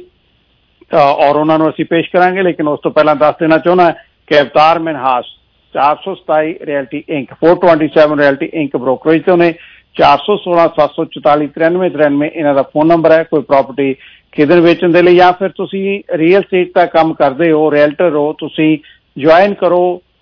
ਔਰ ਉਹਨਾਂ ਨੂੰ ਅਸੀਂ ਪੇਸ਼ ਕਰਾਂਗੇ। ਲੇਕਿਨ ਉਸ ਤੋਂ ਪਹਿਲਾਂ ਦੱਸ ਦੇਣਾ ਚਾਹੁੰਦਾ ਕਿ ਅਵਤਾਰ ਮਿਨਹਾਸ ਚਾਰ ਸੌ ਸਤਾਈ ਰਿਐਲਟੀ ਇੰਕ ਚਾਰ ਸੌ ਸੱਤਾਈ ਰਿਐਲਟੀ ਇੰਕ ਬ੍ਰੋਕਰੇਜ ਤੋਂ ਨੇ, ਚਾਰ ਸੌ ਸੋਲਾਂ ਸੱਤ ਸੌ ਚੁਤਾਲੀ ਤਰਾਨਵੇਂ ਤਰਾਨਵੇਂ ਇਹਨਾਂ ਦਾ ਫੋਨ ਨੰਬਰ ਹੈ। ਕੋਈ ਪ੍ਰਾਪਰਟੀ ਖਰੀਦਣ ਵੇਚਣ ਦੇ ਲਈ, ਜਾਂ ਫਿਰ ਤੁਸੀਂ ਰੀਅਲ ਸਟੇਟ ਦਾ ਕੰਮ ਕਰਦੇ ਹੋ, ਰੀਅਲਟਰ ਹੋ, ਤੁਸੀਂ ਜੁਆਇਨ ਕਰੋ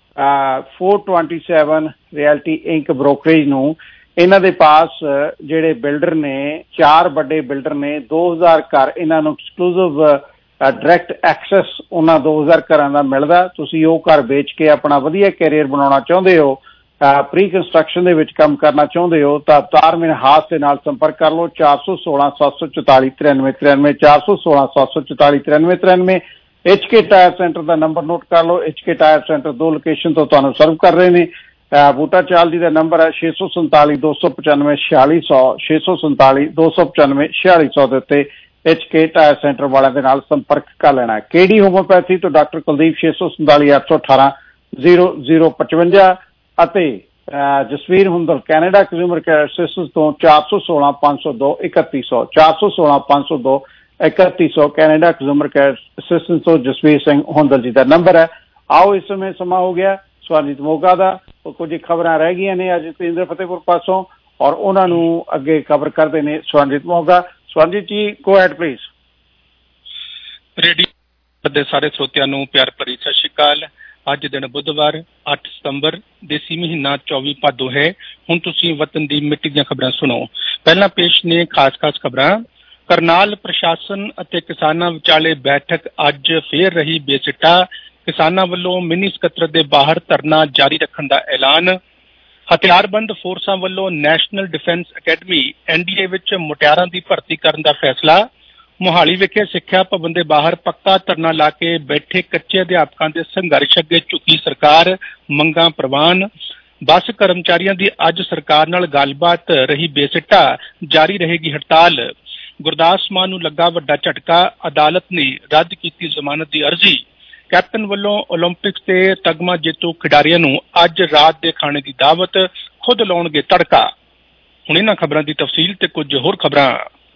ਚਾਰ ਸੌ ਸੱਤਾਈ ਰਿਐਲਟੀ ਇੰਕ ਬ੍ਰੋਕਰੇਜ ਨੂੰ। ਇਹਨਾਂ ਦੇ ਪਾਸ ਜਿਹੜੇ ਬਿਲਡਰ ਨੇ, ਚਾਰ ਵੱਡੇ ਬਿਲਡਰ ਨੇ, ਦੋ ਹਜ਼ਾਰ ਘਰ ਇਹਨਾਂ ਨੂੰ ਐਕਸਕਲੂਸਿਵ ਡਾਇਰੈਕਟ ਐਕਸੈਸ ਉਹਨਾਂ ਦੋ ਹਜ਼ਾਰ ਘਰਾਂ ਦਾ ਮਿਲਦਾ। ਤੁਸੀਂ ਉਹ ਘਰ ਵੇਚ ਕੇ ਆਪਣਾ ਵਧੀਆ ਕੈਰੀਅਰ ਬਣਾਉਣਾ ਚਾਹੁੰਦੇ ਹੋ, ਪ੍ਰੀ ਕੰਸਟਰਕਸ਼ਨ ਦੇ ਵਿੱਚ ਕੰਮ ਕਰਨਾ ਚਾਹੁੰਦੇ ਹੋ, ਤਾਂ ਅਵਤਾਰ ਮਿਨਹਾਸ ਦੇ ਨਾਲ ਸੰਪਰਕ ਕਰ ਲਓ। ਚਾਰ ਸੌ ਸੋਲਾਂ ਸੱਤ ਸੌ ਚੁਤਾਲੀ ਤਰਾਨਵੇਂ ਤਰਾਨਵੇਂ ਚਾਰ ਸੌ ਸੋਲਾਂ ਸੱਤ ਸੌ ਚੁਤਾਲੀ ਤਰਾਨਵੇਂ ਤਰਾਨਵੇਂ ਐਚ ਕੇ ਟਾਇਰ ਸੈਂਟਰ ਦਾ ਨੰਬਰ ਨੋਟ ਕਰ ਲਓ। ਐਚ ਕੇ ਟਾਇਰ ਸੈਂਟਰ ਦੋ ਲੋਕੇਸ਼ਨ ਤੋਂ ਤੁਹਾਨੂੰ ਸਰਵ ਕਰ ਰਹੇ ਨੇ। ਬੂਟਾ ਚਾਲ ਜੀ ਦਾ ਨੰਬਰ ਹੈ ਛੇ ਸੌ ਸੰਤਾਲੀ ਦੋ ਸੌ ਪਚਾਨਵੇਂ ਛਿਆਲੀ ਸੌ, ਛੇ ਸੌ ਸੰਤਾਲੀ ਦੋ ਸੌ ਪਚਾਨਵੇਂ ਛਿਆਲੀ ਸੌ ਦੇ ਉੱਤੇ ਐਚ ਕੇ ਟਾਇਰ ਸੈਂਟਰ ਵਾਲਿਆਂ ਦੇ ਨਾਲ ਸੰਪਰਕ ਕਰ ਲੈਣਾ। ਕੇਡੀ ਹੋਮੋਪੈਥੀ ਤੋਂ ਡਾਕਟਰ ਕੁਲਦੀਪ ਛੇ ਸੌ ਸੰਤਾਲੀ ਅੱਠ ਸੌ ਅਠਾਰਾਂ ਜ਼ੀਰੋ ਜ਼ੀਰੋ ਪਚਵੰਜਾ, ਅਤੇ Jasvir Hundal Canada consumer care services ਤੋਂ ਚਾਰ ਸੌ ਸੋਲਾਂ ਪੰਜ ਸੌ ਦੋ ਇਕੱਤੀ ਸੌ, ਚਾਰ ਸੌ ਸੋਲਾਂ ਪੰਜ ਸੌ ਦੋ ਇਕੱਤੀ ਸੌ ਕੈਨੇਡਾ ਕੰਜ਼ਿਊਮਰ ਕੇਅਰ ਸਰਵਿਸਿਜ਼ ਤੋਂ ਜਸਵੀਰ ਸਿੰਘ ਹੁੰਦਲ ਜੀ ਦਾ ਨੰਬਰ ਹੈ। ਆਓ ਇਸ ਸਮੇਂ ਸਮਾਂ ਹੋ ਗਿਆ ਸਵਾਨਜੀਤ ਮੋਗਾ ਦਾ, ਉਹ ਕੁਝ ਖਬਰਾਂ ਰਹਿ ਗਈਆਂ ਨੇ ਅੱਜ ਤੇਂਦਰ ਫਤਿਹਪੁਰ ਪਾਸੋਂ, ਔਰ ਉਹਨਾਂ ਨੂੰ ਅੱਗੇ ਕਵਰ ਕਰਦੇ ਨੇ ਸਵਾਨਜੀਤ ਮੋਗਾ। ਸਵਾਨਜੀਤ ਜੀ ਗੋ ਹੈਡ ਪਲੀਜ਼। ਰੇਡੀਓ ਦੇ ਸਾਰੇ ਸਰੋਤਿਆਂ ਨੂੰ ਪਿਆਰ ਭਰੀ ਸਤਿ ਸ਼੍ਰੀ ਅਕਾਲ। ਅੱਜ ਦਿਨ ਬੁੱਧਵਾਰ ਅੱਠ ਸਤੰਬਰ, ਦੇਸੀ ਮਹੀਨਾ ਚੌਵੀ ਭਾਦੋ ਹੈ। ਹੁਣ ਤੁਸੀਂ ਵਤਨ ਦੀ ਮਿੱਟੀ ਦੀਆਂ ਖਬਰਾਂ ਸੁਣੋ। ਪਹਿਲਾਂ ਪੇਸ਼ ਨੇ ਖਾਸ ਖਾਸ ਖਬਰਾਂ। ਕਰਨਾਲ ਪ੍ਰਸ਼ਾਸਨ ਅਤੇ ਕਿਸਾਨਾਂ ਵਿਚਾਲੇ ਬੈਠਕ ਅੱਜ ਫੇਰ ਰਹੀ ਬੇਸਿੱਟਾ। ਕਿਸਾਨਾਂ ਵੱਲੋਂ ਮਿੰਨੀ ਸਕੱਤਰੇਤ ਦੇ ਬਾਹਰ ਧਰਨਾ ਜਾਰੀ ਰੱਖਣ ਦਾ ਐਲਾਨ। ਹਥਿਆਰਬੰਦ ਫੋਰਸਾਂ ਵੱਲੋਂ national defence academy N D A ਵਿੱਚ ਮੁਟਿਆਰਾਂ ਦੀ ਭਰਤੀ ਕਰਨ ਦਾ ਫੈਸਲਾ। ਮੋਹਾਲੀ ਵਿਖੇ ਸਿੱਖਿਆ ਭਵਨ ਦੇ ਬਾਹਰ ਪੱਕਾ ਧਰਨਾ ਲਾ ਕੇ ਬੈਠੇ ਕੱਚੇ ਅਧਿਆਪਕਾਂ ਦੇ ਸੰਘਰਸ਼ ਅੱਗੇ ਝੁਕੀ ਸਰਕਾਰ, ਮੰਗਾਂ ਪ੍ਰਵਾਨ। ਬੱਸ ਕਰਮਚਾਰੀਆਂ ਦੀ ਅੱਜ ਸਰਕਾਰ ਨਾਲ ਗੱਲਬਾਤ ਰਹੀ ਬੇਸਿੱਟਾ, ਜਾਰੀ ਰਹੇਗੀ ਹੜਤਾਲ। ਗੁਰਦਾਸ ਮਾਨ ਨੂੰ ਲੱਗਾ ਵੱਡਾ ਝਟਕਾ, ਅਦਾਲਤ ਨੇ ਰੱਦ ਕੀਤੀ ਜ਼ਮਾਨਤ ਦੀ ਅਰਜ਼ੀ। ਕੈਪਟਨ ਵੱਲੋਂ ਓਲੰਪਿਕਸ ਤੇ ਤਗਮਾ ਜੇਤੂ ਖਿਡਾਰੀਆਂ ਨੂੰ ਅੱਜ ਰਾਤ ਦੇ ਖਾਣੇ ਦੀ ਦਾਵਤ, ਖੁਦ ਲਾਉਣਗੇ ਤੜਕਾ। ਹੁਣ ਇਹਨਾਂ ਖਬਰਾਂ ਦੀ ਤਫਸੀਲ ਤੇ ਕੁਝ ਹੋਰ ਖਬਰਾਂ।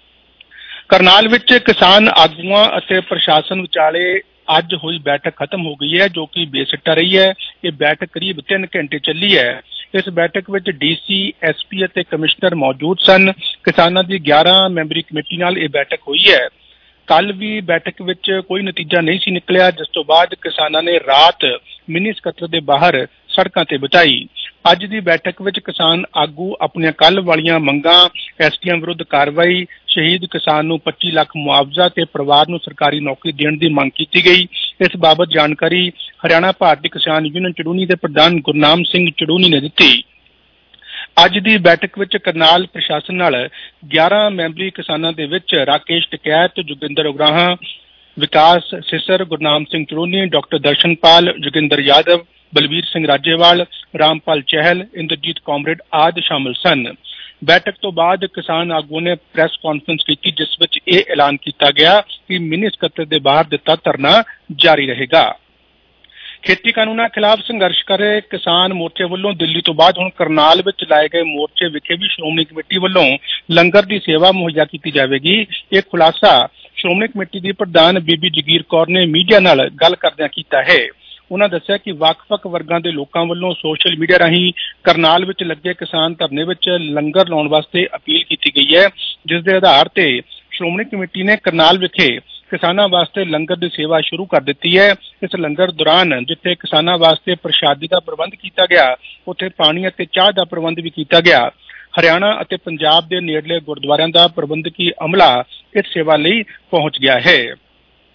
ਕਰਨਾਲ ਵਿੱਚ ਕਿਸਾਨ ਆਗੂਆਂ ਅਤੇ ਪ੍ਰਸ਼ਾਸਨ ਵਿਚਾਲੇ ਅੱਜ ਹੋਈ ਬੈਠਕ ਖਤਮ ਹੋ ਗਈ ਹੈ, ਜੋ ਕਿ ਬੇਸਿੱਟਾ ਰਹੀ ਹੈ। ਇਹ ਬੈਠਕ ਕਰੀਬ ਤਿੰਨ ਘੰਟੇ ਚੱਲੀ ਹੈ। ਇਸ ਬੈਠਕ ਵਿੱਚ ਡੀ ਸੀ, ਐਸ ਪੀ ਅਤੇ ਕਮਿਸ਼ਨਰ ਮੌਜੂਦ ਸਨ। ਕਿਸਾਨਾਂ ਦੀ ਗਿਆਰਾਂ ਮੈਂਬਰੀ ਕਮੇਟੀ ਨਾਲ ਇਹ ਬੈਠਕ ਹੋਈ ਹੈ। ਕੱਲ ਵੀ ਬੈਠਕ ਵਿੱਚ ਕੋਈ ਨਤੀਜਾ ਨਹੀਂ ਸੀ ਨਿਕਲਿਆ, ਜਿਸ ਤੋਂ ਬਾਅਦ ਕਿਸਾਨਾਂ ਨੇ ਰਾਤ ਮਿੰਨੀ ਸਕੱਤਰੇਤ ਦੇ ਬਾਹਰ ਸੜਕਾਂ ਤੇ ਬਿਤਾਈ। ਅੱਜ ਦੀ ਬੈਠਕ ਵਿੱਚ ਕਿਸਾਨ ਆਗੂ ਆਪਣੀਆਂ ਕੱਲ੍ਹ ਵਾਲੀਆਂ ਮੰਗਾਂ, ਐਸਟੀਆਂ ਵਿਰੁੱਧ ਕਾਰਵਾਈ, ਸ਼ਹੀਦ ਕਿਸਾਨ ਨੂੰ ਪੱਚੀ ਲੱਖ ਮੁਆਵਜ਼ਾ ਤੇ ਪਰਿਵਾਰ ਨੂੰ ਸਰਕਾਰੀ ਨੌਕਰੀ ਦੇਣ ਦੀ ਮੰਗ ਕੀਤੀ ਗਈ। ਇਸ ਬਾਬਤ ਜਾਣਕਾਰੀ ਹਰਿਆਣਾ ਭਾਰਤੀ ਕਿਸਾਨ ਯੂਨੀਅਨ ਚੜੂਨੀ ਦੇ ਪ੍ਰਧਾਨ ਗੁਰਨਾਮ ਸਿੰਘ ਚੜੂਨੀ ਨੇ ਦਿੱਤੀ। ਅੱਜ ਦੀ ਬੈਠਕ ਵਿੱਚ ਕਰਨਾਲ ਪ੍ਰਸ਼ਾਸਨ ਨਾਲ ਗਿਆਰਾਂ ਮੈਂਬਰੀ ਕਿਸਾਨਾਂ ਦੇ ਵਿੱਚ ਰਾਕੇਸ਼ ਟਕੈਤ, ਜੋਗਿੰਦਰ ਉਗਰਾਹਾਂ, ਵਿਕਾਸ ਸਿਸਰ, ਗੁਰਨਾਮ ਸਿੰਘ ਚੜੂਨੀ, ਡਾਕਟਰ ਦਰਸ਼ਨਪਾਲ, ਜੋਗਿੰਦਰ ਯਾਦਵ, ਬਲਬੀਰ ਸਿੰਘ ਰਾਜੇਵਾਲ, ਰਾਮਪਾਲ ਚਹਿਲ, ਇੰਦਰਜੀਤ ਕਾਮਰੇਡ ਆਦਿ ਸ਼ਾਮਲ ਸਨ। ਬੈਠਕ ਤੋਂ ਬਾਅਦ ਕਿਸਾਨ ਆਗੂਆਂ ਨੇ ਪ੍ਰੈਸ ਕਾਨਫਰੰਸ ਕੀਤੀ, ਜਿਸ ਵਿੱਚ ਇਹ ਐਲਾਨ ਕੀਤਾ ਗਿਆ ਕਿ ਮਿੰਨੀ ਸਕੱਤਰੇਤ ਦੇ ਬਾਹਰ ਦਿੱਤਾ ਧਰਨਾ ਜਾਰੀ ਰਹੇਗਾ। ਖੇਤੀ ਕਾਨੂੰਨਾਂ ਖਿਲਾਫ ਸੰਘਰਸ਼ ਕਰ ਰਹੇ ਕਿਸਾਨ ਮੋਰਚੇ ਵੱਲੋਂ ਦਿੱਲੀ ਤੋਂ ਬਾਅਦ ਹੁਣ ਕਰਨਾਲ ਵਿੱਚ ਲਾਏ ਗਏ ਮੋਰਚੇ ਵਿਖੇ ਵੀ ਸ਼੍ਰੋਮਣੀ ਕਮੇਟੀ ਵੱਲੋਂ ਲੰਗਰ ਦੀ ਸੇਵਾ ਮੁਹੱਈਆ ਕੀਤੀ ਜਾਵੇਗੀ। ਇਹ ਖੁਲਾਸਾ ਸ਼੍ਰੋਮਣੀ ਕਮੇਟੀ ਦੀ ਪ੍ਰਧਾਨ ਬੀਬੀ ਜਗੀਰ ਕੌਰ ਨੇ ਮੀਡੀਆ ਨਾਲ ਗੱਲ ਕਰਦਿਆਂ ਕੀਤਾ ਹੈ। ਉਹਨਾਂ ਦੱਸਿਆ ਕਿ ਵੱਖ-ਵੱਖ ਵਰਗਾਂ ਦੇ ਲੋਕਾਂ ਵੱਲੋਂ ਸੋਸ਼ਲ ਮੀਡੀਆ ਰਾਹੀਂ ਕਰਨਾਲ ਵਿੱਚ ਲੱਗੇ ਕਿਸਾਨ ਧਰਨੇ ਵਿੱਚ ਲੰਗਰ ਲਾਉਣ ਵਾਸਤੇ ਅਪੀਲ ਕੀਤੀ ਗਈ ਹੈ, ਜਿਸ ਦੇ ਆਧਾਰ ਤੇ ਸ਼੍ਰੋਮਣੀ ਕਮੇਟੀ ਨੇ ਕਰਨਾਲ ਵਿਖੇ ਕਿਸਾਨਾਂ ਵਾਸਤੇ ਲੰਗਰ ਦੀ ਸੇਵਾ ਸ਼ੁਰੂ ਕਰ ਦਿੱਤੀ ਹੈ। ਇਸ ਲੰਗਰ ਦੌਰਾਨ ਜਿੱਥੇ ਕਿਸਾਨਾਂ ਵਾਸਤੇ ਪ੍ਰਸ਼ਾਦੀ ਦਾ ਪ੍ਰਬੰਧ ਕੀਤਾ ਗਿਆ, ਉੱਥੇ ਪਾਣੀ ਅਤੇ ਚਾਹ ਦਾ ਪ੍ਰਬੰਧ ਵੀ ਕੀਤਾ ਗਿਆ। ਹਰਿਆਣਾ ਅਤੇ ਪੰਜਾਬ ਦੇ ਨੇੜਲੇ ਗੁਰਦੁਆਰਿਆਂ ਦਾ ਪ੍ਰਬੰਧਕੀ ਅਮਲਾ ਇਸ ਸੇਵਾ ਲਈ ਪਹੁੰਚ ਗਿਆ ਹੈ।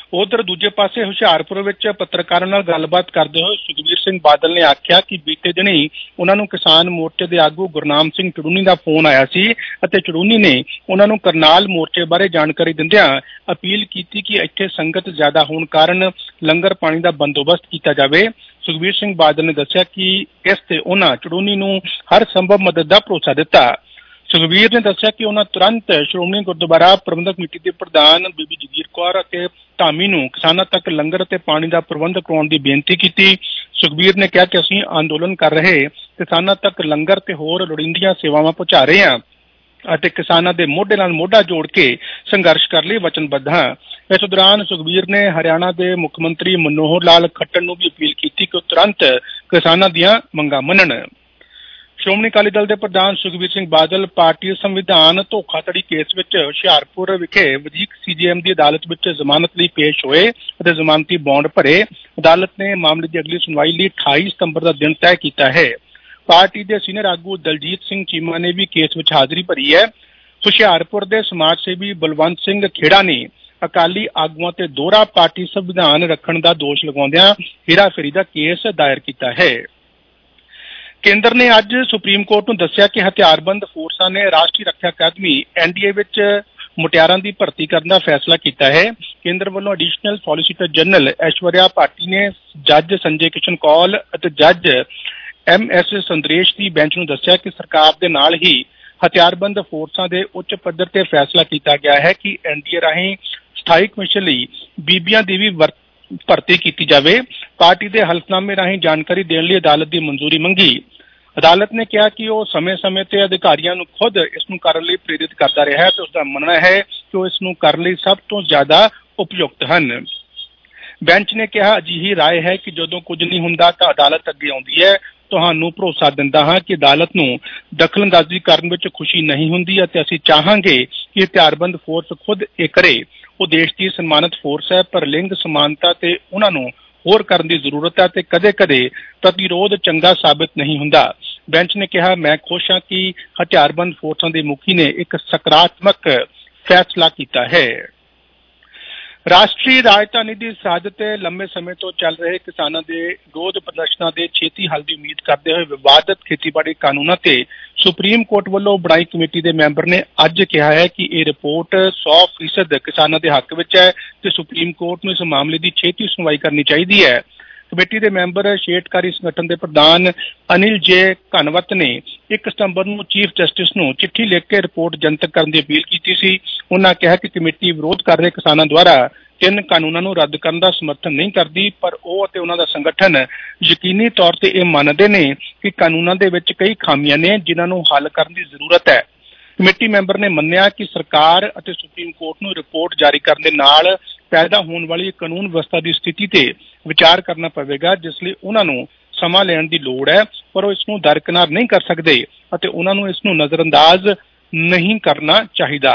ਉਧਰ ਦੂਜੇ ਪਾਸੇ ਹੁਸ਼ਿਆਰਪੁਰ ਵਿੱਚ ਪੱਤਰਕਾਰਾਂ ਨਾਲ ਗੱਲਬਾਤ ਕਰਦੇ ਹੋਏ ਸੁਖਬੀਰ ਸਿੰਘ ਬਾਦਲ ਨੇ ਆਖਿਆ ਕਿ ਬੀਤੇ ਦਿਨੀ ਉਹਨਾਂ ਨੂੰ ਕਿਸਾਨ ਮੋਰਚੇ ਦੇ ਆਗੂ ਗੁਰਨਾਮ ਸਿੰਘ ਚੜੂਨੀ ਦਾ ਫੋਨ ਆਇਆ ਸੀ ਅਤੇ ਚੜੂਨੀ ਨੇ ਉਹਨਾਂ ਨੂੰ ਕਰਨਾਲ ਮੋਰਚੇ ਬਾਰੇ ਜਾਣਕਾਰੀ ਦਿੰਦਿਆਂ ਅਪੀਲ ਕੀਤੀ ਕਿ ਇੱਥੇ ਸੰਗਤ ਜ਼ਿਆਦਾ ਹੋਣ ਕਾਰਨ ਲੰਗਰ ਪਾਣੀ ਦਾ ਬੰਦੋਬਸਤ ਕੀਤਾ ਜਾਵੇ। ਸੁਖਬੀਰ ਸਿੰਘ ਬਾਦਲ ਨੇ ਦੱਸਿਆ ਕਿ ਇਸ ਤੇ ਉਹਨਾਂ ਚੜੂਨੀ ਨੂੰ ਹਰ ਸੰਭਵ ਮਦਦ ਦਾ ਭਰੋਸਾ ਦਿੱਤਾ। ਸੁਖਬੀਰ ਨੇ ਦੱਸਿਆ ਕਿ ਉਹਨਾਂ ਤੁਰੰਤ ਸ਼੍ਰੋਮਣੀ ਗੁਰਦੁਆਰਾ ਪ੍ਰਬੰਧਕ ਕਮੇਟੀ ਦੇ ਪ੍ਰਧਾਨ ਬੀਬੀ ਜਗੀਰ ਕੌਰ ਅਤੇ ਧਾਮੀ ਨੂੰ ਕਿਸਾਨਾਂ ਤੱਕ ਲੰਗਰ ਅਤੇ ਪਾਣੀ ਦਾ ਪ੍ਰਬੰਧ ਕਰਾਉਣ ਦੀ ਬੇਨਤੀ ਕੀਤੀ। ਸੁਖਬੀਰ ਨੇ ਕਿਹਾ ਕਿ ਅਸੀਂ ਅੰਦੋਲਨ ਕਰ ਰਹੇ ਕਿਸਾਨਾਂ ਤੱਕ ਲੰਗਰ ਤੇ ਹੋਰ ਲੋੜੀਂਦੀਆਂ ਸੇਵਾਵਾਂ ਪਹੁੰਚਾ ਰਹੇ ਹਾਂ ਅਤੇ ਕਿਸਾਨਾਂ ਦੇ ਮੋਢੇ ਨਾਲ ਮੋਢਾ ਜੋੜ ਕੇ ਸੰਘਰਸ਼ ਕਰਨ ਲਈ ਵਚਨਬੱਧ ਹਾਂ। ਇਸ ਦੌਰਾਨ ਸੁਖਬੀਰ ਨੇ ਹਰਿਆਣਾ ਦੇ ਮੁੱਖ ਮੰਤਰੀ ਮਨੋਹਰ ਲਾਲ ਖੱਟਰ ਨੂੰ ਵੀ ਅਪੀਲ ਕੀਤੀ ਕਿ ਉਹ ਤੁਰੰਤ ਕਿਸਾਨਾਂ ਦੀਆਂ ਮੰਗਾਂ ਮੰਨਣ। ਸ਼੍ਰੋਮਣੀ ਅਕਾਲੀ ਦਲ ਦੇ ਪ੍ਰਧਾਨ ਸੁਖਬੀਰ ਸਿੰਘ ਬਾਦਲ ਪਾਰਟੀ ਸੰਵਿਧਾਨ ਧੋਖਾਧੜੀ ਕੇਸ ਵਿੱਚ ਹੁਸ਼ਿਆਰਪੁਰ ਵਿਖੇ ਵਧੀਕ ਸੀਜੀਐਮ ਦੀ ਅਦਾਲਤ ਵਿੱਚ ਜ਼ਮਾਨਤ ਲਈ ਪੇਸ਼ ਹੋਏ ਅਤੇ ਜ਼ਮਾਨਤੀ ਬੌਂਡ ਭਰੇ। ਅਦਾਲਤ ਨੇ ਮਾਮਲੇ ਦੀ ਅਗਲੀ ਸੁਣਵਾਈ ਲਈ ਅਠਾਈ ਸਤੰਬਰ ਦਾ ਦਿਨ ਤੈਅ ਕੀਤਾ ਹੈ। ਪਾਰਟੀ ਦੇ ਸੀਨੀਅਰ ਆਗੂ ਦਲਜੀਤ ਸਿੰਘ ਚੀਮਾ ਨੇ ਵੀ ਕੇਸ ਵਿੱਚ ਹਾਜ਼ਰੀ ਭਰੀ ਹੈ। ਹੁਸ਼ਿਆਰਪੁਰ ਦੇ ਸਮਾਜ ਸੇਵੀ ਬਲਵੰਤ ਸਿੰਘ ਖੇੜਾ ਨੇ ਅਕਾਲੀ ਆਗੂਆਂ ਤੇ ਦੋਹਰਾ ਪਾਰਟੀ ਸੰਵਿਧਾਨ ਰੱਖਣ ਦਾ ਦੋਸ਼ ਲਗਾਉਂਦਿਆਂ ਹੇਰਾਫੇਰੀ ਦਾ ਕੇਸ ਦਾਇਰ ਕੀਤਾ ਹੈ। ਕੇਂਦਰ ਨੇ ਅੱਜ ਸੁਪਰੀਮ ਕੋਰਟ ਨੂੰ ਦੱਸਿਆ ਕਿ ਹਥਿਆਰਬੰਦ ਫੋਰਸਾਂ ਨੇ ਰਾਸ਼ਟਰੀ ਰੱਖਿਆ ਅਕਾਦਮੀ ਐਨ ਡੀ ਏ ਵਿੱਚ ਮੁਟਿਆਰਾਂ ਦੀ ਭਰਤੀ ਕਰਨ ਦਾ ਫੈਸਲਾ ਕੀਤਾ ਹੈ। ਕੇਂਦਰ ਵੱਲੋਂ additional solicitor general Aishwarya Bhati ਨੇ ਜੱਜ ਸੰਜੇ ਕਿਸ਼ਨ ਕੌਲ ਅਤੇ ਜੱਜ ਐਮ ਐਸ ਸੰਦਰੇਸ਼ ਦੀ ਬੈਂਚ ਨੂੰ ਦੱਸਿਆ ਕਿ ਸਰਕਾਰ ਦੇ ਨਾਲ ਹੀ ਹਥਿਆਰਬੰਦ ਫੋਰਸਾਂ ਦੇ ਉੱਚ ਪੱਧਰ ਤੇ ਫੈਸਲਾ ਕੀਤਾ ਗਿਆ ਹੈ ਕਿ ਐਨ ਡੀ ਏ ਰਾਹੀਂ ਸਥਾਈ ਕਮਿਸ਼ਨ ਲਈ ਬੀਬੀਆਂ ਦੀ ਵੀ ਭਰਤੀ ਕੀਤੀ ਜਾਵੇ। ਪਾਰਟੀ ਦੇ ਹਲਫਨਾਮੇ ਰਾਹੀਂ ਜਾਣਕਾਰੀ ਦੇਣ ਲਈ ਅਦਾਲਤ ਦੀ ਮਨਜ਼ੂਰੀ ਮੰਗੀ। ਅਦਾਲਤ ਨੇ ਕਿਹਾ ਕਿ ਉਹ ਸਮੇਂ-ਸਮੇਂ ਤੇ ਅਧਿਕਾਰੀਆਂ ਨੂੰ ਖੁਦ ਇਸ ਨੂੰ ਕਰਨ ਲਈ ਪ੍ਰੇਰਿਤ ਕਰਦਾ ਰਿਹਾ ਹੈ ਤੇ ਉਸ ਦਾ ਮੰਨਣਾ ਹੈ ਕਿ ਉਹ ਇਸ ਨੂੰ ਕਰਨ ਲਈ ਸਭ ਤੋਂ ਜ਼ਿਆਦਾ ਉਪਯੁਕਤ ਹਨ। ਬੈਂਚ ਨੇ ਕਿਹਾ ਅਜਿਹੀ ਰਾਏ ਹੈ ਕਿ ਜਦੋਂ ਕੁਝ ਨਹੀਂ ਹੁੰਦਾ ਤਾਂ ਅਦਾਲਤ ਅੱਗੇ ਆਉਂਦੀ ਹੈ। ਤੁਹਾਨੂੰ ਭਰੋਸਾ ਦਿੰਦਾ ਹਾਂ ਕਿ ਅਦਾਲਤ ਨੂੰ ਦਖਲਅੰਦਾਜ਼ੀ ਕਰਨ ਵਿੱਚ ਖੁਸ਼ੀ ਨਹੀਂ ਹੁੰਦੀ ਅਤੇ ਅਸੀਂ ਚਾਹਾਂਗੇ ਕਿ ਹਥਿਆਰਬੰਦ ਫੋਰਸ ਖੁਦ ਇਹ ਕਰੇ। ਉਹ ਦੇਸ਼ ਦੀ ਸਨਮਾਨਿਤ ਫੋਰਸ ਹੈ, ਪਰ ਲਿੰਗ ਸਮਾਨਤਾ ਤੇ ਉਹਨਾਂ ਨੂੰ ਹੋਰ ਕਰਨ ਦੀ ਜ਼ਰੂਰਤ ਹੈ ਤੇ ਕਦੇ-ਕਦੇ ਪ੍ਰਤੀਰੋਧ ਚੰਗਾ ਸਾਬਿਤ ਨਹੀਂ ਹੁੰਦਾ। ਬੈਂਚ ਨੇ ਕਿਹਾ ਮੈਂ ਖੁਸ਼ ਹਾਂ ਕਿ ਹਥਿਆਰਬੰਦ ਫੋਰਸਾਂ ਦੇ ਮੁਖੀ ਨੇ ਇੱਕ ਸਕਾਰਾਤਮਕ ਫੈਸਲਾ ਕੀਤਾ ਹੈ। ਰਾਸ਼ਟਰੀ ਰਾਜਧਾਨੀ ਦੀ ਸਰਹੱਦ ਤੇ ਲੰਮੇ ਸਮੇਂ ਤੋਂ ਚੱਲ ਰਹੇ ਕਿਸਾਨਾਂ ਦੇ ਵਿਰੋਧ ਪ੍ਰਦਰਸ਼ਨਾਂ ਦੇ ਛੇਤੀ ਹੱਲ ਦੀ ਉਮੀਦ ਕਰਦੇ ਹੋਏ ਵਿਵਾਦਤ ਖੇਤੀਬਾੜੀ ਕਾਨੂੰਨਾਂ ਤੇ ਸੁਪਰੀਮ ਕੋਰਟ ਵੱਲੋਂ ਬਣਾਈ ਕਮੇਟੀ ਦੇ ਮੈਂਬਰ ਨੇ ਅੱਜ ਕਿਹਾ ਹੈ ਕਿ ਇਹ ਰਿਪੋਰਟ ਸੌ ਫੀਸਦ ਕਿਸਾਨਾਂ ਦੇ ਹੱਕ ਵਿੱਚ ਹੈ ਤੇ ਸੁਪਰੀਮ ਕੋਰਟ ਨੂੰ ਇਸ ਮਾਮਲੇ ਦੀ ਛੇਤੀ ਸੁਣਵਾਈ ਕਰਨੀ ਚਾਹੀਦੀ ਹੈ। ਕਮੇਟੀ ਦੇ ਮੈਂਬਰ ਸ਼ੇਟਕਾਰੀ ਸੰਗਠਨ ਦੇ ਪ੍ਰਧਾਨ ਅਨਿਲ ਜੇ ਘਨਵਤ ਨੇ ਇੱਕ ਸਤੰਬਰ ਨੂੰ ਚੀਫ ਜਸਟਿਸ ਨੂੰ ਚਿੱਠੀ ਲਿਖ ਕੇ ਰਿਪੋਰਟ ਜਨਤਕ ਕਰਨ ਦੀ ਅਪੀਲ ਕੀਤੀ ਸੀ। ਉਹਨਾਂ ਕਿਹਾ ਕਿ ਕਮੇਟੀ ਵਿਰੋਧ ਕਰ ਰਹੇ ਕਿਸਾਨਾਂ ਦੁਆਰਾ ਤਿੰਨ ਕਾਨੂੰਨਾਂ ਨੂੰ ਰੱਦ ਕਰਨ ਦਾ ਸਮਰਥਨ ਨਹੀਂ ਕਰਦੀ, ਪਰ ਉਹ ਅਤੇ ਉਹਨਾਂ ਦਾ ਸੰਗਠਨ ਯਕੀਨੀ ਤੌਰ ਤੇ ਇਹ ਮੰਨਦੇ ਨੇ ਕਿ ਕਾਨੂੰਨਾਂ ਦੇ ਵਿੱਚ ਕਈ ਖਾਮੀਆਂ ਨੇ ਜਿਨ੍ਹਾਂ ਨੂੰ ਹੱਲ ਕਰਨ ਦੀ ਜ਼ਰੂਰਤ ਹੈ। ਕਮੇਟੀ ਮੈਂਬਰ ਨੇ ਮੰਨਿਆ ਕਿ ਸਰਕਾਰ ਅਤੇ ਸੁਪਰੀਮ ਕੋਰਟ ਨੂੰ ਰਿਪੋਰਟ ਜਾਰੀ ਕਰਨ ਦੇ ਨਾਲ ਪੈਦਾ ਹੋਣ ਵਾਲੀ ਕਾਨੂੰਨ ਵਿਵਸਥਾ ਦੀ ਸਥਿਤੀ ਤੇ ਵਿਚਾਰ ਕਰਨਾ ਪਵੇਗਾ, ਜਿਸ ਲਈ ਉਹਨਾਂ ਨੂੰ ਸਮਾਂ ਲੈਣ ਦੀ ਲੋੜ ਹੈ, ਪਰ ਉਹ ਇਸ ਨੂੰ ਦਰਕਿਨਾਰ ਨਹੀਂ ਕਰ ਸਕਦੇ ਅਤੇ ਉਹਨਾਂ ਨੂੰ ਇਸ ਨੂੰ ਨਜ਼ਰਅੰਦਾਜ਼ ਨਹੀਂ ਕਰਨਾ ਚਾਹੀਦਾ।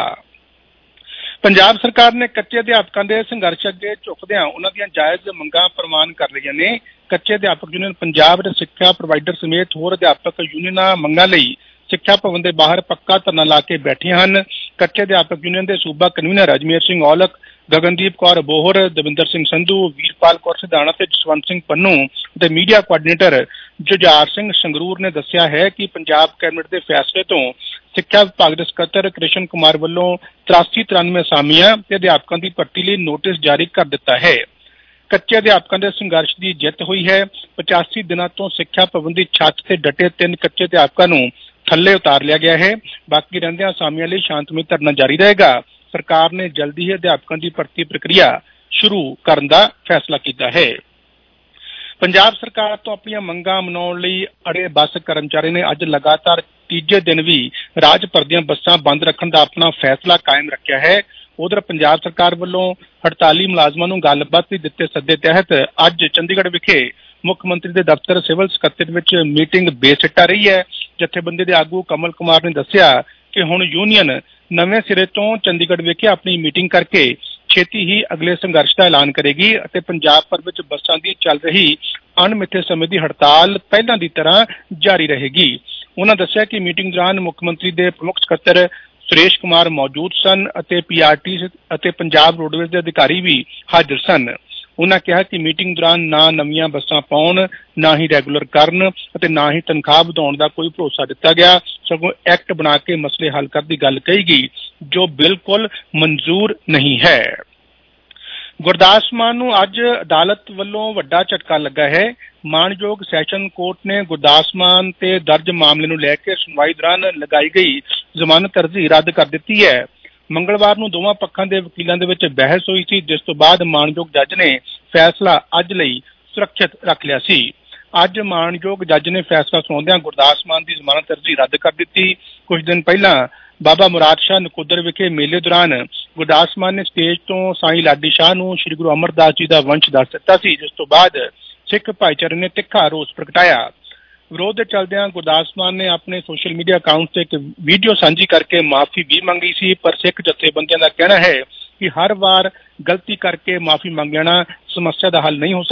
ਪੰਜਾਬ ਸਰਕਾਰ ਨੇ ਕੱਚੇ ਅਧਿਆਪਕਾਂ ਦੇ ਸੰਘਰਸ਼ ਅੱਗੇ ਝੁਕਦਿਆਂ ਉਹਨਾਂ ਦੀਆਂ ਜਾਇਜ਼ ਮੰਗਾਂ ਪ੍ਰਵਾਨ ਕਰ ਲਈਆਂ ਨੇ। ਕੱਚੇ ਅਧਿਆਪਕ ਯੂਨੀਅਨ ਪੰਜਾਬ ਦੇ ਸਿੱਖਿਆ ਪ੍ਰੋਵਾਈਡਰ ਸਮੇਤ ਹੋਰ ਅਧਿਆਪਕ ਯੂਨੀਅਨਾਂ ਮੰਗਾਂ ਲਈ ਸਿੱਖਿਆ ਭਵਨ ਦੇ ਬਾਹਰ ਪੱਕਾ ਧਰਨਾ ਲਾ ਕੇ ਬੈਠੀਆਂ ਹਨ। ਕੱਚੇ ਅਧਿਆਪਕ ਯੂਨੀਅਨ ਦੇ ਸੂਬਾ ਕਨਵੀਨਰ ਅਜਮੇਰ ਸਿੰਘ ਔਲਖ, ਗਗਨਦੀਪ ਕੌਰ ਬੋਹਰ, ਦਵਿੰਦਰ ਸਿੰਘ ਸੰਧੂ, ਵੀਰਪਾਲ ਕੌਰ ਸਿਧਾਣਾ ਤੇ ਜਸਵੰਤ ਸਿੰਘ ਪੰਨੂ ਅਤੇ ਮੀਡੀਆ ਕੋਆਰਡੀਨੇਟਰ ਜੁਝਾਰ ਸਿੰਘ ਸੰਗਰੂਰ ਨੇ ਦੱਸਿਆ ਹੈ ਕਿ ਪੰਜਾਬ ਕੈਬਨਿਟ ਦੇ ਫੈਸਲੇ ਤੋਂ ਸਿੱਖਿਆ ਵਿਭਾਗ ਦੇ ਸਕੱਤਰ ਕ੍ਰਿਸ਼ਨ ਕੁਮਾਰ ਵੱਲੋਂ ਤਰਾਸੀ ਤਰਾਨਵੇਂ ਅਸਾਮੀਆਂ ਤੇ ਅਧਿਆਪਕਾਂ ਦੀ ਭਰਤੀ ਲਈ ਨੋਟਿਸ ਜਾਰੀ ਕਰ ਦਿੱਤਾ ਹੈ। ਕੱਚੇ ਅਧਿਆਪਕਾਂ ਦੇ ਸੰਘਰਸ਼ ਦੀ ਜਿੱਤ ਹੋਈ ਹੈ। ਪਚਾਸੀ ਦਿਨਾਂ ਤੋਂ ਸਿੱਖਿਆ ਭਵਨ ਦੀ ਛੱਤ ਤੇ ਡਟੇ ਤਿੰਨ ਕੱਚੇ ਅਧਿਆਪਕਾਂ ਨੂੰ ਥੱਲੇ ਉਤਾਰ ਲਿਆ ਗਿਆ ਹੈ। ਬਾਕੀ ਰਹਿੰਦਿਆਂ ਅਸਾਮੀਆਂ ਲਈ ਸ਼ਾਂਤਮਈ ਧਰਨਾ ਜਾਰੀ ਰਹੇਗਾ। ਸਰਕਾਰ ਨੇ ਜਲਦੀ ਹੀ ਅਧਿਆਪਕਾਂ ਦੀ ਭਰਤੀ ਪ੍ਰਕਿਰਿਆ ਸ਼ੁਰੂ ਕਰਨ ਦਾ ਫੈਸਲਾ ਕੀਤਾ ਹੈ। ਪੰਜਾਬ ਸਰਕਾਰ ਤੋਂ ਆਪਣੀਆਂ ਮੰਗਾਂ ਮਨਾਉਣ ਲਈ ਅੜੇ ਬੱਸ ਕਰਮਚਾਰੀ ਨੇ ਅੱਜ ਲਗਾਤਾਰ ਤੀਜੇ ਦਿਨ ਵੀ ਰਾਜ ਭਰ ਦੀਆਂ ਬੱਸਾਂ ਬੰਦ ਰੱਖਣ ਦਾ ਆਪਣਾ ਫੈਸਲਾ ਕਾਇਮ ਰੱਖਿਆ ਹੈ। ਉਧਰ ਪੰਜਾਬ ਸਰਕਾਰ ਵੱਲੋਂ ਹੜਤਾਲੀ ਮੁਲਾਜ਼ਮਾਂ ਨੂੰ ਗੱਲਬਾਤ ਲਈ ਦਿੱਤੇ ਸੱਦੇ ਤਹਿਤ ਅੱਜ ਚੰਡੀਗੜ੍ਹ ਵਿਖੇ ਮੁੱਖ ਮੰਤਰੀ ਦੇ ਦਫ਼ਤਰ ਸਿਵਲ ਸਕੱਤਰੇਤ ਵਿੱਚ ਮੀਟਿੰਗ ਬੇਸਿੱਟਾ ਰਹੀ ਹੈ। ਜਥੇਬੰਦੀ ਦੇ ਆਗੂ ਕਮਲ ਕੁਮਾਰ ਨੇ ਦੱਸਿਆ ਕਿ ਹੁਣ ਯੂਨੀਅਨ ਨਵੇਂ ਸਿਰੇ ਤੋਂ ਚੰਡੀਗੜ੍ਹ ਵਿਖੇ ਆਪਣੀ ਮੀਟਿੰਗ ਕਰਕੇ ਛੇਤੀ ਹੀ ਅਗਲੇ ਸੰਘਰਸ਼ ਦਾ ਐਲਾਨ ਕਰੇਗੀ ਅਤੇ ਪੰਜਾਬ ਭਰ ਵਿੱਚ ਬੱਸਾਂ ਦੀ ਚੱਲ ਰਹੀ ਅਣਮਿੱਥੇ ਸਮੇਂ ਦੀ ਹੜਤਾਲ ਪਹਿਲਾਂ ਦੀ ਤਰ੍ਹਾਂ ਜਾਰੀ ਰਹੇਗੀ। ਉਹਨਾਂ ਦੱਸਿਆ ਕਿ ਮੀਟਿੰਗ ਦੌਰਾਨ ਮੁੱਖ ਮੰਤਰੀ ਦੇ ਪ੍ਰਮੁੱਖ ਸਕੱਤਰ ਸੁਰੇਸ਼ ਕੁਮਾਰ ਮੌਜੂਦ ਸਨ ਅਤੇ ਪੀਆਰਟੀ ਅਤੇ ਪੰਜਾਬ ਰੋਡਵੇਜ਼ ਦੇ ਅਧਿਕਾਰੀ ਵੀ ਹਾਜ਼ਰ ਸਨ। ਉਹਨਾਂ ਕਿਹਾ ਕਿ ਮੀਟਿੰਗ ਦੌਰਾਨ ਨਾ ਨਵੀਆਂ ਬੱਸਾਂ ਪਾਉਣ, ਨਾ ਹੀ ਰੈਗੂਲਰ ਕਰਨ ਅਤੇ ਨਾ ਹੀ ਤਨਖਾਹ ਵਧਾਉਣ ਦਾ ਕੋਈ ਭਰੋਸਾ ਦਿੱਤਾ ਗਿਆ, ਸਗੋਂ ਐਕਟ ਬਣਾ ਕੇ ਮਸਲੇ ਹੱਲ ਕਰਨ ਦੀ ਗੱਲ ਕਹੀ ਗਈ ਜੋ ਬਿਲਕੁਲ ਮਨਜ਼ੂਰ ਨਹੀਂ ਹੈ। ਗੁਰਦਾਸ ਮਾਨ ਨੂੰ ਅੱਜ ਅਦਾਲਤ ਵੱਲੋਂ ਵੱਡਾ ਝਟਕਾ ਲੱਗਾ ਹੈ। ਮਾਣਯੋਗ ਸੈਸ਼ਨ ਕੋਰਟ ਨੇ ਗੁਰਦਾਸ ਮਾਨ ਤੇ ਦਰਜ ਮਾਮਲੇ ਨੂੰ ਲੈ ਕੇ ਸੁਣਵਾਈ ਦੌਰਾਨ ਲਗਾਈ ਗਈ ਜ਼ਮਾਨਤ ਅਰਜ਼ੀ ਰੱਦ ਕਰ ਦਿੱਤੀ ਹੈ। ਮੰਗਲਵਾਰ ਨੂੰ ਦੋਵਾਂ ਪੱਖਾਂ ਦੇ ਵਕੀਲਾਂ ਦੇ ਵਿੱਚ ਬਹਿਸ ਹੋਈ ਸੀ, ਜਿਸ ਤੋਂ ਬਾਅਦ ਮਾਣਯੋਗ ਜੱਜ ਨੇ ਫੈਸਲਾ ਅੱਜ ਲਈ ਸੁਰੱਖਿਅਤ ਰੱਖ ਲਿਆ ਸੀ। ਅੱਜ ਮਾਣਯੋਗ ਜੱਜ ਨੇ ਫੈਸਲਾ ਸੁਣਾਉਂਦਿਆਂ ਗੁਰਦਾਸ ਮਾਨ ਦੀ ਜ਼ਮਾਨਤ ਅਰਜ਼ੀ ਰੱਦ ਕਰ ਦਿੱਤੀ। ਕੁਝ ਦਿਨ ਪਹਿਲਾਂ ਬਾਬਾ ਮੁਰਾਦ ਸ਼ਾਹ ਨਕੋਦਰ ਵਿਖੇ ਮੇਲੇ ਦੌਰਾਨ ਗੁਰਦਾਸ ਮਾਨ ਨੇ ਸਟੇਜ ਤੋਂ ਸਾਈਂ ਲਾਡੀ ਸ਼ਾਹ ਨੂੰ ਸ੍ਰੀ ਗੁਰੂ ਅਮਰਦਾਸ ਜੀ ਦਾ ਵੰਸ਼ ਦੱਸ ਦਿੱਤਾ ਸੀ, ਜਿਸ ਤੋਂ ਬਾਅਦ ਸਿੱਖ ਭਾਈਚਾਰੇ ਨੇ ਤਿੱਖਾ ਰੋਸ ਪ੍ਰਗਟਾਇਆ। ਵਿਰੋਧ ਦੇ ਚਲਦਿਆਂ ਗੁਰਦਾਸ ਮਾਨ ਨੇ ਆਪਣੇ ਸੋਸ਼ਲ ਮੀਡੀਆ ਅਕਾਊਂਟ ਤੇ ਇੱਕ ਵੀਡੀਓ ਸਾਂਝੀ ਕਰਕੇ ਮਾਫੀ ਵੀ ਮੰਗੀ ਸੀ, ਪਰ ਸਿੱਖ ਜਥੇਬੰਦੀਆਂ ਦਾ ਕਹਿਣਾ ਹੈ ਕਿ ਹਰ ਵਾਰ ਗਲਤੀ ਕਰਕੇ ਮਾਫੀ ਮੰਗ ਲੈਣਾ ਸਮੱਸਿਆ ਦਾ ਹੱਲ ਨਹੀਂ ਹੋ ਸਕਦਾ।